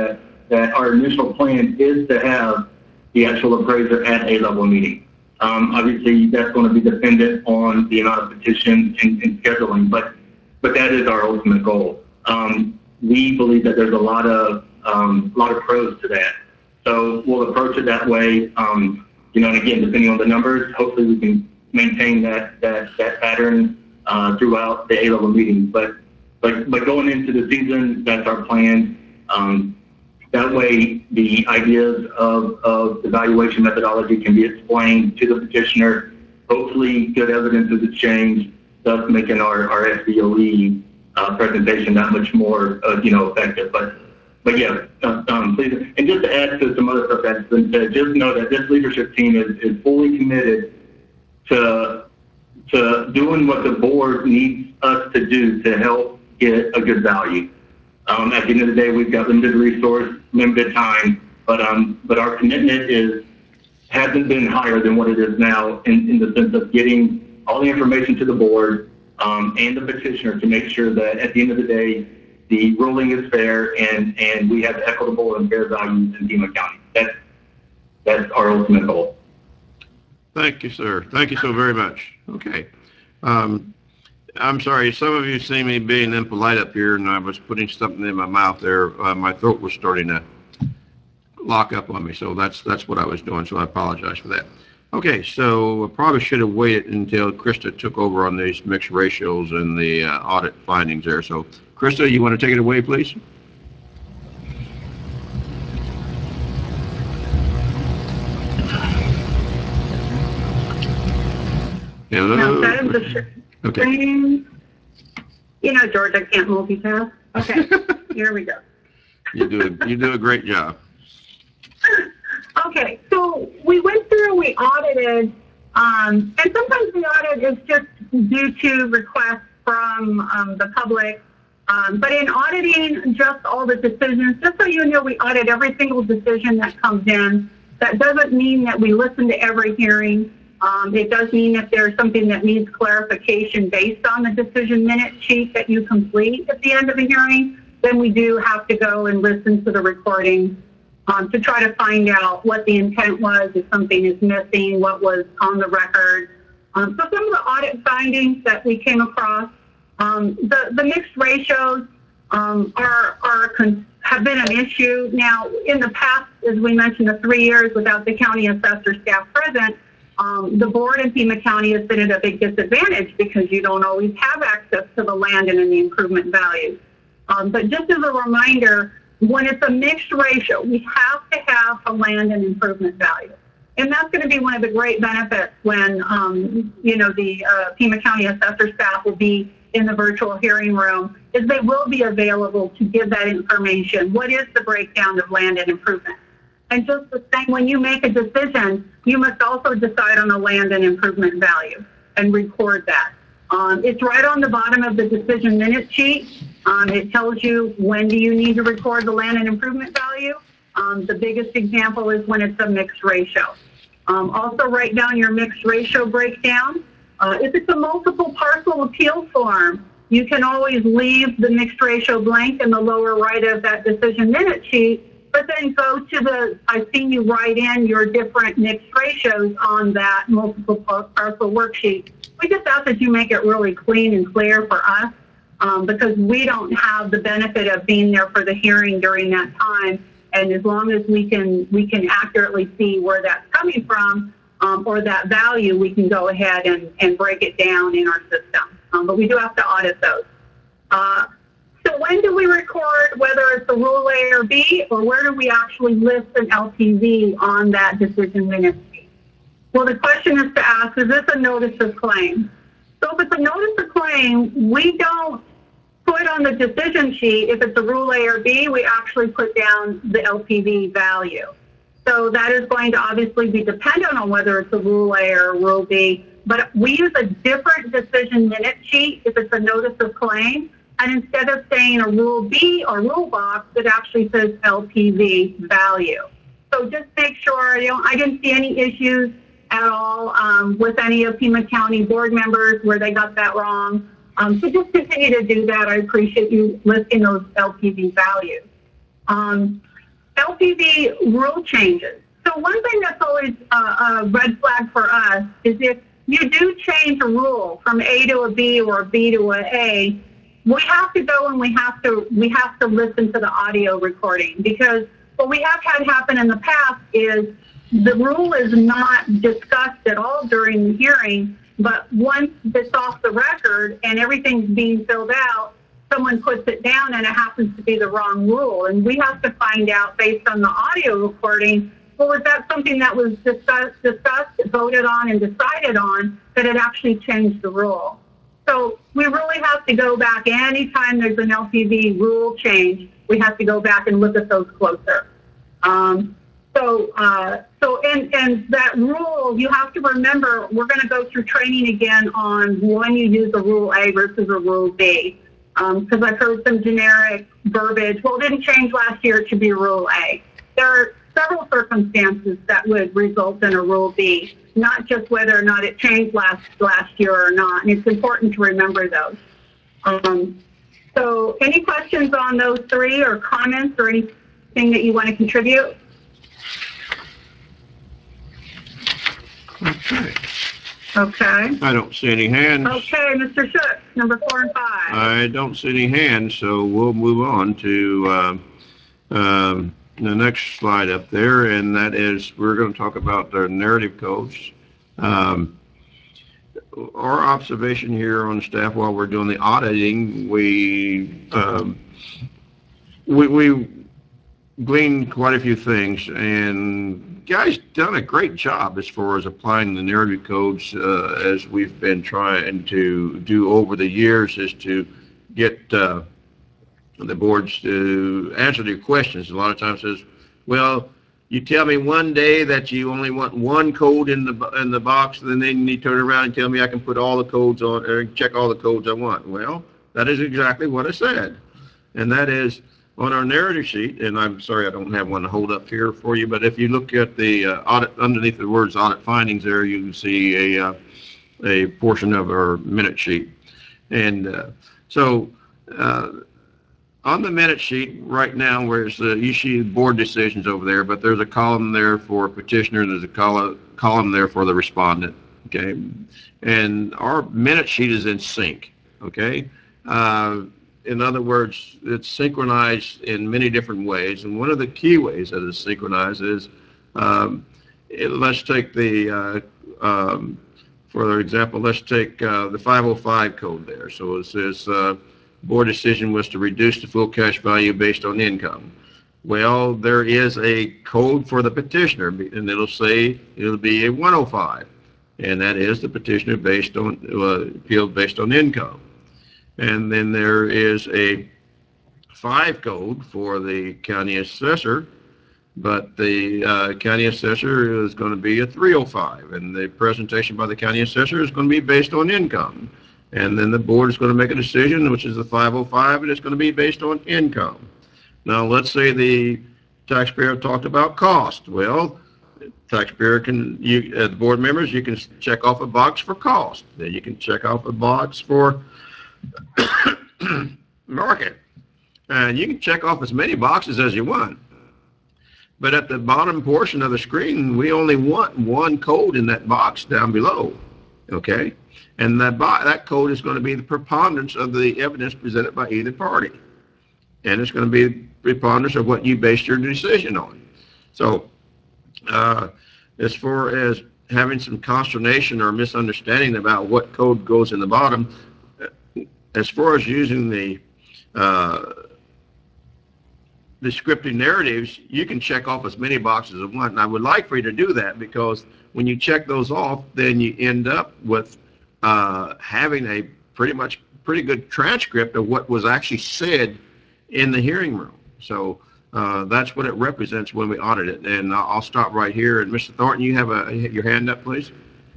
that our initial plan is to have the actual appraiser at a level meeting. Um, obviously, that's going to be dependent on the amount of petitions and, and scheduling, but but that is our ultimate goal. Um, we believe that there's a lot of um, lot of pros to that, so we'll approach it that way. Um, you know, and again, depending on the numbers, hopefully we can maintain that that that pattern uh, throughout the A level meetings. But but but going into the season, that's our plan. Um, That way, the ideas of, of evaluation methodology can be explained to the petitioner. Hopefully, good evidence is exchanged, thus making our, our S B O E uh, presentation that much more, uh, you know, effective. But, but yeah, uh, um, please. And just to add to some other stuff that's been said, just know that this leadership team is, is fully committed to, to doing what the board needs us to do to help get a good value. Um, at the end of the day, we've got limited resource, limited time, but um, but our commitment is hasn't been higher than what it is now in, in the sense of getting all the information to the board um, and the petitioner to make sure that at the end of the day, the ruling is fair and, and we have equitable and fair values in Pima County. That's that's our ultimate goal. Thank you, sir. Thank you so very much. Okay. Um, I'm sorry, some of you see me being impolite up here, and I was putting something in my mouth there. Uh, my throat was starting to lock up on me, so that's that's what I was doing, so I apologize for that. Okay, so I probably should have waited until Krista took over on these mixed ratios and the uh, audit findings there. So, Krista, you want to take it away, please? Hello? No, that is the sh- Okay. You know, George, I can't multitask. Okay, here we go. You do a, you do a great job. Okay, so we went through, we audited, um, and sometimes the audit is just due to requests from um, the public. Um, but in auditing just all the decisions, just so you know, we audit every single decision that comes in. That doesn't mean that we listen to every hearing. Um, it does mean if there's something that needs clarification based on the decision minute sheet that you complete at the end of a hearing, then we do have to go and listen to the recording um, to try to find out what the intent was, if something is missing, what was on the record. Um, so some of the audit findings that we came across, um, the, the mixed ratios um, are, are have been an issue. Now, in the past, as we mentioned, the three years without the county assessor staff present, Um, the board in Pima County has been at a big disadvantage because you don't always have access to the land and in the improvement values. Um, but just as a reminder, when it's a mixed ratio, we have to have a land and improvement value. And that's going to be one of the great benefits when, um, you know, the uh, Pima County assessor staff will be in the virtual hearing room, is they will be available to give that information. What is the breakdown of land and improvement? And just the same, when you make a decision, you must also decide on the land and improvement value and record that. Um, it's right on the bottom of the decision minute sheet. Um, it tells you when do you need to record the land and improvement value. Um, the biggest example is when it's a mixed ratio. Um, also write down your mixed ratio breakdown. Uh, if it's a multiple parcel appeal form, you can always leave the mixed ratio blank in the lower right of that decision minute sheet, but then go to the, I've seen you write in your different mixed ratios on that multiple parcel worksheet. We just ask that you make it really clean and clear for us um, because we don't have the benefit of being there for the hearing during that time. And as long as we can, we can accurately see where that's coming from um, or that value, we can go ahead and, and break it down in our system. Um, but we do have to audit those. Uh, So when do we record, whether it's a Rule A or B, or where do we actually list an L P V on that decision minute sheet? Well, the question is to ask, is this a notice of claim? So if it's a notice of claim, we don't put on the decision sheet, if it's a Rule A or B, we actually put down the L P V value. So that is going to obviously be dependent on whether it's a Rule A or a Rule B, but we use a different decision minute sheet if it's a notice of claim. And instead of saying a Rule B or Rule Box, it actually says L P V value. So just make sure, you know, I didn't see any issues at all um, with any of Pima County board members where they got that wrong. Um, so just continue to do that. I appreciate you listing those L P V values. Um, L P V rule changes. So one thing that's always a, a red flag for us is if you do change a rule from A to a B or a B to a A, we have to go and we have to we have to listen to the audio recording, because what we have had happen in the past is the rule is not discussed at all during the hearing, but once it's off the record and everything's being filled out, someone puts it down and it happens to be the wrong rule. And we have to find out based on the audio recording, well, was that something that was discussed, discussed, voted on, and decided on, that it actually changed the rule? So we really have to go back anytime there's an L P V rule change. We have to go back and look at those closer. Um, so, uh, so, and and that rule, you have to remember, we're going to go through training again on when you use a rule A versus a rule B, because um, I've heard some generic verbiage. Well, it didn't change last year; it should be rule A. There are several circumstances that would result in a rule B, not just whether or not it changed last last year or not. And it's important to remember those. Um, so any questions on those three, or comments, or anything that you want to contribute? Okay. Okay. I don't see any hands. Okay, Mister Shook, number four and five. I don't see any hands, so we'll move on to uh, um, the next slide up there, and that is we're going to talk about the narrative codes. Um, our observation here on staff while we're doing the auditing, we um, we, we gleaned quite a few things, and guys done a great job as far as applying the narrative codes uh, as we've been trying to do over the years, is to get uh, the boards to answer their questions. A lot of times says, well, you tell me one day that you only want one code in the in the box, and then you turn around and tell me I can put all the codes on, or check all the codes I want. Well, that is exactly what I said, and that is on our narrative sheet. And I'm sorry I don't have one to hold up here for you, but if you look at the uh, audit, underneath the words audit findings there, you can see a uh, a portion of our minute sheet. And uh, so uh, on the minute sheet right now, where's the, you see board decisions over there, but there's a column there for petitioner and there's a column column there for the respondent. Okay, and our minute sheet is in sync. Okay, uh, in other words, it's synchronized in many different ways, and one of the key ways that it's synchronized is, um, it, let's take the uh, um, for example, let's take uh, the five oh five code there. So it says uh, board decision was to reduce the full cash value based on income. Well, there is a code for the petitioner, and it'll say it'll be a one oh five, and that is the petitioner based on uh, appeal based on income. And then there is a five code for the county assessor, but the uh, county assessor is going to be a three oh five, and the presentation by the county assessor is going to be based on income. And then the board is going to make a decision, which is the five oh five, and it's going to be based on income. Now, let's say the taxpayer talked about cost. Well, taxpayer can, you, as board members, you can check off a box for cost. Then you can check off a box for market. And you can check off as many boxes as you want. But at the bottom portion of the screen, we only want one code in that box down below. Okay? And that, that code is going to be the preponderance of the evidence presented by either party. And it's going to be the preponderance of what you based your decision on. So, uh, as far as having some consternation or misunderstanding about what code goes in the bottom, as far as using the uh, descriptive narratives, you can check off as many boxes as one. And I would like for you to do that, because when you check those off, then you end up with uh, having a pretty much pretty good transcript of what was actually said in the hearing room. So uh, that's what it represents when we audit it. And I'll stop right here. And Mister Thornton, you have a, your hand up, please.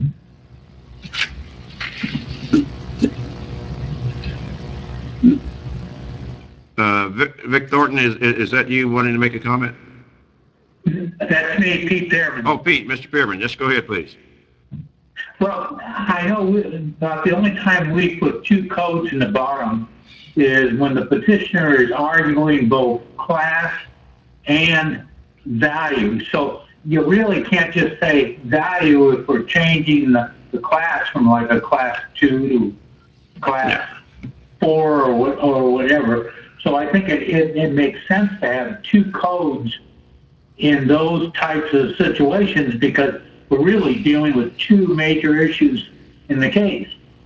Uh, Vic, Vic Thornton, is is that you wanting to make a comment? That's me, Pete Pearman. Oh, Pete, Mister Pearman, just go ahead, please. Well, I know we, about the only time we put two codes in the bottom is when the petitioner is arguing both class and value. So you really can't just say value if we're changing the, the class from like a class two to class four or what, or whatever. So I think it, it, it makes sense to have two codes in those types of situations because we're really dealing with two major issues in the case.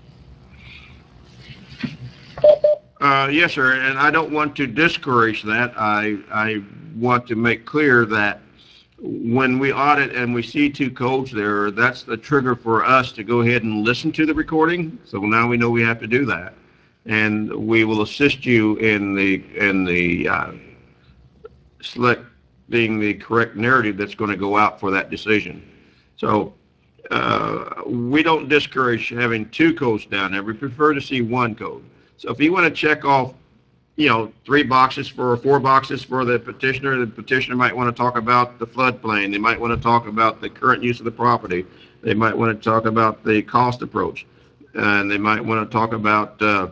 Uh, yes, sir, and I don't want to discourage that. I, I want to make clear that when we audit and we see two codes there, that's the trigger for us to go ahead and listen to the recording. So now we know we have to do that, and we will assist you in the in the uh, selecting the correct narrative that's going to go out for that decision. So uh, we don't discourage having two codes down there. We prefer to see one code. So if you want to check off, you know, three boxes for or four boxes for the petitioner, the petitioner might want to talk about the floodplain. They might want to talk about the current use of the property. They might want to talk about the cost approach. And they might want to talk about, uh,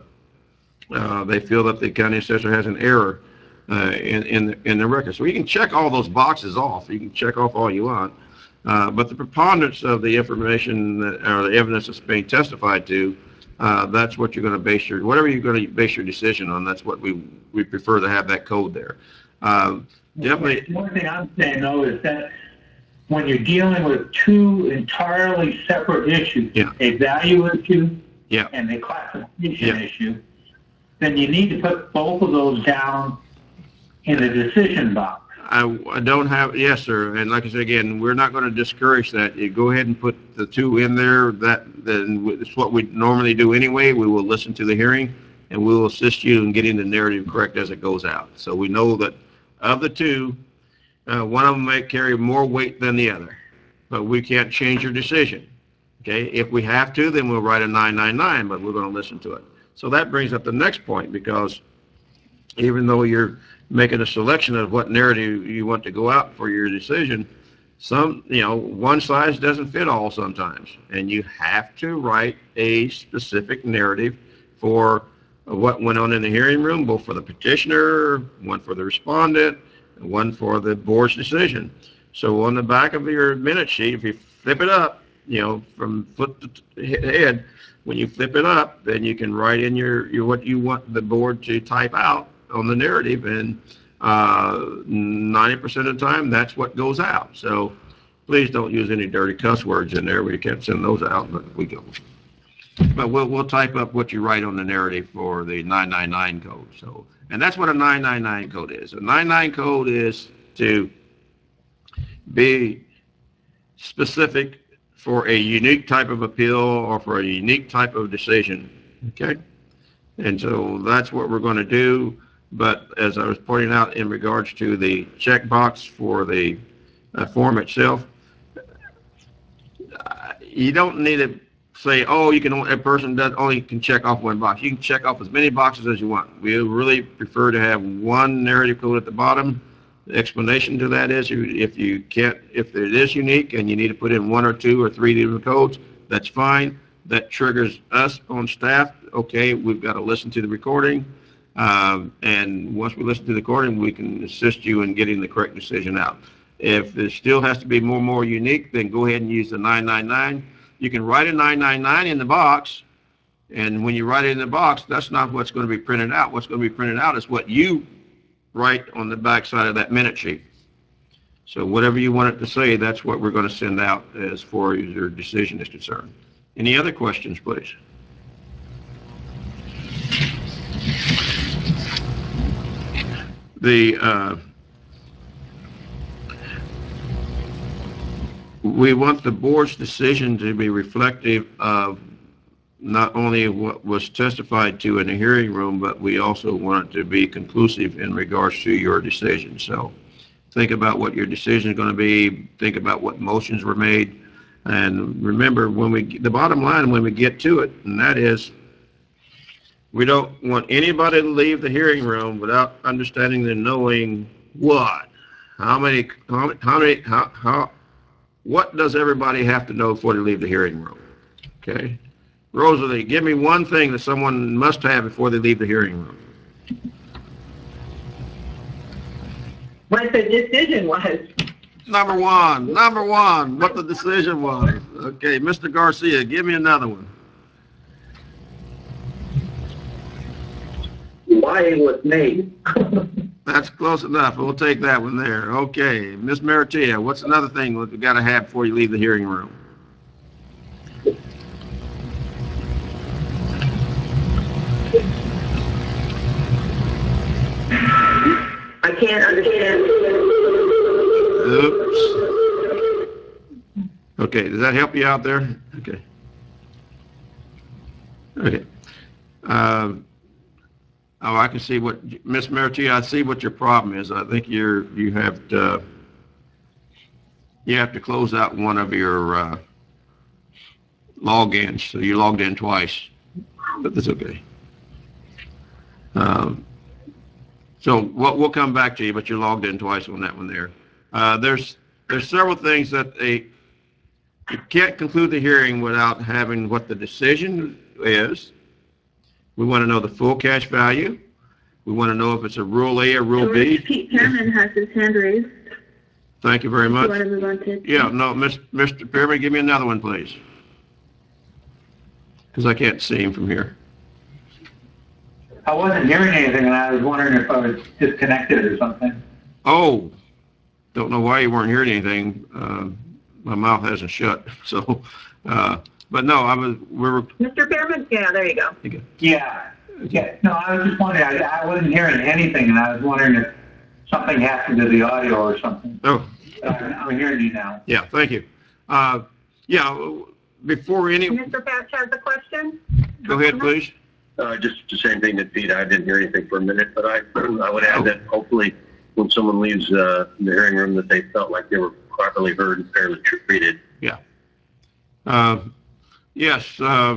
uh, they feel that the county assessor has an error uh, in, in, the, in the record. So you can check all those boxes off. You can check off all you want. Uh, but the preponderance of the information that, or the evidence that's being testified to, Uh, that's what you're going to base your, whatever you're going to base your decision on, that's what we, we prefer to have that code there. Um, definitely. One thing I'm saying, though, is that when you're dealing with two entirely separate issues, yeah. a value issue yeah. and a classification yeah. issue, then you need to put both of those down in the decision box. I, I don't have, yes, sir. And like I said, again, we're not going to discourage that. You go ahead and put the two in there. That then it's what we normally do anyway. We will listen to the hearing, and we will assist you in getting the narrative correct as it goes out. So we know that of the two, uh, one of them may carry more weight than the other, but we can't change your decision. Okay, if we have to, then we'll write a nine nine nine, but we're going to listen to it. So that brings up the next point, because even though you're making a selection of what narrative you want to go out for your decision, some, you know, one size doesn't fit all sometimes, and you have to write a specific narrative for what went on in the hearing room, both for the petitioner, one for the respondent, and one for the board's decision. So on the back of your minute sheet, if you flip it up, you know, from foot to head, when you flip it up, then you can write in your, your what you want the board to type out on the narrative, and uh, ninety percent of the time that's what goes out. So please don't use any dirty cuss words in there. We can't send those out, but we go. But we'll we'll type up what you write on the narrative for the nine nine nine code. So, and that's what a nine nine nine code is. A nine nine code is to be specific for a unique type of appeal or for a unique type of decision. Okay, and so that's what we're going to do. But as I was pointing out in regards to the checkbox for the uh, form itself, uh, you don't need to say, oh, you can only, a person does only can check off one box. You can check off as many boxes as you want. We really prefer to have one narrative code at the bottom. The explanation to that is, if you can't, if it is unique and you need to put in one or two or three different codes, that's fine. That triggers us on staff. Okay, we've got to listen to the recording. Um, and once we listen to the recording, we can assist you in getting the correct decision out. If it still has to be more and more unique, then go ahead and use the nine nine nine. You can write a nine nine nine in the box, and when you write it in the box, that's not what's going to be printed out. What's going to be printed out is what you write on the back side of that minute sheet. So whatever you want it to say, that's what we're going to send out as far as your decision is concerned. Any other questions, please? The uh, we want the board's decision to be reflective of not only what was testified to in the hearing room, but we also want it to be conclusive in regards to your decision. So think about what your decision is going to be. Think about what motions were made. And remember, when we, the bottom line when we get to it, and that is, we don't want anybody to leave the hearing room without understanding and knowing what, how many, how, how many, how, how, what does everybody have to know before they leave the hearing room? Okay, Rosalie, give me one thing that someone must have before they leave the hearing room. What the decision was. Number one, number one, what the decision was. Okay, Mister Garcia, give me another one. Why it was made. That's close enough. We'll take that one there. Okay, Miz Maratia, what's another thing we got to have before you leave the hearing room? I can't understand. Oops. Okay, does that help you out there? Okay. Okay. Um, oh, I can see what, Miss Maratia, I see what your problem is. I think you're, you have to, you have to close out one of your uh, logins, so you logged in twice, but that's okay. Um, so we'll, we'll come back to you, but you logged in twice on that one there. Uh, there's there's several things that a you can't conclude the hearing without having what the decision is. We want to know the full cash value. We want to know if it's a Rule A or Rule B. Pete Pearman has his hand raised. Thank you very much. Do you want to move on to? Yeah, no, Mister Pearman, give me another one, please, because I can't see him from here. I wasn't hearing anything, and I was wondering if I was disconnected or something. Oh, don't know why you weren't hearing anything. Uh, my mouth hasn't shut, so. Uh, but no, I was. We were. Mister Pearman? Yeah, there you go. Okay. Yeah. Yeah. No, I was just wondering. I, I wasn't hearing anything, and I was wondering if something happened to the audio or something. Oh. Uh, I'm hearing you now. Yeah. Thank you. Uh, yeah. Before any. Mister Patch has a question. Go ahead, please. Uh, just the same thing that Pete. I didn't hear anything for a minute, but I I would add that hopefully when someone leaves uh, the hearing room that they felt like they were properly heard and fairly treated. Yeah. Uh, yes. Uh,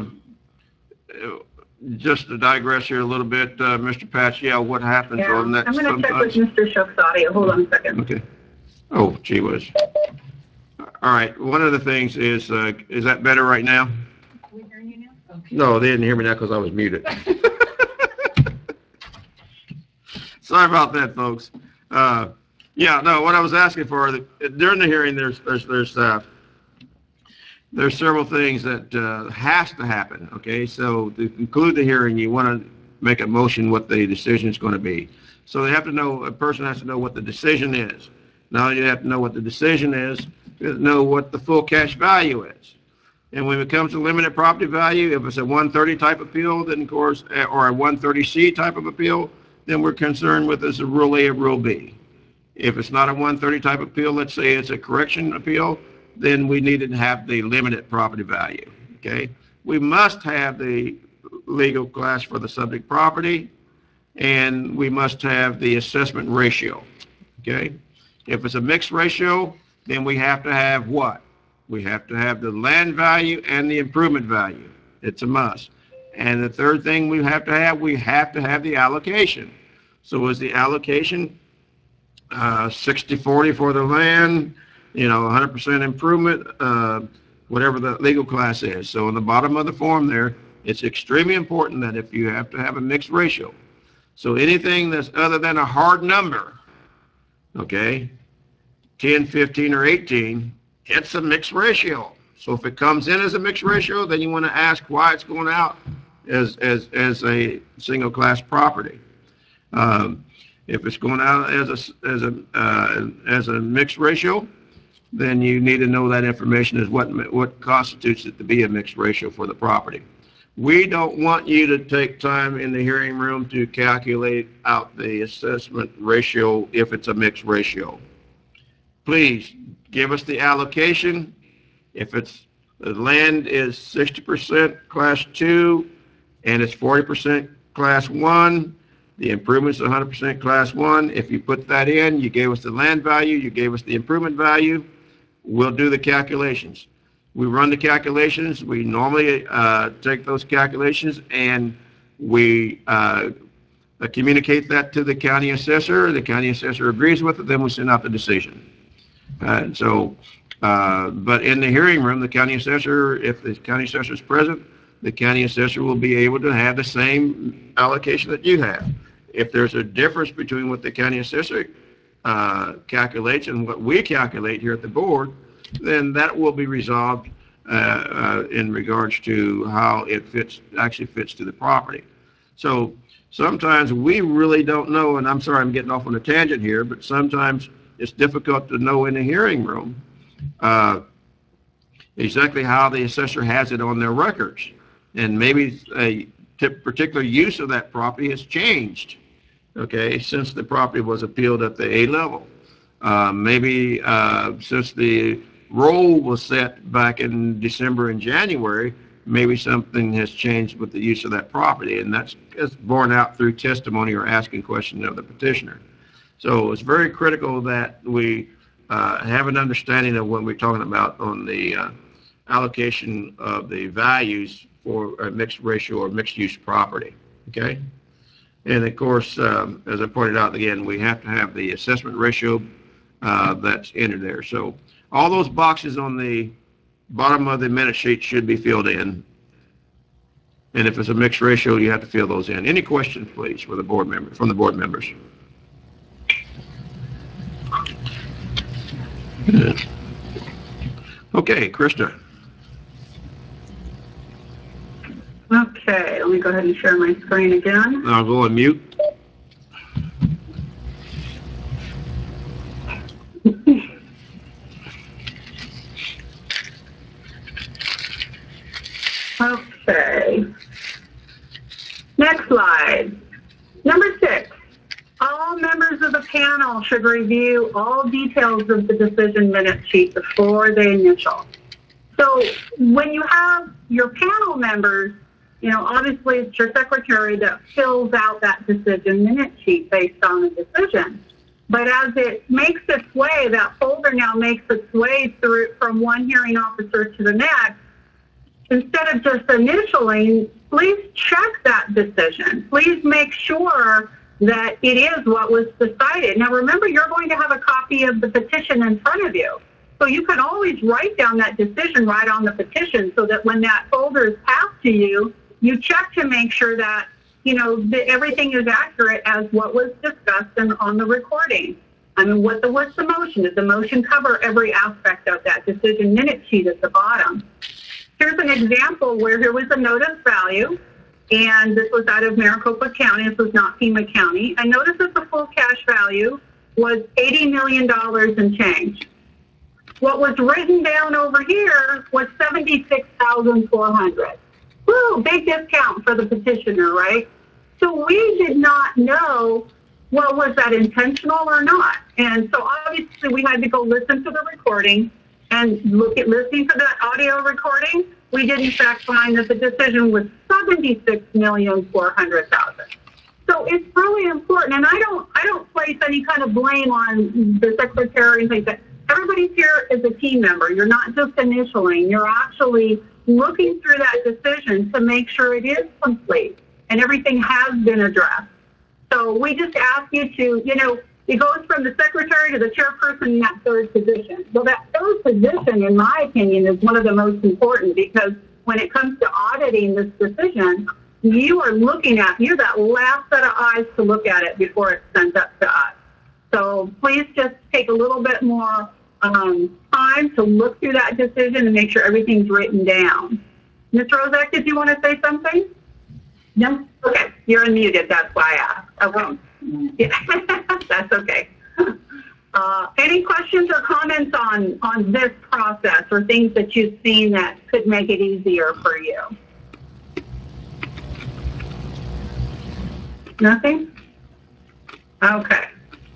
just to digress here a little bit, uh, Mister Patch. Yeah. What happens Yeah, on that? I'm going to check with sometimes? Mister Shook's audio. Hold on a second. Okay. Oh, gee whiz. All right. One of the things is, uh, is that better right now? We hear you now? Okay. No, they didn't hear me now because I was muted. Sorry about that, folks. Uh, yeah, no, what I was asking for, the, during the hearing, there's, there's, there's, uh, there's several things that uh, has to happen, okay? So to conclude the hearing, you want to make a motion what the decision is going to be. So they have to know, a person has to know what the decision is. Now you have to know what the decision is, you have to know what the full cash value is. And when it comes to limited property value, if it's a one thirty type appeal, then of course, or a one thirty C type of appeal, then we're concerned with is a Rule A or Rule B. If it's not a one thirty type appeal, let's say it's a correction appeal, then we need to have the limited property value, okay? We must have the legal class for the subject property, and we must have the assessment ratio, okay? If it's a mixed ratio, then we have to have what? We have to have the land value and the improvement value. It's a must. And the third thing we have to have, we have to have the allocation. So is the allocation uh, sixty forty for the land, you know, one hundred percent improvement, uh, whatever the legal class is. So in the bottom of the form there, it's extremely important that if you have to have a mixed ratio. So anything that's other than a hard number, okay, ten, fifteen, or eighteen, it's a mixed ratio. So if it comes in as a mixed ratio, then you want to ask why it's going out as as as a single class property. Um, if it's going out as a as a uh, as a mixed ratio, then you need to know that information is what what constitutes it to be a mixed ratio for the property. We don't want you to take time in the hearing room to calculate out the assessment ratio if it's a mixed ratio. Please give us the allocation. If it's the land is sixty percent class two and it's forty percent class one, the improvement's one hundred percent class one. If you put that in, you gave us the land value, you gave us the improvement value, we'll do the calculations. We run the calculations. We normally uh, take those calculations and we uh, communicate that to the county assessor. The county assessor agrees with it, then we send out the decision. Uh, so, uh, but in the hearing room, the county assessor, if the county assessor is present, the county assessor will be able to have the same allocation that you have. If there's a difference between what the county assessor uh, calculates and what we calculate here at the board, then that will be resolved uh, uh, in regards to how it fits, actually fits to the property. So sometimes we really don't know, and I'm sorry I'm getting off on a tangent here, but sometimes it's difficult to know in the hearing room uh, exactly how the assessor has it on their records. And maybe a particular use of that property has changed, okay, since the property was appealed at the A level. Uh, maybe uh, since the roll was set back in December and January, maybe something has changed with the use of that property, and that's, that's borne out through testimony or asking questions of the petitioner. So it's very critical that we uh, have an understanding of what we're talking about on the uh, allocation of the values for a mixed ratio or mixed use property, okay? And of course, um, as I pointed out again, we have to have the assessment ratio uh, that's entered there. So all those boxes on the bottom of the minute sheet should be filled in. And if it's a mixed ratio, you have to fill those in. Any questions, please, for the board member, from the board members? Good. Okay, Krista. Okay, let me go ahead and share my screen again. I'll go on mute. Okay. Next slide. Number six. All members of the panel should review all details of the decision minute sheet before they initial. So when you have your panel members, you know, obviously it's your secretary that fills out that decision minute sheet based on the decision. But as it makes its way, that folder now makes its way through from one hearing officer to the next, instead of just initialing, please check that decision. Please make sure that it is what was decided. Now remember, you're going to have a copy of the petition in front of you. So you can always write down that decision right on the petition so that when that folder is passed to you, you check to make sure that, you know, that everything is accurate as what was discussed and on the recording. I mean, what the, what's the motion? Does the motion cover every aspect of that decision minute sheet at the bottom? Here's an example where there was a notice value, and this was out of Maricopa County. This was not Pima County. I noticed that the full cash value was eighty million dollars and change. What was written down over here was seventy-six thousand four hundred dollars. Woo, big discount for the petitioner, right? So we did not know, well, was that intentional or not? And so obviously we had to go listen to the recording and look at listening to that audio recording. We did in fact find that the decision was seventy-six million four hundred thousand dollars. So it's really important, and I don't, I don't place any kind of blame on the secretary and things like that. Everybody here is a team member. You're not just initialing. You're actually looking through that decision to make sure it is complete and everything has been addressed. So we just ask you to, you know, it goes from the secretary to the chairperson in that third position. So that third position, in my opinion, is one of the most important, because when it comes to auditing this decision, you are looking at, you're that last set of eyes to look at it before it's sent up to us. So please just take a little bit more um, time to look through that decision and make sure everything's written down. Miz Rozak, did you want to say something? No? Okay, you're unmuted, that's why I asked. Okay. Yeah. That's okay. Uh, any questions or comments on, on this process or things that you've seen that could make it easier for you? Nothing? Okay.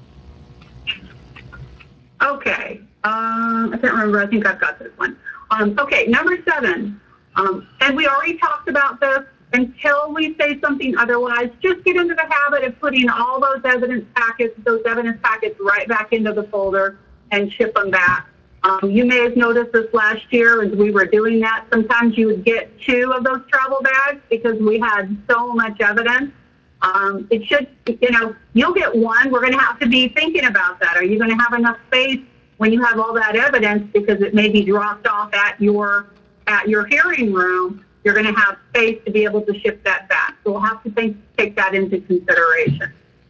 Okay. Um, I can't remember. I think I've got this one. Um, okay, number seven. Um, and we already talked about this. Until we say something otherwise, just get into the habit of putting all those evidence packets, those evidence packets right back into the folder and ship them back. Um, you may have noticed this last year as we were doing that. Sometimes you would get two of those travel bags because we had so much evidence. Um, it should, you know, you'll get one. We're going to have to be thinking about that. Are you going to have enough space when you have all that evidence, because it may be dropped off at your at your hearing room? You're going to have space to be able to ship that back. So we'll have to think, take that into consideration.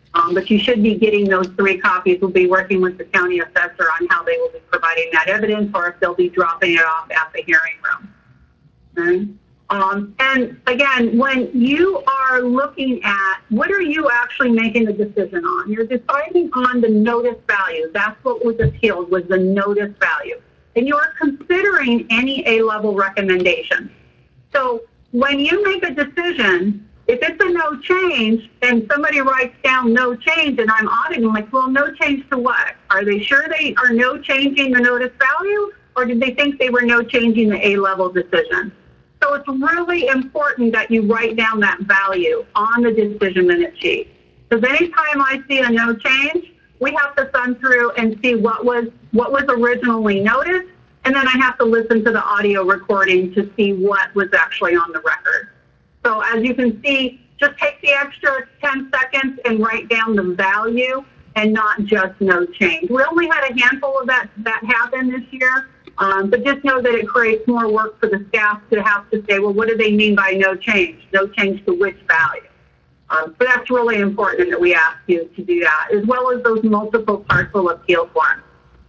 Um, but you should be getting those three copies. We'll be working with the county assessor on how they will be providing that evidence or if they'll be dropping it off at the hearing room. Okay? Um, and again, when you are looking at what are you actually making a decision on, you're deciding on the notice value. That's what was appealed, was the notice value. And you are considering any A-level recommendation. So when you make a decision, if it's a no change and somebody writes down no change and I'm auditing, I'm like, well, no change to what? Are they sure they are no changing the notice value, or did they think they were no changing the A-level decision? So it's really important that you write down that value on the decision minute sheet. Because anytime I see a no change, we have to thumb through and see what was what was originally noticed, and then I have to listen to the audio recording to see what was actually on the record. So as you can see, just take the extra ten seconds and write down the value and not just no change. We only had a handful of that that happen this year. Um, but just know that it creates more work for the staff to have to say, well, what do they mean by no change? No change to which value? Um, so that's really important that we ask you to do that, as well as those multiple parcel appeal forms.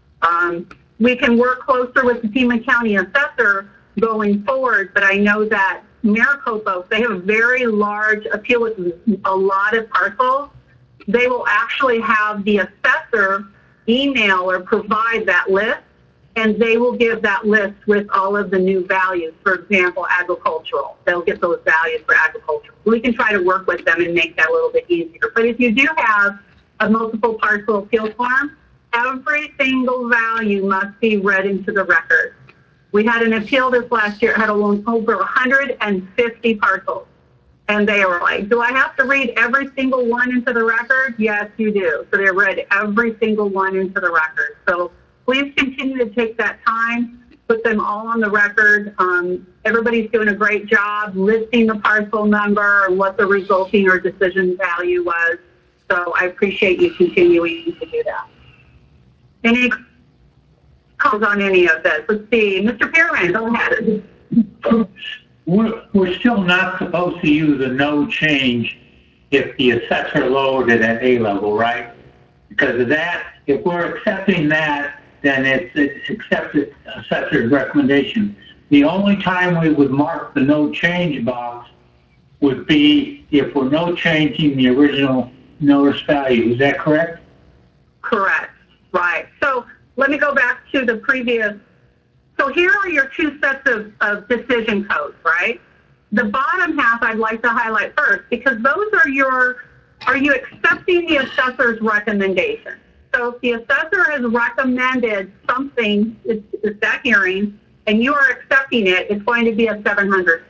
Um, we can work closer with the Pima County assessor going forward, but I know that Maricopa, they have a very large appeal with a lot of parcels. They will actually have the assessor email or provide that list, and they will give that list with all of the new values. For example, agricultural. They'll get those values for agricultural. We can try to work with them and make that a little bit easier. But if you do have a multiple parcel appeal form, every single value must be read into the record. We had an appeal this last year. It had over one hundred fifty parcels. And they were like, do I have to read every single one into the record? Yes, you do. So they read every single one into the record. So please continue to take that time, put them all on the record. Um, everybody's doing a great job listing the parcel number and what the resulting or decision value was. So I appreciate you continuing to do that. Any comments on any of this? Let's see. Mister Pearman, go ahead. We're, we're still not supposed to use a no change if the assessor lowered it at A level, right? Because of that, if we're accepting that, then it's, it's accepted assessor's recommendation. The only time we would mark the no change box would be if we're no changing the original notice value. Is that correct? Correct. Right. So let me go back to the previous. So here are your two sets of, of decision codes, right? The bottom half I'd like to highlight first because those are your, are you accepting the assessor's recommendation? So if the assessor has recommended something, it's, it's that hearing, and you are accepting it, it's going to be a seven hundred.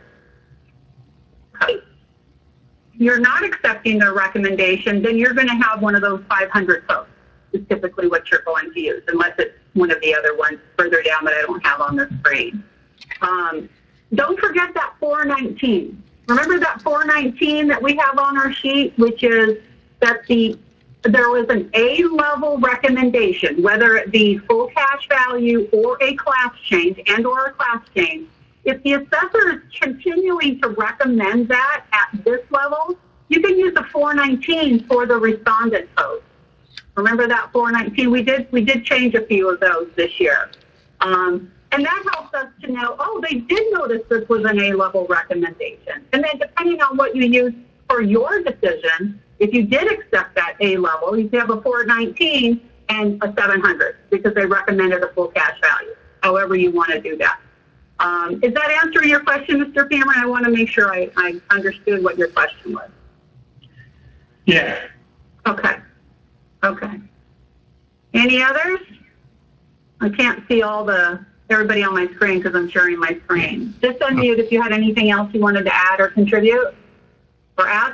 You're not accepting their recommendation, then you're going to have one of those five hundred codes. Is typically what you're going to use, unless it's one of the other ones further down that I don't have on the screen. Um, don't forget that four nineteen. Remember that four nineteen that we have on our sheet, which is that the there was an A-level recommendation, whether it be full cash value or a class change and or a class change. If the assessor is continuing to recommend that at this level, you can use the four nineteen for the respondent code. Remember that four nineteen? We did we did change a few of those this year. Um, and that helps us to know, oh, they did notice this was an A-level recommendation. And then depending on what you use for your decision, if you did accept that A level, you could have a four nineteen and a seven hundred because they recommended a full cash value, however you want to do that. Um, is that answering your question, Mister Cameron? I want to make sure I, I understood what your question was. Yes. Okay. Okay. Any others? I can't see all the everybody on my screen because I'm sharing my screen. Just unmute if you had anything else you wanted to add or contribute or ask.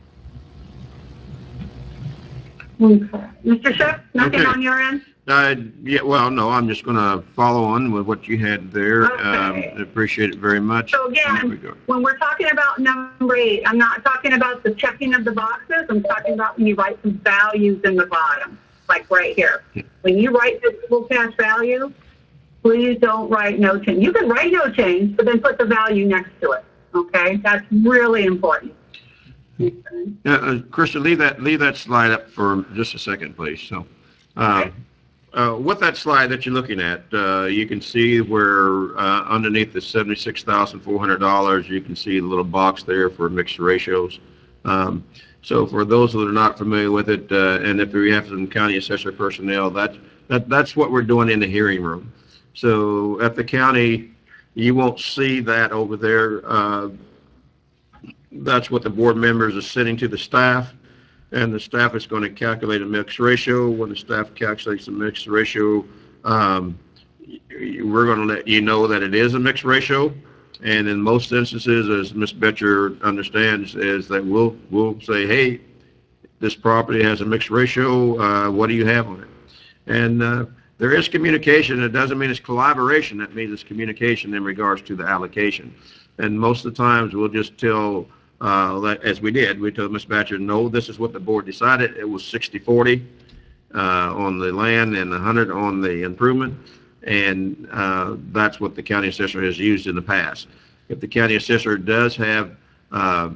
Okay. Mister Schiff, nothing Okay. on your end? Uh, yeah, well, no, I'm just going to follow on with what you had there. Okay. Um, I appreciate it very much. So There we again, go. when we're talking about number eight, I'm not talking about the checking of the boxes. I'm talking about when you write some values in the bottom, like right here. When you write the full cash value, please don't write no change. You can write no change, but then put the value next to it. Okay? That's really important. Uh, uh, Krista, leave that leave that slide up for just a second, please. So, uh, uh, with that slide that you're looking at, uh, you can see where uh, underneath the seventy-six thousand four hundred dollars, you can see the little box there for mixed ratios. Um, so, for those that are not familiar with it, uh, and if we have some county assessor personnel, that that that's what we're doing in the hearing room. So, at the county, you won't see that over there. Uh, That's what the board members are sending to the staff, and the staff is going to calculate a mixed ratio. When the staff calculates the mixed ratio, um, we're going to let you know that it is a mixed ratio. And in most instances, as Miz Betcher understands, is that we'll we'll say, hey, this property has a mixed ratio. Uh, what do you have on it? And uh, there is communication. It doesn't mean it's collaboration. That means it's communication in regards to the allocation. And most of the times, we'll just tell. Uh, as we did, we told Miz Batcher, no, this is what the board decided. It was sixty forty uh, on the land and one hundred on the improvement, and uh, that's what the county assessor has used in the past. If the county assessor does have uh,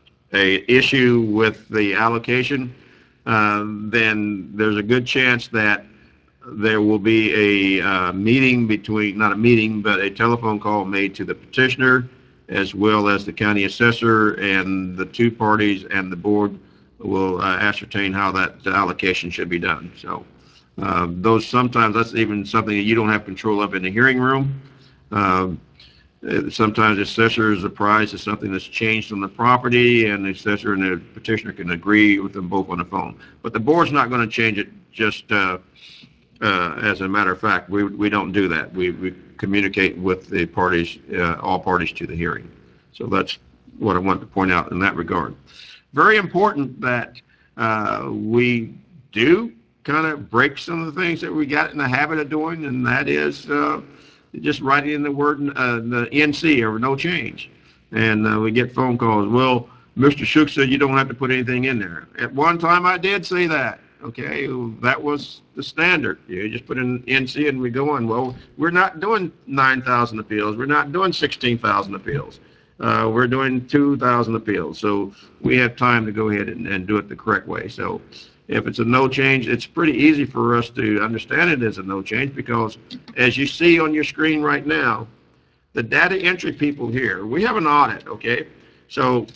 a issue with the allocation, uh, then there's a good chance that there will be a uh, meeting between, not a meeting, but a telephone call made to the petitioner as well as the county assessor, and the two parties and the board will uh, ascertain how that allocation should be done. So um, those sometimes that's even something that you don't have control of in the hearing room. Um, sometimes the assessor is apprised of something that's changed on the property, and the assessor and the petitioner can agree with them both on the phone. But the board's not going to change it just uh, uh, as a matter of fact. We, we don't do that. We, we communicate with the parties, uh, all parties to the hearing. So that's what I want to point out in that regard. Very important that uh, we do kind of break some of the things that we got in the habit of doing, and that is uh, just writing in the word, uh, the N C, or no change. And uh, we get phone calls, well, Mister Shook said you don't have to put anything in there. At one time I did say that. Okay, that was the standard. You just put in N C and we go on. Well, we're not doing nine thousand appeals. We're not doing sixteen thousand appeals. Uh, we're doing two thousand appeals. So we have time to go ahead and, and do it the correct way. So if it's a no change, it's pretty easy for us to understand it as a no change, because as you see on your screen right now, the data entry people here, we have an audit, okay? So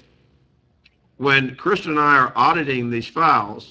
when Krista and I are auditing these files,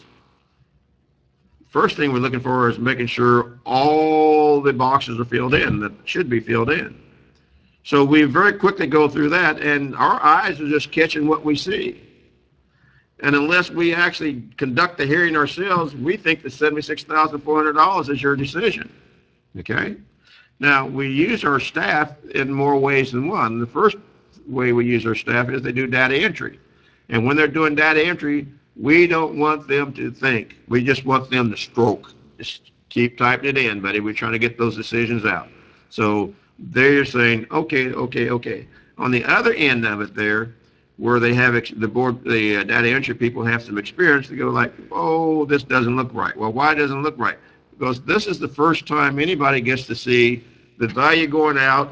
first thing we're looking for is making sure all the boxes are filled in that should be filled in. So we very quickly go through that, and our eyes are just catching what we see. And unless we actually conduct the hearing ourselves, we think the seventy-six thousand four hundred dollars is your decision. Okay? Now, we use our staff in more ways than one. The first way we use our staff is they do data entry. And when they're doing data entry, we don't want them to think. We just want them to stroke. Just keep typing it in, buddy. We're trying to get those decisions out. So they're saying, okay, okay, okay. On the other end of it there, where they have ex the board, the uh, data entry people have some experience, they go like, oh, this doesn't look right. Well, why doesn't it look right? Because this is the first time anybody gets to see the value going out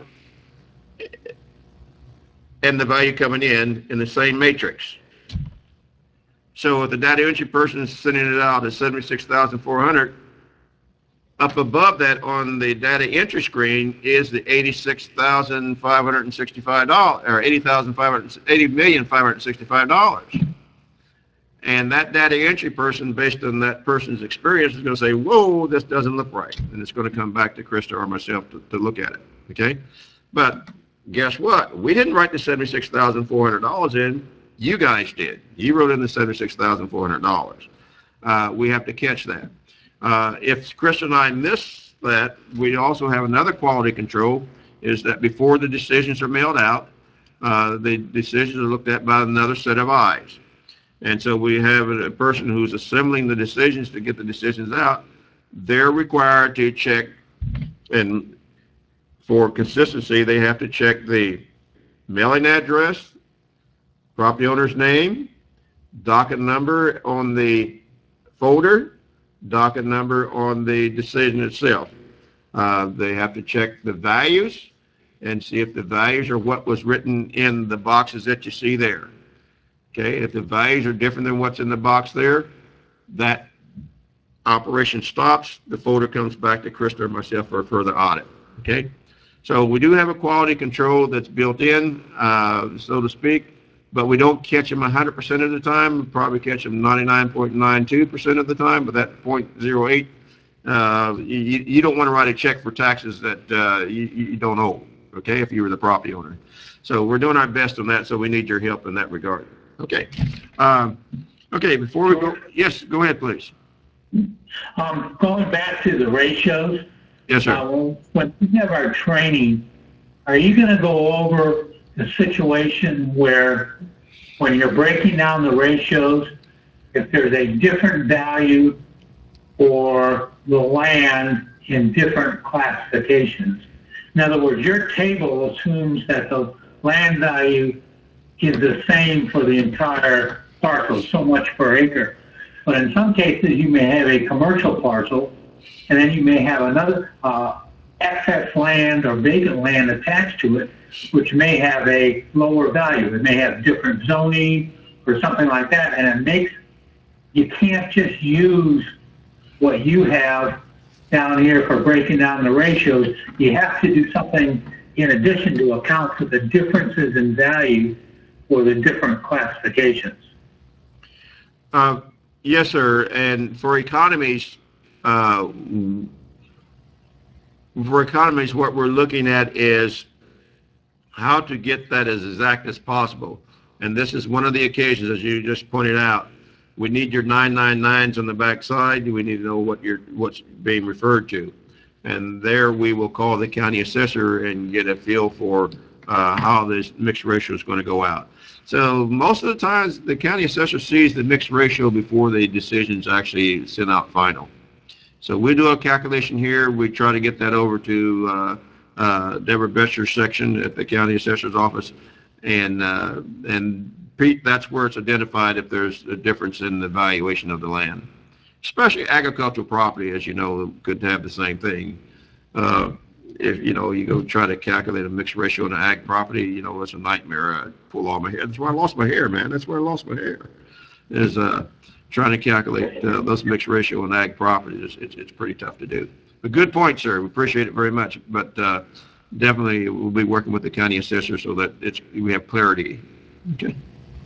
and the value coming in in the same matrix. So if the data entry person is sending it out at seventy-six thousand four hundred, up above that on the data entry screen is the eighty-six thousand five hundred sixty-five dollars, or eighty thousand five hundred, eighty million five hundred sixty-five dollars. And that data entry person, based on that person's experience, is going to say, whoa, this doesn't look right. And it's going to come back to Krista or myself to, to look at it. Okay? But guess what? We didn't write the seventy-six thousand four hundred dollars in. You guys did. You wrote in the seventy-six thousand four hundred dollars. Uh, we have to catch that. Uh, if Chris and I miss that, we also have another quality control, is that before the decisions are mailed out, uh, the decisions are looked at by another set of eyes. And so we have a person who's assembling the decisions to get the decisions out. They're required to check, and for consistency, they have to check the mailing address, property owner's name, docket number on the folder, docket number on the decision itself. Uh, they have to check the values and see if the values are what was written in the boxes that you see there. Okay, if the values are different than what's in the box there, that operation stops. The folder comes back to Krista or myself for a further audit. Okay, so we do have a quality control that's built in, uh, so to speak, but we don't catch them one hundred percent of the time. We probably catch them ninety-nine point nine two percent of the time, but that zero point zero eight, uh, you, you don't want to write a check for taxes that uh, you, you don't owe, okay, if you were the property owner. So we're doing our best on that, so we need your help in that regard. Okay. Um, okay, before we go, yes, go ahead, please. Um, going back to the ratios. Yes, sir. Uh, when we have our training, are you going to go over the situation where when you're breaking down the ratios, if there's a different value for the land in different classifications? In other words, your table assumes that the land value is the same for the entire parcel, so much per acre. But in some cases, you may have a commercial parcel, and then you may have another uh, excess land or vacant land attached to it, which may have a lower value. It may have different zoning or something like that, and it makes, you can't just use what you have down here for breaking down the ratios. You have to do something in addition to account for the differences in value for the different classifications. Uh, yes, sir. And for economies, uh, for economies, what we're looking at is how to get that as exact as possible. And this is one of the occasions, as you just pointed out, we need your nine nine nines on the back side. We need to know what you're, what's being referred to. And there we will call the county assessor and get a feel for uh, how this mixed ratio is going to go out. So most of the times the county assessor sees the mixed ratio before the decision's actually sent out final. So we do a calculation here. We try to get that over to uh, uh, Deborah Betcher's section at the county assessor's office. And, uh, and Pete, that's where it's identified if there's a difference in the valuation of the land. Especially agricultural property, as you know, could have the same thing. Uh, if, you know, you go try to calculate a mixed ratio in an ag property, you know, it's a nightmare. I pull all my hair. That's why I lost my hair, man. That's where I lost my hair. Is uh, trying to calculate uh, those mixed ratio in ag properties. It's, it's pretty tough to do. But good point, sir. We appreciate it very much. But uh, definitely we'll be working with the county assessor so that it's, we have clarity. Okay.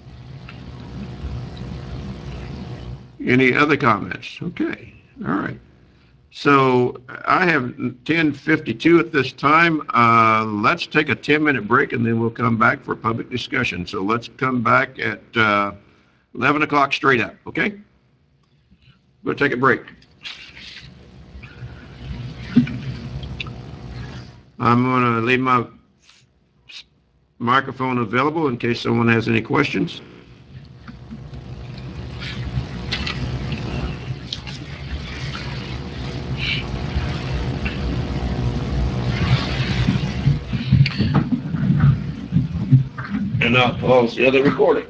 Any other comments? Okay. All right. So I have ten fifty-two at this time. Uh, let's take a ten minute break and then we'll come back for public discussion. So let's come back at uh, eleven o'clock straight up. Okay. We'll take a break. I'm going to leave my microphone available in case someone has any questions. And I'll pause the other recording.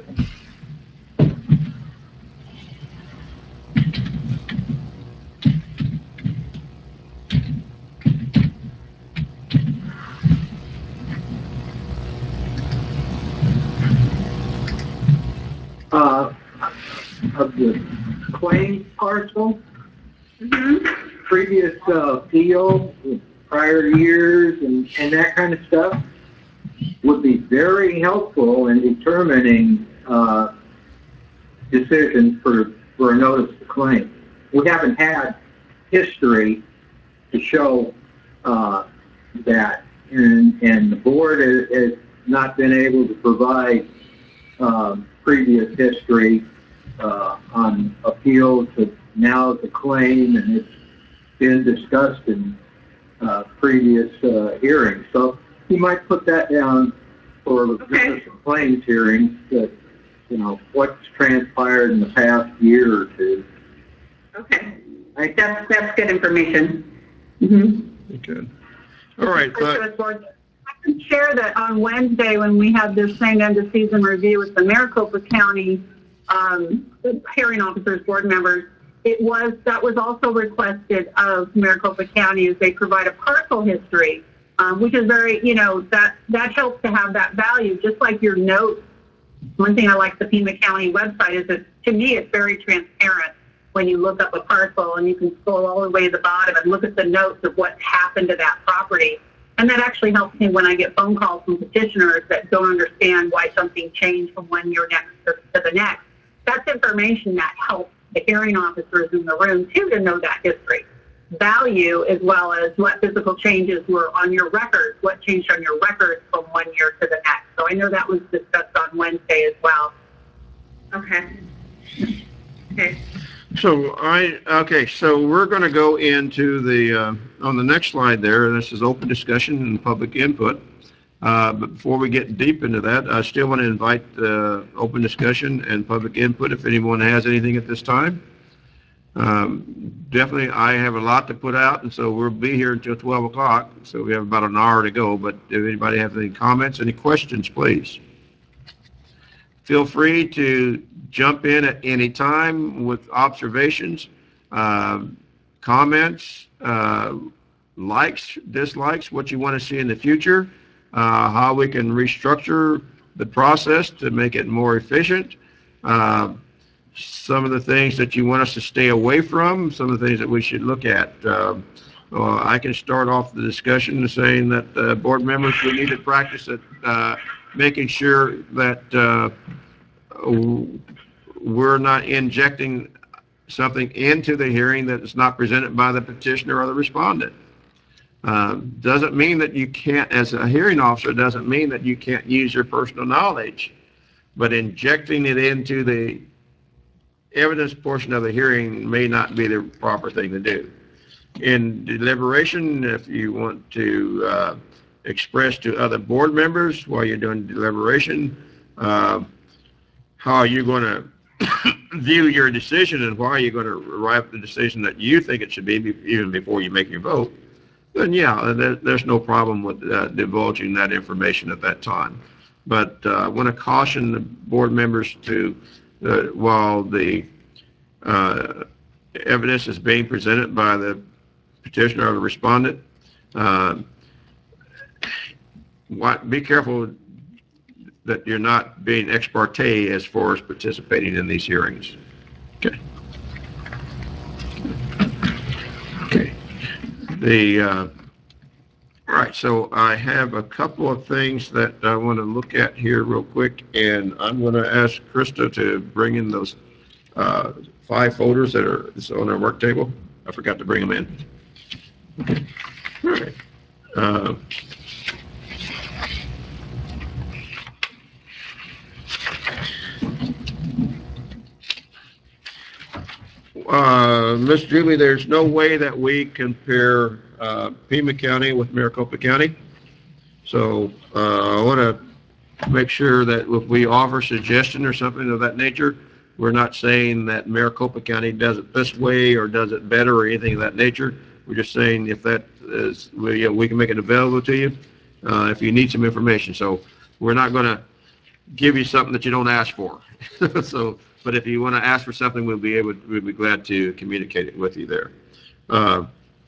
Uh, of the claims parcel, Mm-hmm. previous uh, deals, prior years, and, and that kind of stuff would be very helpful in determining uh, decisions for, for a notice of claim. We haven't had history to show uh, that, and, and the board has, has not been able to provide uh, previous history uh, on appeals to now the claim, and it's been discussed in uh, previous uh, hearings. So you might put that down for the okay. claims hearings, that, you know, what's transpired in the past year or two. Okay. All right, that's, that's good information. Mm-hmm. Okay. All right. But I can share that on Wednesday when we had this same end of season review with the Maricopa County um, hearing officers, board members, it was, that was also requested of Maricopa County, as they provide a parcel history, um, which is very, you know, that, that helps to have that value, just like your notes One thing I like the Pima County website is that, to me, it's very transparent. When you look up a parcel and you can scroll all the way to the bottom and look at the notes of what's happened to that property. And that actually helps me when I get phone calls from petitioners that don't understand why something changed from one year next to, to the next. That's information that helps the hearing officers in the room, too, to know that history. Value, as well as what physical changes were on your records, what changed on your records from one year to the next. So I know that was discussed on Wednesday as well. Okay. Okay. So I, okay, so we're going to go into the, uh, on the next slide there, this is open discussion and public input. Uh, but before we get deep into that, I still want to invite uh, open discussion and public input if anyone has anything at this time. Um, definitely, I have a lot to put out, and so we'll be here until twelve o'clock, so we have about an hour to go. But if anybody has any comments, any questions, please. Feel free to jump in at any time with observations, uh, comments, uh, likes, dislikes, what you want to see in the future, uh, how we can restructure the process to make it more efficient, uh, some of the things that you want us to stay away from, some of the things that we should look at. Uh, uh, I can start off the discussion saying that uh, board members, we need to practice at uh, making sure that uh, we're not injecting something into the hearing that is not presented by the petitioner or the respondent. Uh, doesn't mean that you can't, as a hearing officer, doesn't mean that you can't use your personal knowledge, but injecting it into the evidence portion of the hearing may not be the proper thing to do. In deliberation, if you want to uh, express to other board members while you're doing deliberation, uh, how are you going to view your decision and why are you going to arrive at the decision that you think it should be even before you make your vote, then yeah, there, there's no problem with uh, divulging that information at that time. But uh, I want to caution the board members to, uh, while the uh, evidence is being presented by the petitioner or the respondent, uh, what, be careful that you're not being ex parte as far as participating in these hearings. Okay. Okay. The, uh, all right, so I have a couple of things that I want to look at here real quick, and I'm going to ask Krista to bring in those uh, five folders that are on our work table. I forgot to bring them in. Okay. All right. Uh, Uh, Miz Julie, there's no way that we compare uh, Pima County with Maricopa County. So uh, I want to make sure that if we offer suggestion or something of that nature, we're not saying that Maricopa County does it this way or does it better or anything of that nature. We're just saying if that is, we, you know, we can make it available to you uh, if you need some information. So we're not going to give you something that you don't ask for. So, but if you want to ask for something, we'll be able, we'll be glad to communicate it with you there. Uh,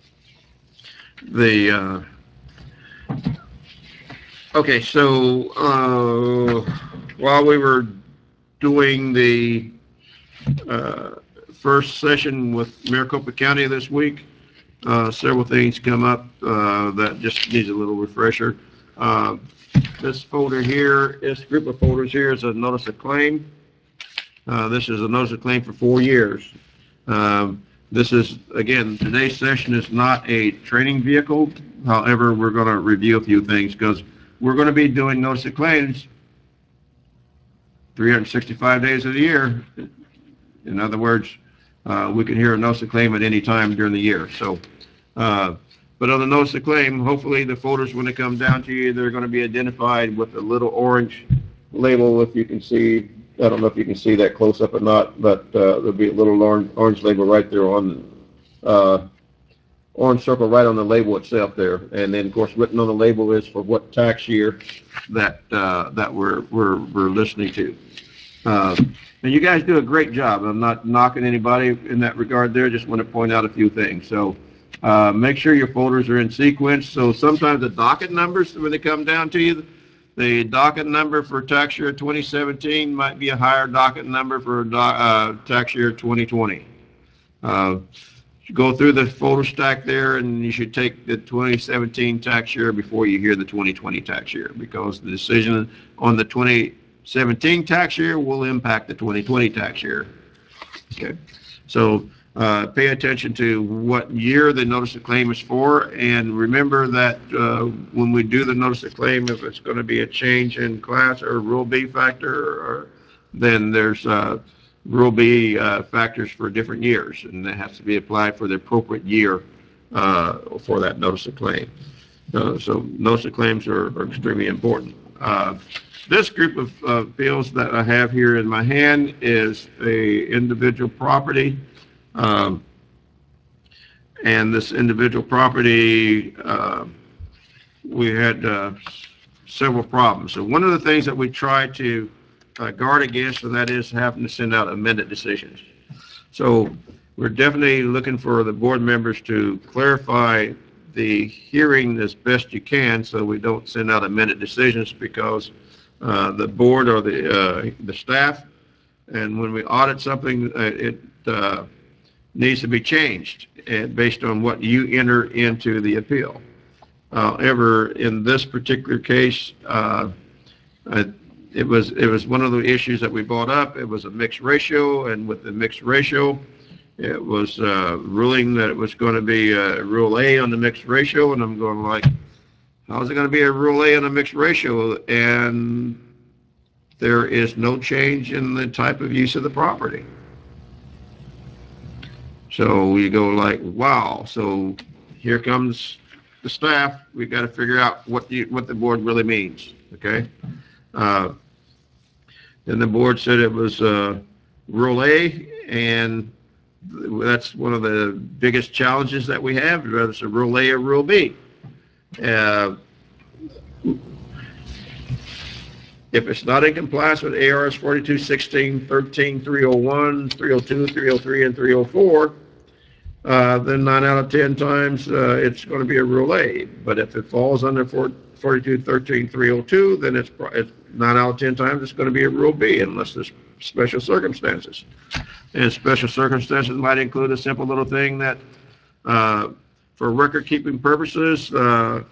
the uh, okay, so uh, while we were doing the uh, first session with Maricopa County this week, uh, several things come up uh, that just needs a little refresher. Uh, this folder here, this group of folders here is a notice of claim. Uh, this is a notice of claim for four years. Um, this is, again, today's session is not a training vehicle. However, we're going to review a few things because we're going to be doing notice of claims three hundred sixty-five days of the year. In other words, uh, we can hear a notice of claim at any time during the year. So, uh, but on the notice of claim, hopefully the folders, when they come down to you, they're going to be identified with a little orange label, if you can see. I don't know if you can see that close up or not, but uh, there'll be a little orange, orange label right there on, uh, orange circle right on the label itself there. And then, of course, written on the label is for what tax year that uh, that we're, we're, we're listening to. Uh, and you guys do a great job. I'm not knocking anybody in that regard there. Just want to point out a few things. So uh, make sure your folders are in sequence. So sometimes the docket numbers, when they come down to you, the docket number for tax year twenty seventeen might be a higher docket number for do, uh, tax year twenty twenty. Uh, go through the folder stack there, and you should take the twenty seventeen tax year before you hear the twenty twenty tax year, because the decision on the twenty seventeen tax year will impact the twenty twenty tax year. Okay, so uh, pay attention to what year the notice of claim is for, and remember that uh, when we do the notice of claim, if it's going to be a change in class or Rule B factor, or, then there's uh, Rule B uh, factors for different years, and that has to be applied for the appropriate year uh, for that notice of claim. Uh, so notice of claims are, are extremely important. Uh, this group of uh, bills that I have here in my hand is a individual property, um, and this individual property, uh, we had uh, several problems. So one of the things that we try to Uh, guard against, and that is having to send out amended decisions. So we're definitely looking for the board members to clarify the hearing as best you can, so we don't send out amended decisions, because uh, the board or the uh, the staff, and when we audit something, uh, it uh, needs to be changed and based on what you enter into the appeal. However, in this particular case, uh, I, It was it was one of the issues that we brought up. It was a mixed ratio, and with the mixed ratio, it was uh, ruling that it was going to be a Rule A on the mixed ratio, and I'm going like, how is it going to be a Rule A on a mixed ratio? And there is no change in the type of use of the property. So we go like, wow. So here comes the staff. We got to figure out what the what the board really means. Okay. Uh, and the board said it was uh, Rule A, and that's one of the biggest challenges that we have, whether it's a Rule A or Rule B. Uh, if it's not in compliance with A R S forty-two sixteen, thirteen, three oh one, three oh two, three oh three, and three oh four, uh, then nine out of ten times uh, it's going to be a Rule A. But if it falls under forty-two thirteen three oh two, then it's, it's nine out of ten times it's going to be a Rule B, unless there's special circumstances. And special circumstances might include a simple little thing that, uh, for record-keeping purposes, uh,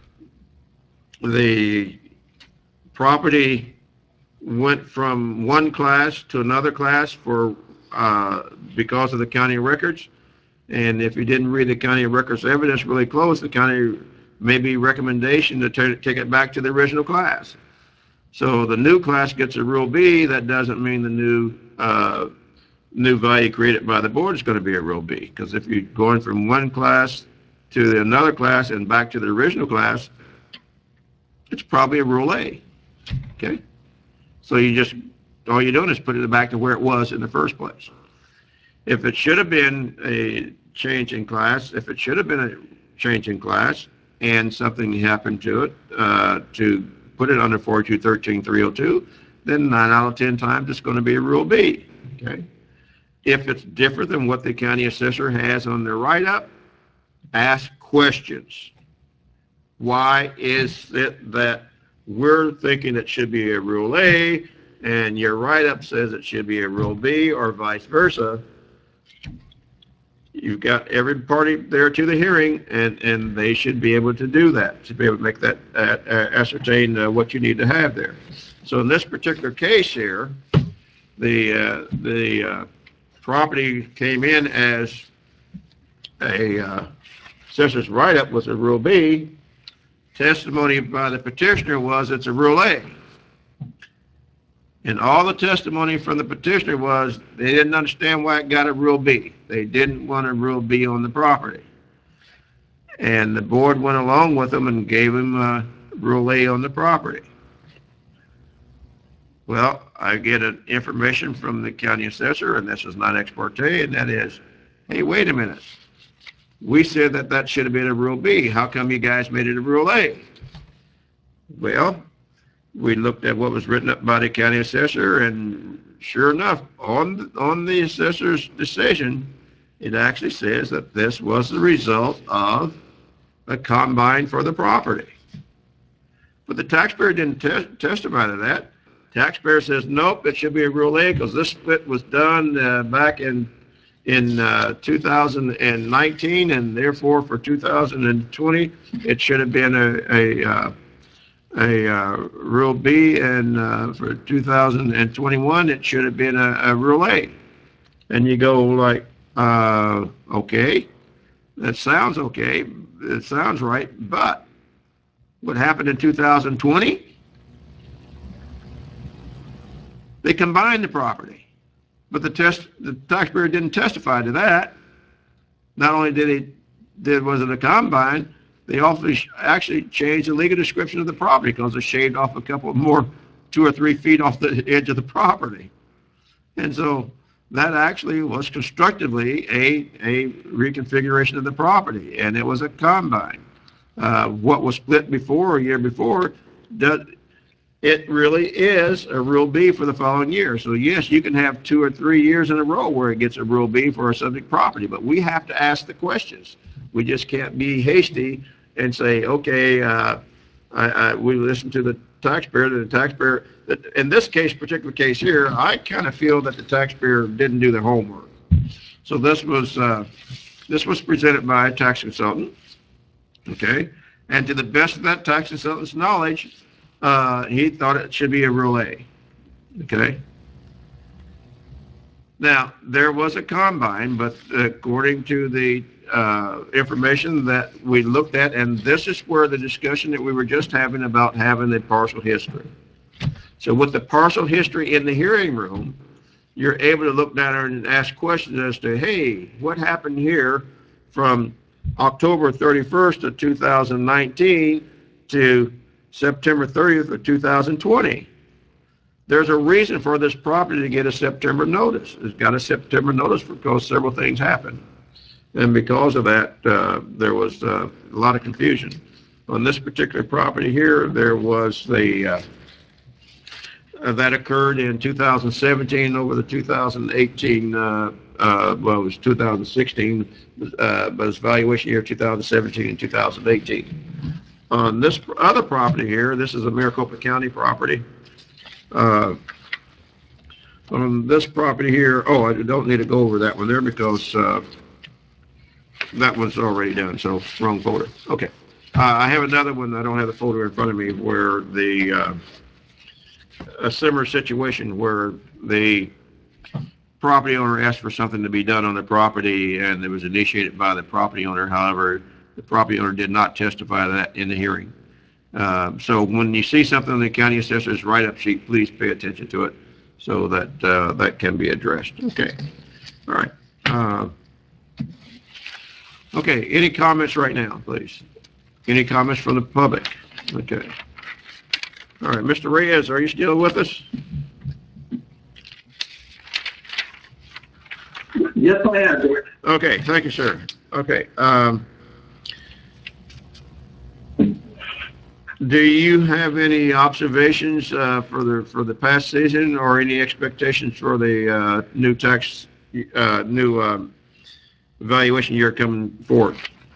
the property went from one class to another class for uh, because of the county records. And if you didn't read the county records evidence really close, the county maybe recommendation to take it back to the original class. So the new class gets a Rule B. That doesn't mean the new uh, new value created by the board is going to be a Rule B, because if you're going from one class to another class and back to the original class, it's probably a Rule A. Okay, so you just all you're doing is putting it back to where it was in the first place. If it should have been a change in class, if it should have been a change in class, and something happened to it uh, to put it under forty-two thirteen three oh two, then nine out of ten times it's going to be a Rule B. Okay. If it's different than what the county assessor has on their write-up, ask questions. Why is it that we're thinking it should be a Rule A, and your write-up says it should be a Rule B, or vice versa? You've got every party there to the hearing, and, and they should be able to do that, to be able to make that, uh, uh, ascertain uh, what you need to have there. So in this particular case here, the, uh, the uh, property came in as a uh, assessor's write-up was a Rule B. Testimony by the petitioner was it's a Rule A. And all the testimony from the petitioner was they didn't understand why it got a Rule B. They didn't want a Rule B on the property. And the board went along with them and gave them a Rule A on the property. Well, I get an information from the county assessor, and this is not ex parte, and that is, hey, wait a minute. We said that that should have been a Rule B. How come you guys made it a Rule A? Well, we looked at what was written up by the county assessor, and sure enough, on on the assessor's decision, it actually says that this was the result of a combine for the property. But the taxpayer didn't te- testify to that. Taxpayer says, nope, it should be a Rule A because this split was done uh, back in in uh, two thousand nineteen, and therefore for two thousand twenty, it should have been a a, uh, a uh, Rule B, and uh, for two thousand twenty-one, it should have been a, a Rule A. And you go like, uh, okay, that sounds okay, it sounds right, but what happened in two thousand twenty? They combined the property, but the test the taxpayer didn't testify to that. Not only did he did was it a combine, they also actually changed the legal description of the property because they shaved off a couple more, two or three feet off the edge of the property, and so that actually was constructively a a reconfiguration of the property, and it was a combine. Uh, what was split before, a year before, does, it really is a Rule B for the following year. So yes, you can have two or three years in a row where it gets a Rule B for a subject property, but we have to ask the questions. We just can't be hasty and say, okay, uh, I, I, we listen to the taxpayer, the taxpayer, that in this case, particular case here, I kind of feel that the taxpayer didn't do their homework. So this was, uh, this was presented by a tax consultant, okay? And to the best of that tax consultant's knowledge, Uh, he thought it should be a Rule A, okay? Now, there was a combine, but according to the uh, information that we looked at, and this is where the discussion that we were just having about having the partial history. So with the partial history in the hearing room, you're able to look down there and ask questions as to, hey, what happened here from October thirty-first of two thousand nineteen to September thirtieth of two thousand twenty. There's a reason for this property to get a September notice. It's got a September notice because several things happened. And because of that, uh, there was uh, a lot of confusion. On this particular property here, there was the, uh, uh, that occurred in two thousand seventeen over the two thousand eighteen, uh, uh, well, it was two thousand sixteen, uh, but it's valuation year two thousand seventeen and two thousand eighteen. On this other property here, this is a Maricopa County property. Uh, on this property here, oh, I don't need to go over that one there because uh, that one's already done, so wrong folder. Okay. Uh, I have another one, I don't have the folder in front of me, where the, uh, a similar situation where the property owner asked for something to be done on the property and it was initiated by the property owner. However, the property owner did not testify to that in the hearing. Uh, so when you see something on the county assessor's write-up sheet, please pay attention to it so that uh, that can be addressed. Okay. All right. Uh, okay. Any comments right now, please? Any comments from the public? Okay. All right. Mister Reyes, are you still with us? Yes, I am, George. Okay. Thank you, sir. Okay. Um, Do you have any observations uh, for the for the past season, or any expectations for the uh, new tax, uh, new um, evaluation year coming forward?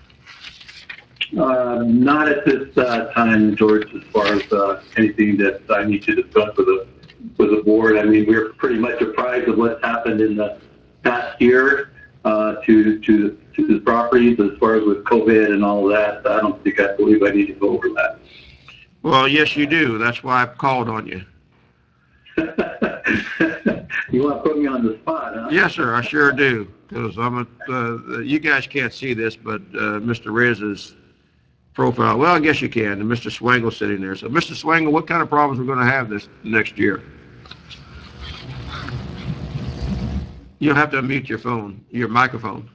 Uh, not at this uh, time, George. As far as uh, anything that I need to discuss with the with the board, I mean, we're pretty much apprised of what's happened in the past year uh, to to to the properties. As far as with COVID and all of that, I don't think I believe I need to go over that. Well, yes, you do. That's why I've called on you. You want to put me on the spot, huh? Yes, sir. I sure do. Because I'm a, uh, you guys can't see this, but uh, Mister Rez's profile. Well, I guess you can. And Mister Swangle's sitting there. So, Mister Swangle, what kind of problems we're going to have this next year? You'll have to unmute your phone, your microphone.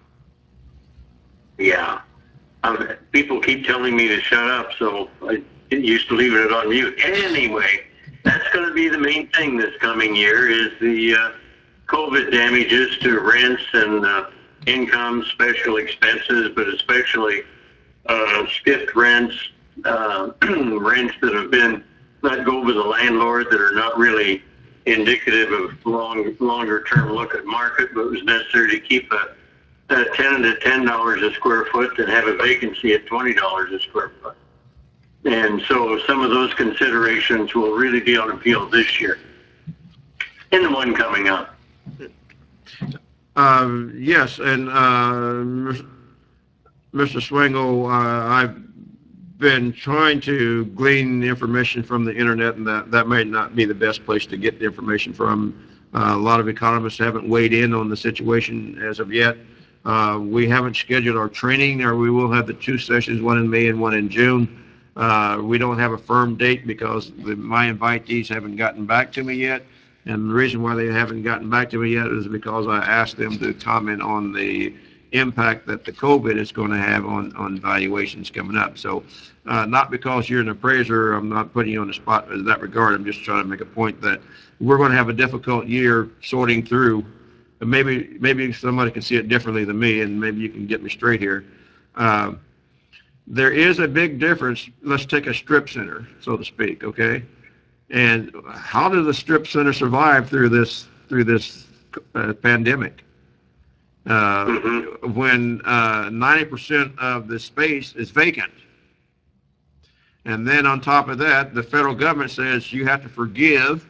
Yeah. Um, people keep telling me to shut up, so I get used to leaving it on mute. Anyway, that's going to be the main thing this coming year is the uh, COVID damages to rents and uh, income, special expenses, but especially uh, skipped rents, uh, rents that have been let go by the landlord that are not really indicative of long, longer term look at market, but it was necessary to keep a Uh, ten to ten dollars a square foot and have a vacancy at twenty dollars a square foot. And so some of those considerations will really be on appeal this year and the one coming up. Uh, yes, and uh, Mister Swingle, uh, I've been trying to glean information from the internet, and that, that may not be the best place to get the information from. Uh, a lot of economists haven't weighed in on the situation as of yet. Uh, we haven't scheduled our training, or we will have the two sessions, one in May and one in June. Uh, we don't have a firm date because the, my invitees haven't gotten back to me yet. And the reason why they haven't gotten back to me yet is because I asked them to comment on the impact that the COVID is going to have on, on valuations coming up. So uh, not because you're an appraiser, I'm not putting you on the spot in that regard. I'm just trying to make a point that we're going to have a difficult year sorting through. Maybe, maybe somebody can see it differently than me, and maybe you can get me straight here. Uh, there is a big difference. Let's take a strip center, so to speak, okay? And how does the strip center survive through this through this uh, pandemic? Uh, mm-hmm. When uh, ninety percent of the space is vacant. And then on top of that, the federal government says you have to forgive,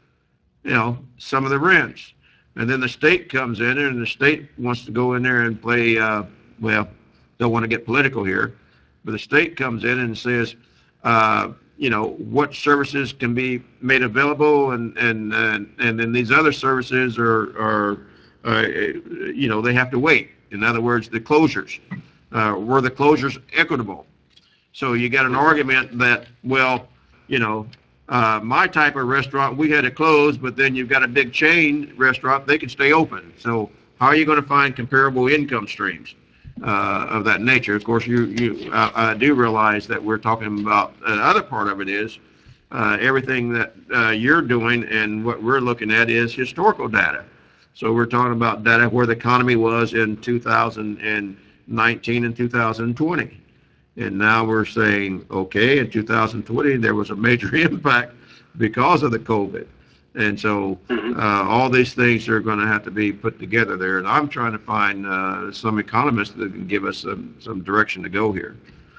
you know, some of the rents. And then the state comes in, and the state wants to go in there and play, uh, well, don't want to get political here, but the state comes in and says, uh, you know, what services can be made available, and and and, and then these other services are, are uh, you know, they have to wait. In other words, the closures. Uh, were the closures equitable? So you got an argument that, well, you know, uh, my type of restaurant, we had to close, but then you've got a big chain restaurant, they can stay open. So how are you going to find comparable income streams uh, of that nature? Of course, you, you uh, I do realize that we're talking about the other part of it is uh, everything that uh, you're doing and what we're looking at is historical data. So we're talking about data where the economy was in two thousand nineteen and two thousand twenty. And now we're saying, okay, in two thousand twenty, there was a major impact because of the COVID. And so uh, all these things are going to have to be put together there. And I'm trying to find uh, some economists that can give us some, some direction to go here.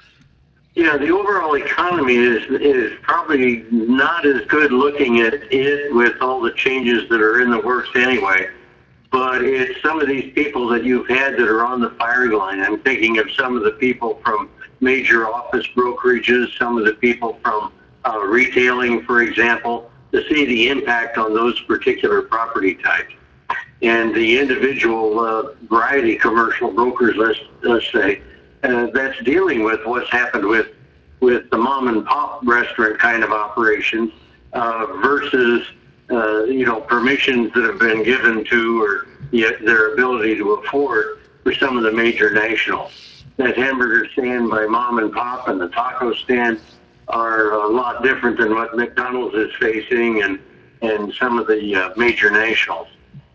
Yeah, the overall economy is is probably not as good looking at it with all the changes that are in the works anyway. But it's some of these people that you've had that are on the firing line. I'm thinking of some of the people from major office brokerages, some of the people from uh, retailing, for example, to see the impact on those particular property types. And the individual uh, variety commercial brokers, let's, let's say, uh, that's dealing with what's happened with, with the mom and pop restaurant kind of operations uh, versus uh, you know, permissions that have been given to or yet their ability to afford for some of the major nationals. That hamburger stand by mom and pop and the taco stand are a lot different than what McDonald's is facing and, and some of the uh, major nationals.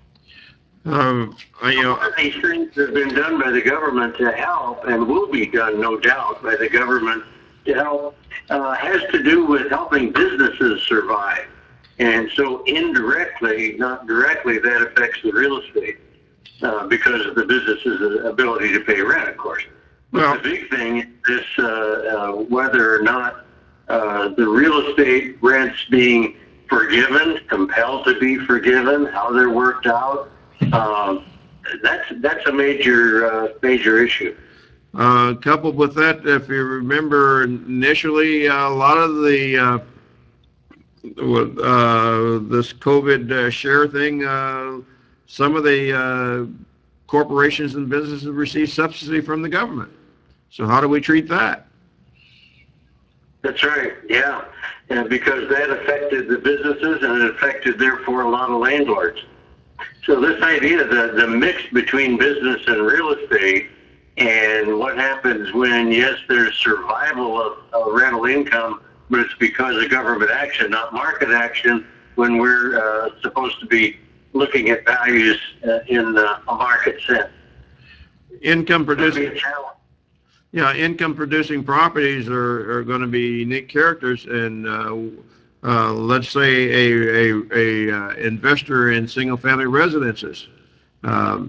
Um, I, you know, these things have been done by the government to help and will be done, no doubt, by the government to help, uh, has to do with helping businesses survive. And so indirectly, not directly, that affects the real estate uh, because of the business's ability to pay rent, of course. Well, the big thing is uh, uh, whether or not uh, the real estate rents being forgiven, compelled to be forgiven, how they're worked out. Um, that's that's a major uh, major issue. Uh, coupled with that, if you remember initially, uh, a lot of the uh, uh, this COVID uh, share thing, uh, some of the uh, corporations and businesses receive subsidy from the government. So how do we treat that? That's right, yeah. And because that affected the businesses and it affected, therefore, a lot of landlords. So this idea that the mix between business and real estate and what happens when, yes, there's survival of, of rental income, but it's because of government action, not market action, when we're uh, supposed to be looking at values uh, in uh, a market sense. Income producing, yeah, income producing properties are, are going to be unique characters, and uh, uh, let's say a, a, a uh, investor in single family residences. Um,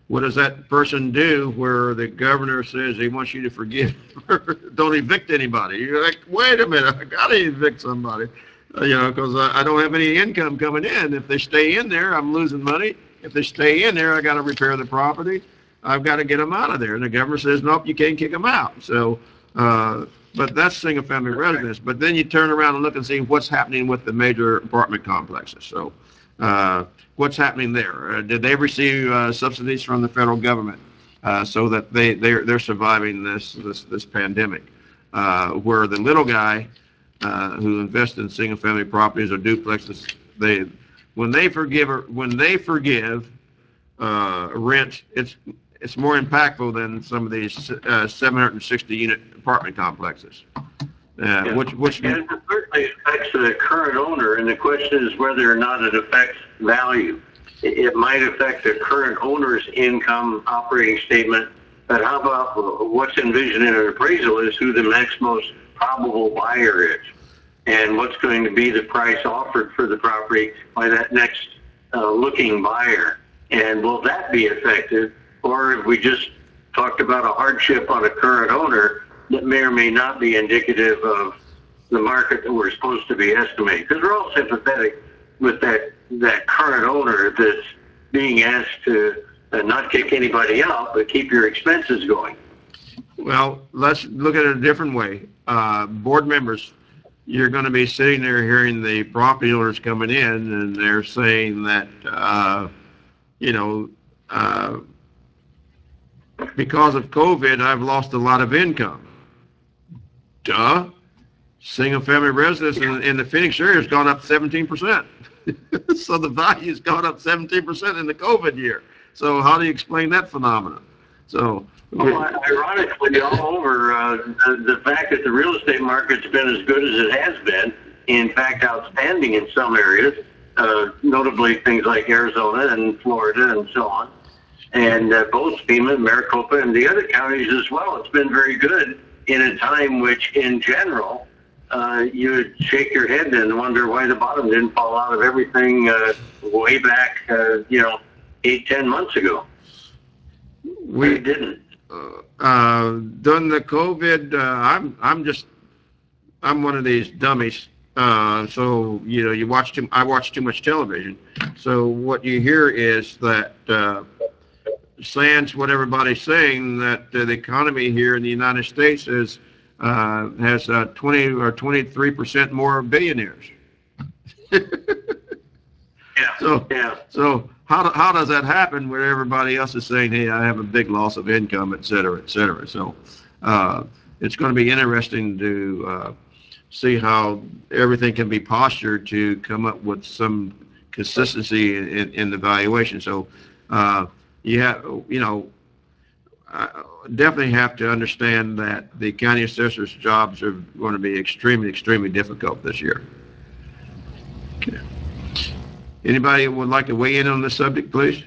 what does that person do where the governor says he wants you to forgive, don't evict anybody? You're like, wait a minute, I got to evict somebody, uh, you know, because I, I don't have any income coming in. If they stay in there, I'm losing money. If they stay in there, I got to repair the property. I've got to get them out of there. And the governor says, nope, you can't kick them out. So, uh, but that's single-family residence. But then you turn around and look and see what's happening with the major apartment complexes. So, uh, what's happening there? Uh, did they receive uh, subsidies from the federal government uh, so that they they're, they're surviving this this this pandemic? Uh, where the little guy uh, who invests in single-family properties or duplexes, they when they forgive when they forgive uh, rent, it's it's more impactful than some of these uh, seven hundred sixty unit apartment complexes. Uh, yeah. Which which and it certainly affects the current owner, and the question is whether or not it affects value. It, it might affect the current owner's income operating statement, but how about what's envisioned in an appraisal is who the next most probable buyer is, and what's going to be the price offered for the property by that next uh, looking buyer, and will that be effective, or if we just talked about a hardship on a current owner that may or may not be indicative of the market that we're supposed to be estimating. Because we're all sympathetic with that that current owner that's being asked to uh, not kick anybody out, but keep your expenses going. Well, let's look at it a different way. Uh, board members, you're going to be sitting there hearing the property owners coming in, and they're saying that, uh, you know, uh, because of COVID, I've lost a lot of income. Duh. Single-family residence in, in the Phoenix area has gone up seventeen percent. So the value's gone up seventeen percent in the COVID year. So how do you explain that phenomenon? So, well, ironically, all over uh, the, the fact that the real estate market's been as good as it has been, in fact, outstanding in some areas, uh, notably things like Arizona and Florida and so on, and uh, both FEMA, Maricopa, and the other counties as well. It's been very good in a time which, in general, uh, you would shake your head and wonder why the bottom didn't fall out of everything uh, way back, uh, you know, eight, ten months ago. We it didn't. Uh, uh, during the COVID, uh, I'm I'm just I'm one of these dummies. Uh, so you know, you watch too. I watch too much television. So what you hear is that. Uh, Sans what everybody's saying, that uh, the economy here in the United States is uh, has uh, twenty or twenty-three percent more billionaires. yeah. So, yeah. so how do, how does that happen where everybody else is saying, hey, I have a big loss of income, et cetera, et cetera. So uh, it's going to be interesting to uh, see how everything can be postured to come up with some consistency in, in the valuation. So. Uh, You have, you know, uh, definitely have to understand that the county assessor's jobs are going to be extremely, extremely difficult this year. Okay. Anybody would like to weigh in on this subject, please?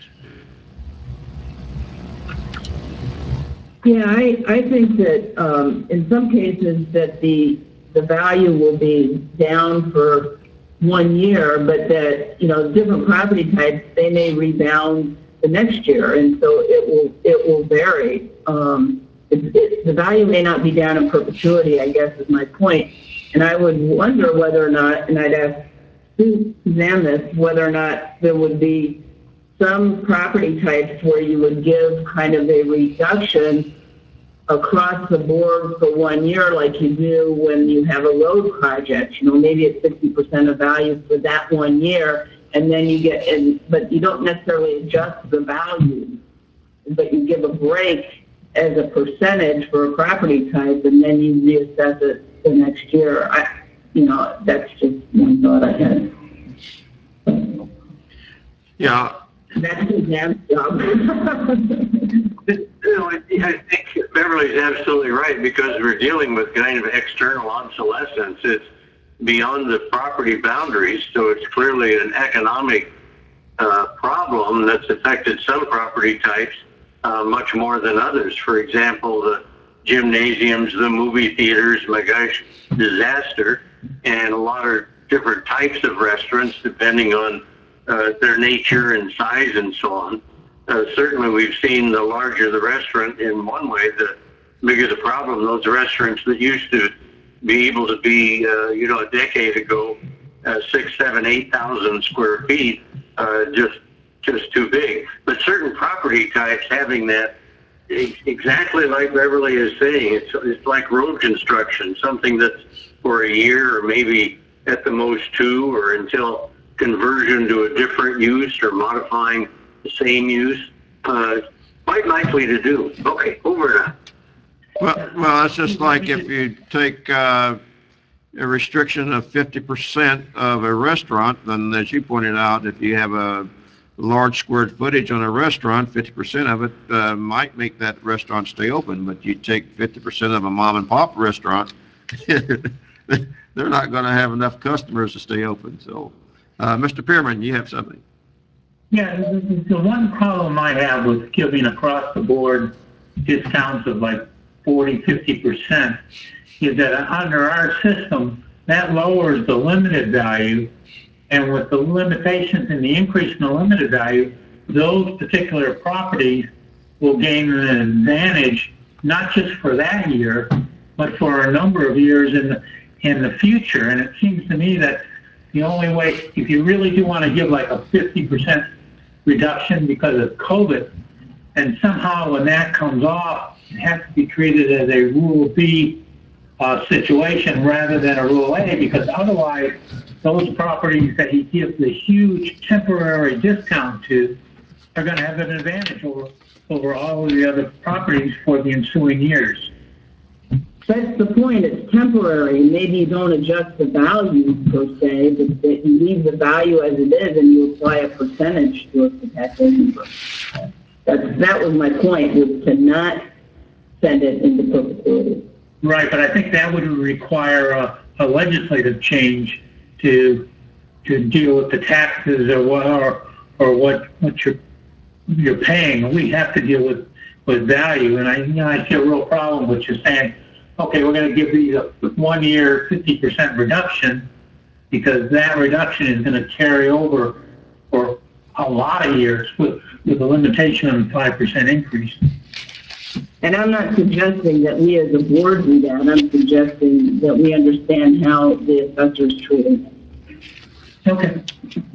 Yeah, I, I think that um, in some cases that the the value will be down for one year, but that, you know, different property types, they may rebound the next year, and so it will it will vary. Um, it, it, the value may not be down in perpetuity, I guess is my point. And I would wonder whether or not, and I'd ask Suzanne this, whether or not there would be some property types where you would give kind of a reduction across the board for one year, like you do when you have a road project. You know, maybe it's fifty percent of value for that one year. And then you get, and, but you don't necessarily adjust the value, but you give a break as a percentage for a property type, and then you reassess it the next year. I, you know, that's just one thought I had. Yeah. That's Suzanne's job. You know, I think Beverly's absolutely right, because we're dealing with kind of external obsolescence. It's beyond the property boundaries, so it's clearly an economic uh, problem that's affected some property types uh, much more than others. For example, the gymnasiums, the movie theaters, my gosh, disaster, and a lot of different types of restaurants depending on uh, their nature and size and so on. Uh, certainly, we've seen the larger the restaurant in one way, the bigger the problem. Those restaurants that used to be able to be, uh, you know, a decade ago, uh, six, seven, eight thousand square feet, uh, just just too big. But certain property types having that, e- exactly like Beverly is saying, it's it's like road construction, something that's for a year or maybe at the most two, or until conversion to a different use or modifying the same use. Uh, quite likely to do. Okay, over now. Well, well, it's just like if you take uh, a restriction of fifty percent of a restaurant, then as you pointed out, if you have a large square footage on a restaurant, fifty percent of it uh, might make that restaurant stay open, but you take fifty percent of a mom and pop restaurant, they're not going to have enough customers to stay open. So, uh, Mister Pearman, you have something. Yeah, the, the one problem I have with giving across the board discounts of like forty, fifty percent is that under our system, that lowers the limited value, and with the limitations and the increase in the limited value, those particular properties will gain an advantage, not just for that year, but for a number of years in the, in the future. And it seems to me that the only way, if you really do want to give like a fifty percent reduction because of COVID, and somehow when that comes off, it has to be treated as a Rule B uh, situation rather than a Rule A, because otherwise those properties that you give the huge temporary discount to are going to have an advantage over, over all of the other properties for the ensuing years. That's the point. It's temporary. Maybe you don't adjust the value per se, but that you leave the value as it is and you apply a percentage to it for taxation purposes. That, that was my point, was to not send it into perpetuity. Right, but I think that would require a, a legislative change to to deal with the taxes or what or, or what what you're you're paying. We have to deal with, with value, and I you know I see a real problem with you saying, okay, we're going to give these a one year fifty percent reduction, because that reduction is going to carry over for a lot of years with, with a limitation of five percent increase. And I'm not suggesting that we as a board do that. I'm suggesting that we understand how the assessors treat it. Okay.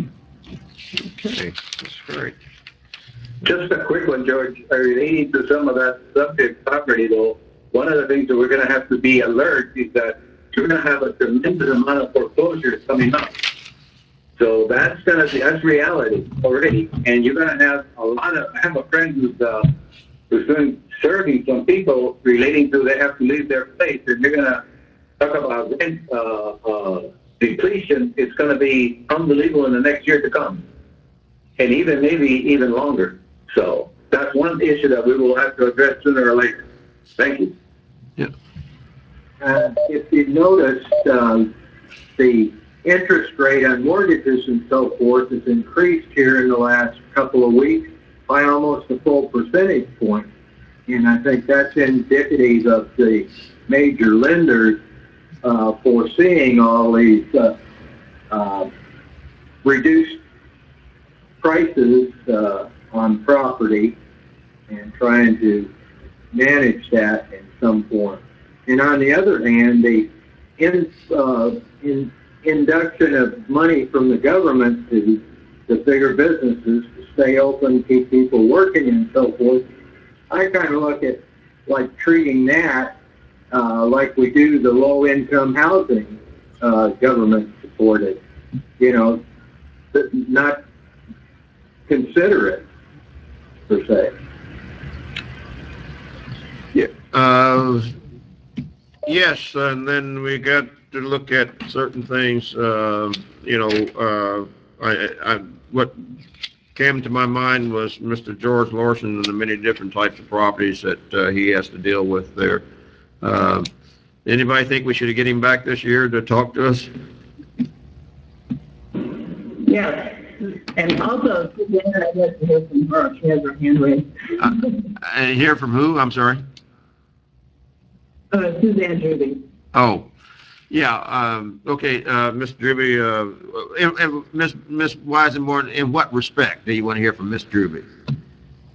Okay, that's great. Just a quick one, George. Uh, Relating to some of that subject property, though, one of the things that we're going to have to be alert is that you're going to have a tremendous amount of foreclosures coming up. So that's going to be, that's reality already. And you're going to have a lot of, I have a friend who's, uh, who's doing, serving some people relating to they have to leave their place, and they're going to talk about rent uh, uh, depletion. It's going to be unbelievable in the next year to come, and even maybe even longer. So that's one issue that we will have to address sooner or later. Thank you. Yeah. Uh, if you noticed, um, the interest rate on mortgages and so forth has increased here in the last couple of weeks by almost a full percentage point. And I think that's indicative of the major lenders uh, foreseeing all these uh, uh, reduced prices uh, on property and trying to manage that in some form. And on the other hand, the in, uh, in, induction of money from the government to the bigger businesses to stay open, keep people working and so forth, I kind of look at like treating that uh, like we do the low-income housing uh, government supported, you know, not consider it per se. Yeah. Uh, yes, and then we got to look at certain things. Uh, you know, uh, I, I what came to my mind was Mister George Larson and the many different types of properties that uh, he has to deal with there. Uh, anybody think we should get him back this year to talk to us? Yes. And also, Suzanne, I'd like to hear from her. She has her hand raised. Uh, and hear from who? I'm sorry. Uh, Suzanne Drewby. Oh, yeah. Um, okay, uh, Miz Drewby, uh, and, and Miz Miz Weisenborn, in what respect do you want to hear from Miz Drewby?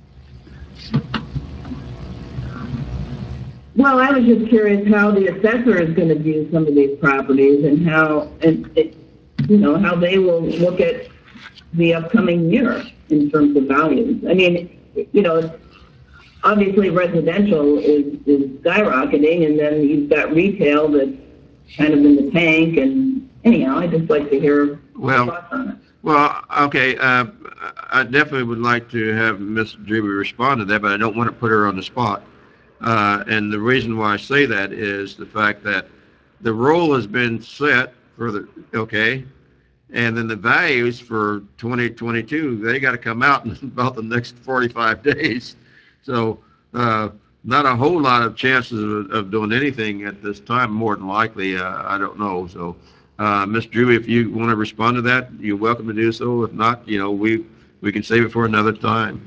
Well, I was just curious how the assessor is going to view some of these properties and how, and it, you know, how they will look at the upcoming year in terms of values. I mean, you know, obviously residential is, is skyrocketing, and then you've got retail that's kind of in the tank. And anyhow, I'd just like to hear well, your thoughts on it. Well, okay, uh, I definitely would like to have Miz Drewby respond to that, but I don't want to put her on the spot. Uh, and the reason why I say that is the fact that the rule has been set for the, okay, and then the values for twenty twenty-two, they got to come out in about the next forty-five days. So uh, not a whole lot of chances of, of doing anything at this time, more than likely, uh, I don't know. So uh, Miz Drewby, if you want to respond to that, you're welcome to do so. If not, you know, we, we can save it for another time.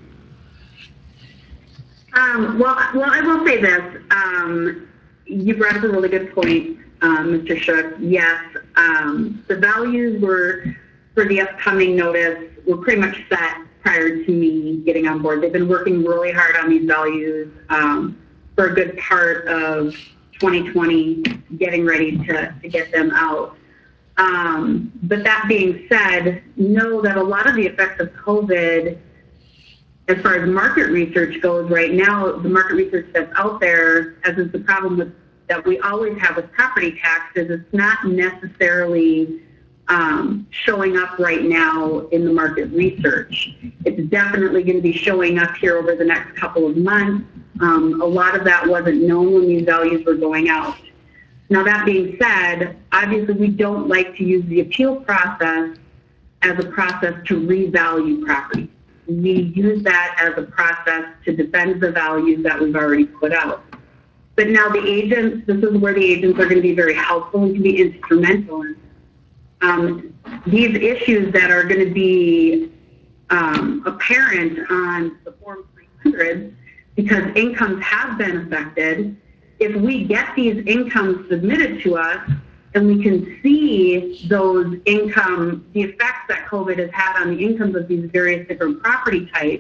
Um, well, well, I will say this. Um, you brought up a really good point, um, Mister Shook. Yes, um, the values were for the upcoming notice were pretty much set prior to me getting on board. They've been working really hard on these values um, for a good part of twenty twenty, getting ready to, to get them out. Um, but that being said, know that a lot of the effects of COVID, as far as market research goes right now, the market research that's out there, as is the problem with that we always have with property taxes, it's not necessarily um, showing up right now in the market research. It's definitely going to be showing up here over the next couple of months. Um, a lot of that wasn't known when these values were going out. Now, that being said, obviously we don't like to use the appeal process as a process to revalue property. We use that as a process to defend the values that we've already put out. But now the agents, this is where the agents are going to be very helpful and can be instrumental in um, these issues that are going to be um, apparent on the Form three hundred, because incomes have been affected. If we get these incomes submitted to us and we can see those income, the effects that COVID has had on the incomes of these various different property types,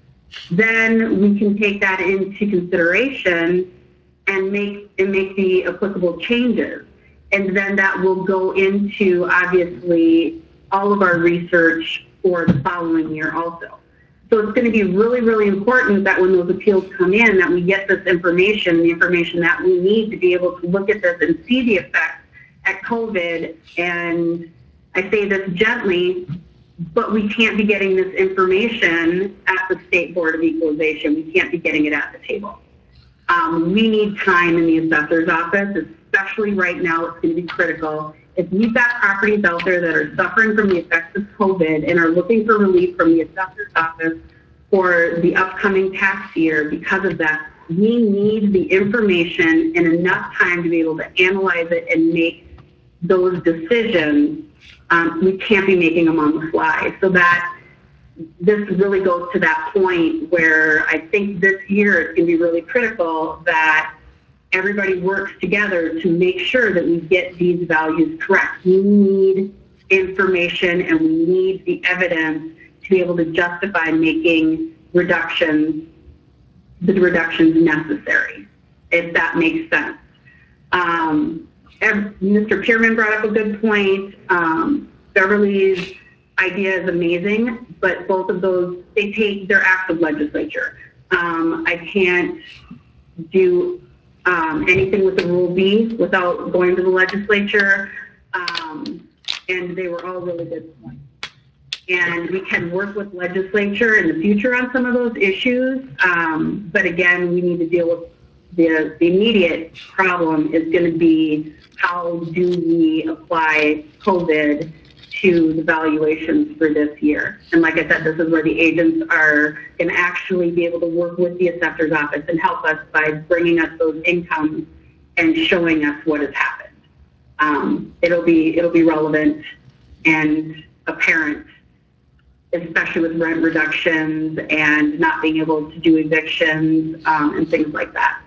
then we can take that into consideration and make and make the applicable changes. And then that will go into, obviously, all of our research for the following year also. So it's going to be really, really important that when those appeals come in, that we get this information, the information that we need to be able to look at this and see the effects at COVID. And I say this gently, but we can't be getting this information at the State Board of Equalization. We can't be getting it at the table. Um, we need time in the assessor's office, especially right now. It's going to be critical. If we've got properties out there that are suffering from the effects of COVID and are looking for relief from the assessor's office for the upcoming tax year because of that, we need the information and enough time to be able to analyze it and make those decisions. Um, we can't be making them on the fly. So that this really goes to that point where I think this year it's going to be really critical that everybody works together to make sure that we get these values correct. We need information and we need the evidence to be able to justify making reductions, the reductions necessary, if that makes sense. Um, Mister Pearman brought up a good point. Um, Beverly's idea is amazing, but both of those, they take their acts of legislature. Um, I can't do um, anything with the Rule B without going to the legislature, um, and they were all really good points. And we can work with legislature in the future on some of those issues, um, but again, we need to deal with the, the immediate problem is going to be how do we apply COVID to the valuations for this year. And like I said, this is where the agents are going to actually be able to work with the assessor's office and help us by bringing us those incomes and showing us what has happened. Um, it'll be it'll be relevant and apparent, especially with rent reductions and not being able to do evictions um, and things like that.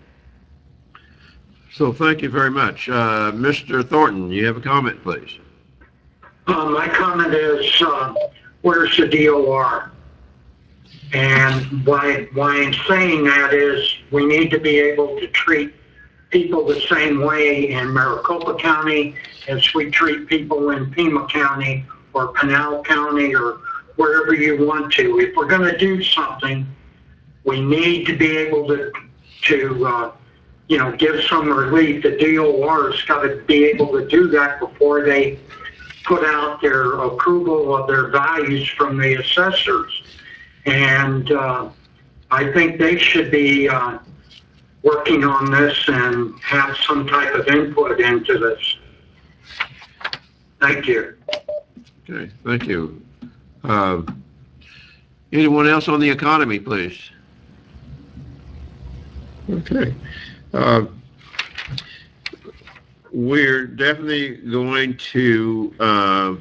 So thank you very much. Uh, Mister Thornton, you have a comment, please. Uh, my comment is, uh, where's the D O R? And why, why I'm saying that is we need to be able to treat people the same way in Maricopa County as we treat people in Pima County or Pinal County or wherever you want to. If we're going to do something, we need to be able to, to uh, you know, give some relief. The D O R's got to be able to do that before they put out their approval of their values from the assessors. And uh, I think they should be uh, working on this and have some type of input into this. Thank you. Okay, thank you. Uh, anyone else on the economy, please? Okay. Uh, we're definitely going to uh,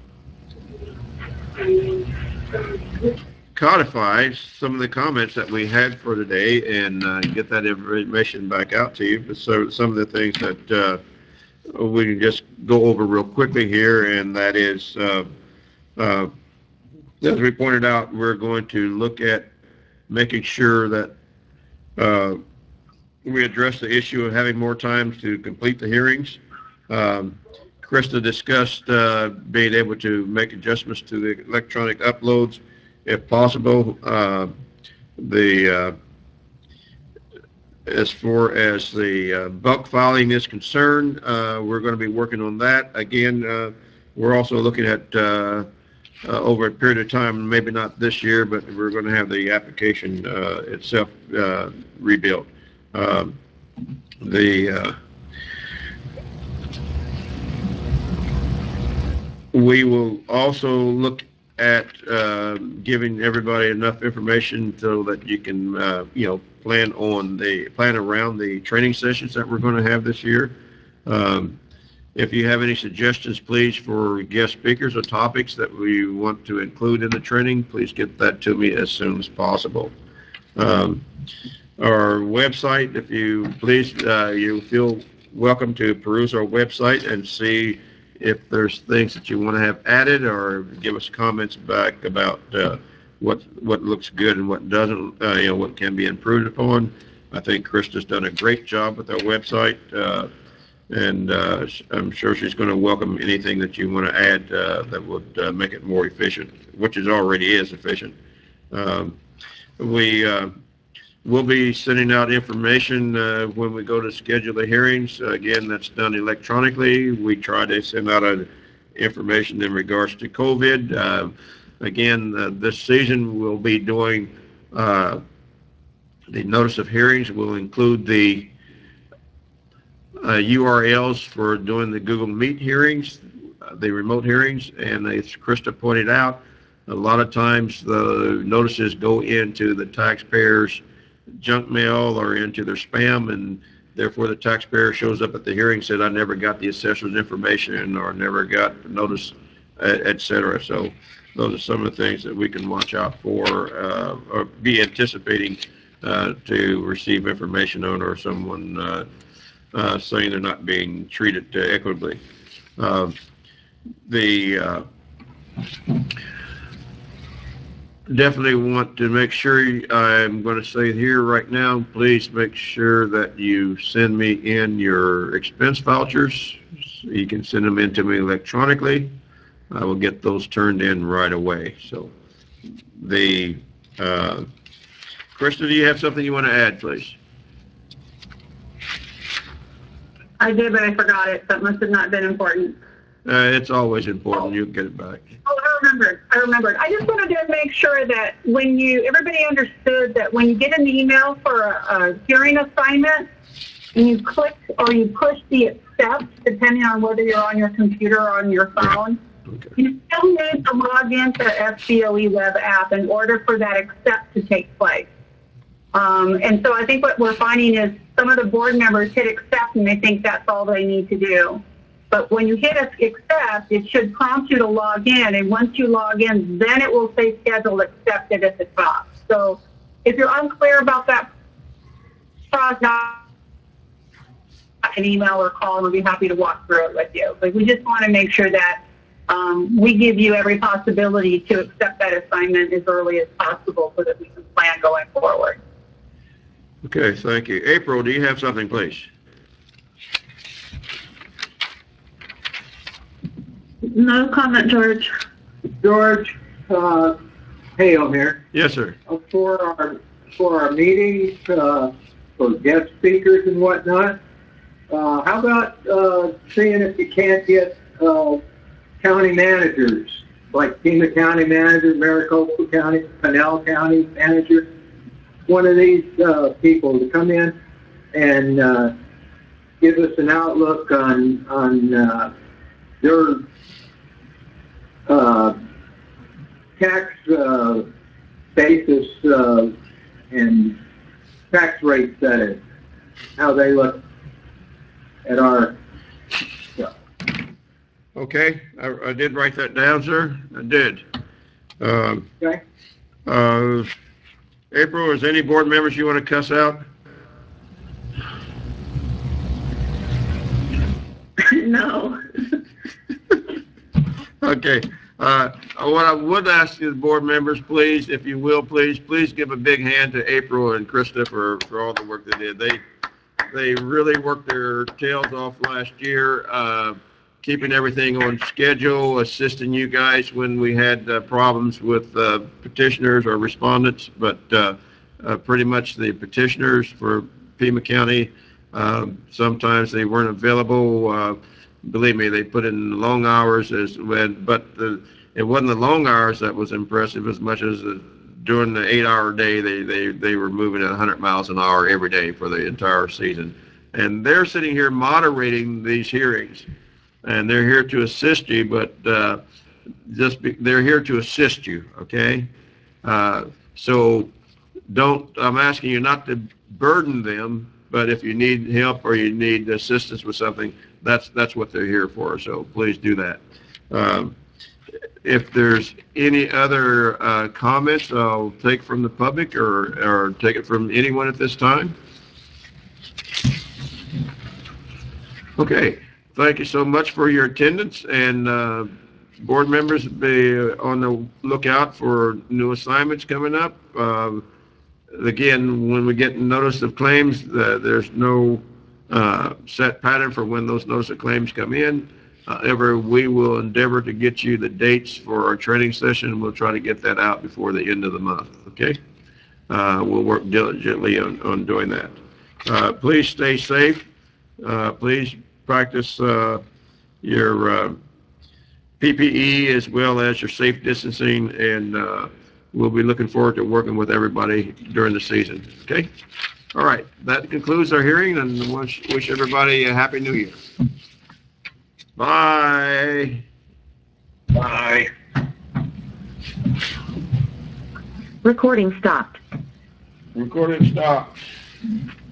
codify some of the comments that we had for today and uh, get that information back out to you. So some of the things that uh, we can just go over real quickly here, and that is, uh, uh, as we pointed out, we're going to look at making sure that uh, we address the issue of having more time to complete the hearings. Um, Krista discussed uh, being able to make adjustments to the electronic uploads if possible. Uh, the uh, as far as the uh, bulk filing is concerned, uh, we're going to be working on that. Again, uh, we're also looking at uh, uh, over a period of time, maybe not this year, but we're going to have the application uh, itself uh, rebuilt. Um, the uh, we will also look at uh, giving everybody enough information so that you can, uh, you know, plan on the plan around the training sessions that we're going to have this year. Um, if you have any suggestions, please, for guest speakers or topics that we want to include in the training, please get that to me as soon as possible. Um, our website, if you please, uh, you feel welcome to peruse our website and see if there's things that you want to have added, or give us comments back about uh, what what looks good and what doesn't, uh, you know, what can be improved upon. I think Krista's done a great job with our website, uh, and uh, I'm sure she's going to welcome anything that you want to add uh, that would uh, make it more efficient, which it already is efficient. Um, we uh, We'll be sending out information uh, when we go to schedule the hearings. Uh, again, that's done electronically. We try to send out a, information in regards to COVID. Uh, again, uh, this season we'll be doing uh, the notice of hearings. We'll include the uh, U R Ls for doing the Google Meet hearings, uh, the remote hearings, and as Krista pointed out, a lot of times the notices go into the taxpayers' junk mail or into their spam, and therefore the taxpayer shows up at the hearing and said, I never got the assessor's information or never got the notice, et cetera. So those are some of the things that we can watch out for uh, or be anticipating uh, to receive information on, or someone uh, uh, saying they're not being treated uh, equitably. Uh, the uh, Definitely want to make sure, I'm going to say here right now, please make sure that you send me in your expense vouchers. You can send them in to me electronically. I will get those turned in right away. So the, uh, Krista, do you have something you want to add, please? I did, but I forgot it. That must have not been important. Uh, it's always important. You get it back. Oh, I remembered. I remembered. I just wanted to make sure that when you, everybody understood that when you get an email for a, a hearing assignment, and you click or you push the accept, depending on whether you're on your computer or on your phone, okay, you still need to log into the F B O E web app in order for that accept to take place. Um, and so I think what we're finding is some of the board members hit accept and they think that's all they need to do. But when you hit accept, it should prompt you to log in. And once you log in, then it will say schedule accepted at the top. So if you're unclear about that process, an email or call, and we'll be happy to walk through it with you. But we just want to make sure that um, we give you every possibility to accept that assignment as early as possible so that we can plan going forward. Okay, thank you. April, do you have something, please? No comment, George. George, uh, Hale here. Yes, sir. Uh, For our, for our meetings, uh, for guest speakers and whatnot, uh, how about, uh, seeing if you can't get, uh, county managers, like Pima County manager, Maricopa County, Pinell County manager, one of these, uh, people to come in and, uh, give us an outlook on, on, uh, their, uh, tax, uh, basis, uh, and tax rate setting, how they look at our, yeah. Okay, I, I did write that down, sir. I did. Um, Okay. uh, April, is any board members you want to cuss out? No. Okay. Uh, what I would ask you, board members, please, if you will, please, please give a big hand to April and Krista for, for all the work they did. They, they really worked their tails off last year, uh, keeping everything on schedule, assisting you guys when we had uh, problems with uh, petitioners or respondents, but uh, uh, pretty much the petitioners for Pima County, um, sometimes they weren't available. Uh, believe me, they put in long hours, as when, but the, it wasn't the long hours that was impressive as much as the, during the eight-hour day, they, they, they were moving at one hundred miles an hour every day for the entire season. And they're sitting here moderating these hearings, and they're here to assist you, but uh, just be, they're here to assist you, okay? Uh, so don't, I'm asking you not to burden them, but if you need help or you need assistance with something, that's that's what they're here for, so please do that. Um, if there's any other uh, comments, I'll take from the public or, or take it from anyone at this time. Okay, thank you so much for your attendance, and uh, board members, be on the lookout for new assignments coming up. Uh, again, when we get notice of claims, uh, there's no uh, set pattern for when those notice of claims come in. However, we will endeavor to get you the dates for our training session. We'll try to get that out before the end of the month, okay? Uh, we'll work diligently on, on doing that. Uh, please stay safe. Uh, please practice uh, your uh, P P E as well as your safe distancing, and uh, we'll be looking forward to working with everybody during the season, okay? All right, that concludes our hearing, and wish, wish everybody a Happy New Year. Bye. Bye. Recording stopped. Recording stopped.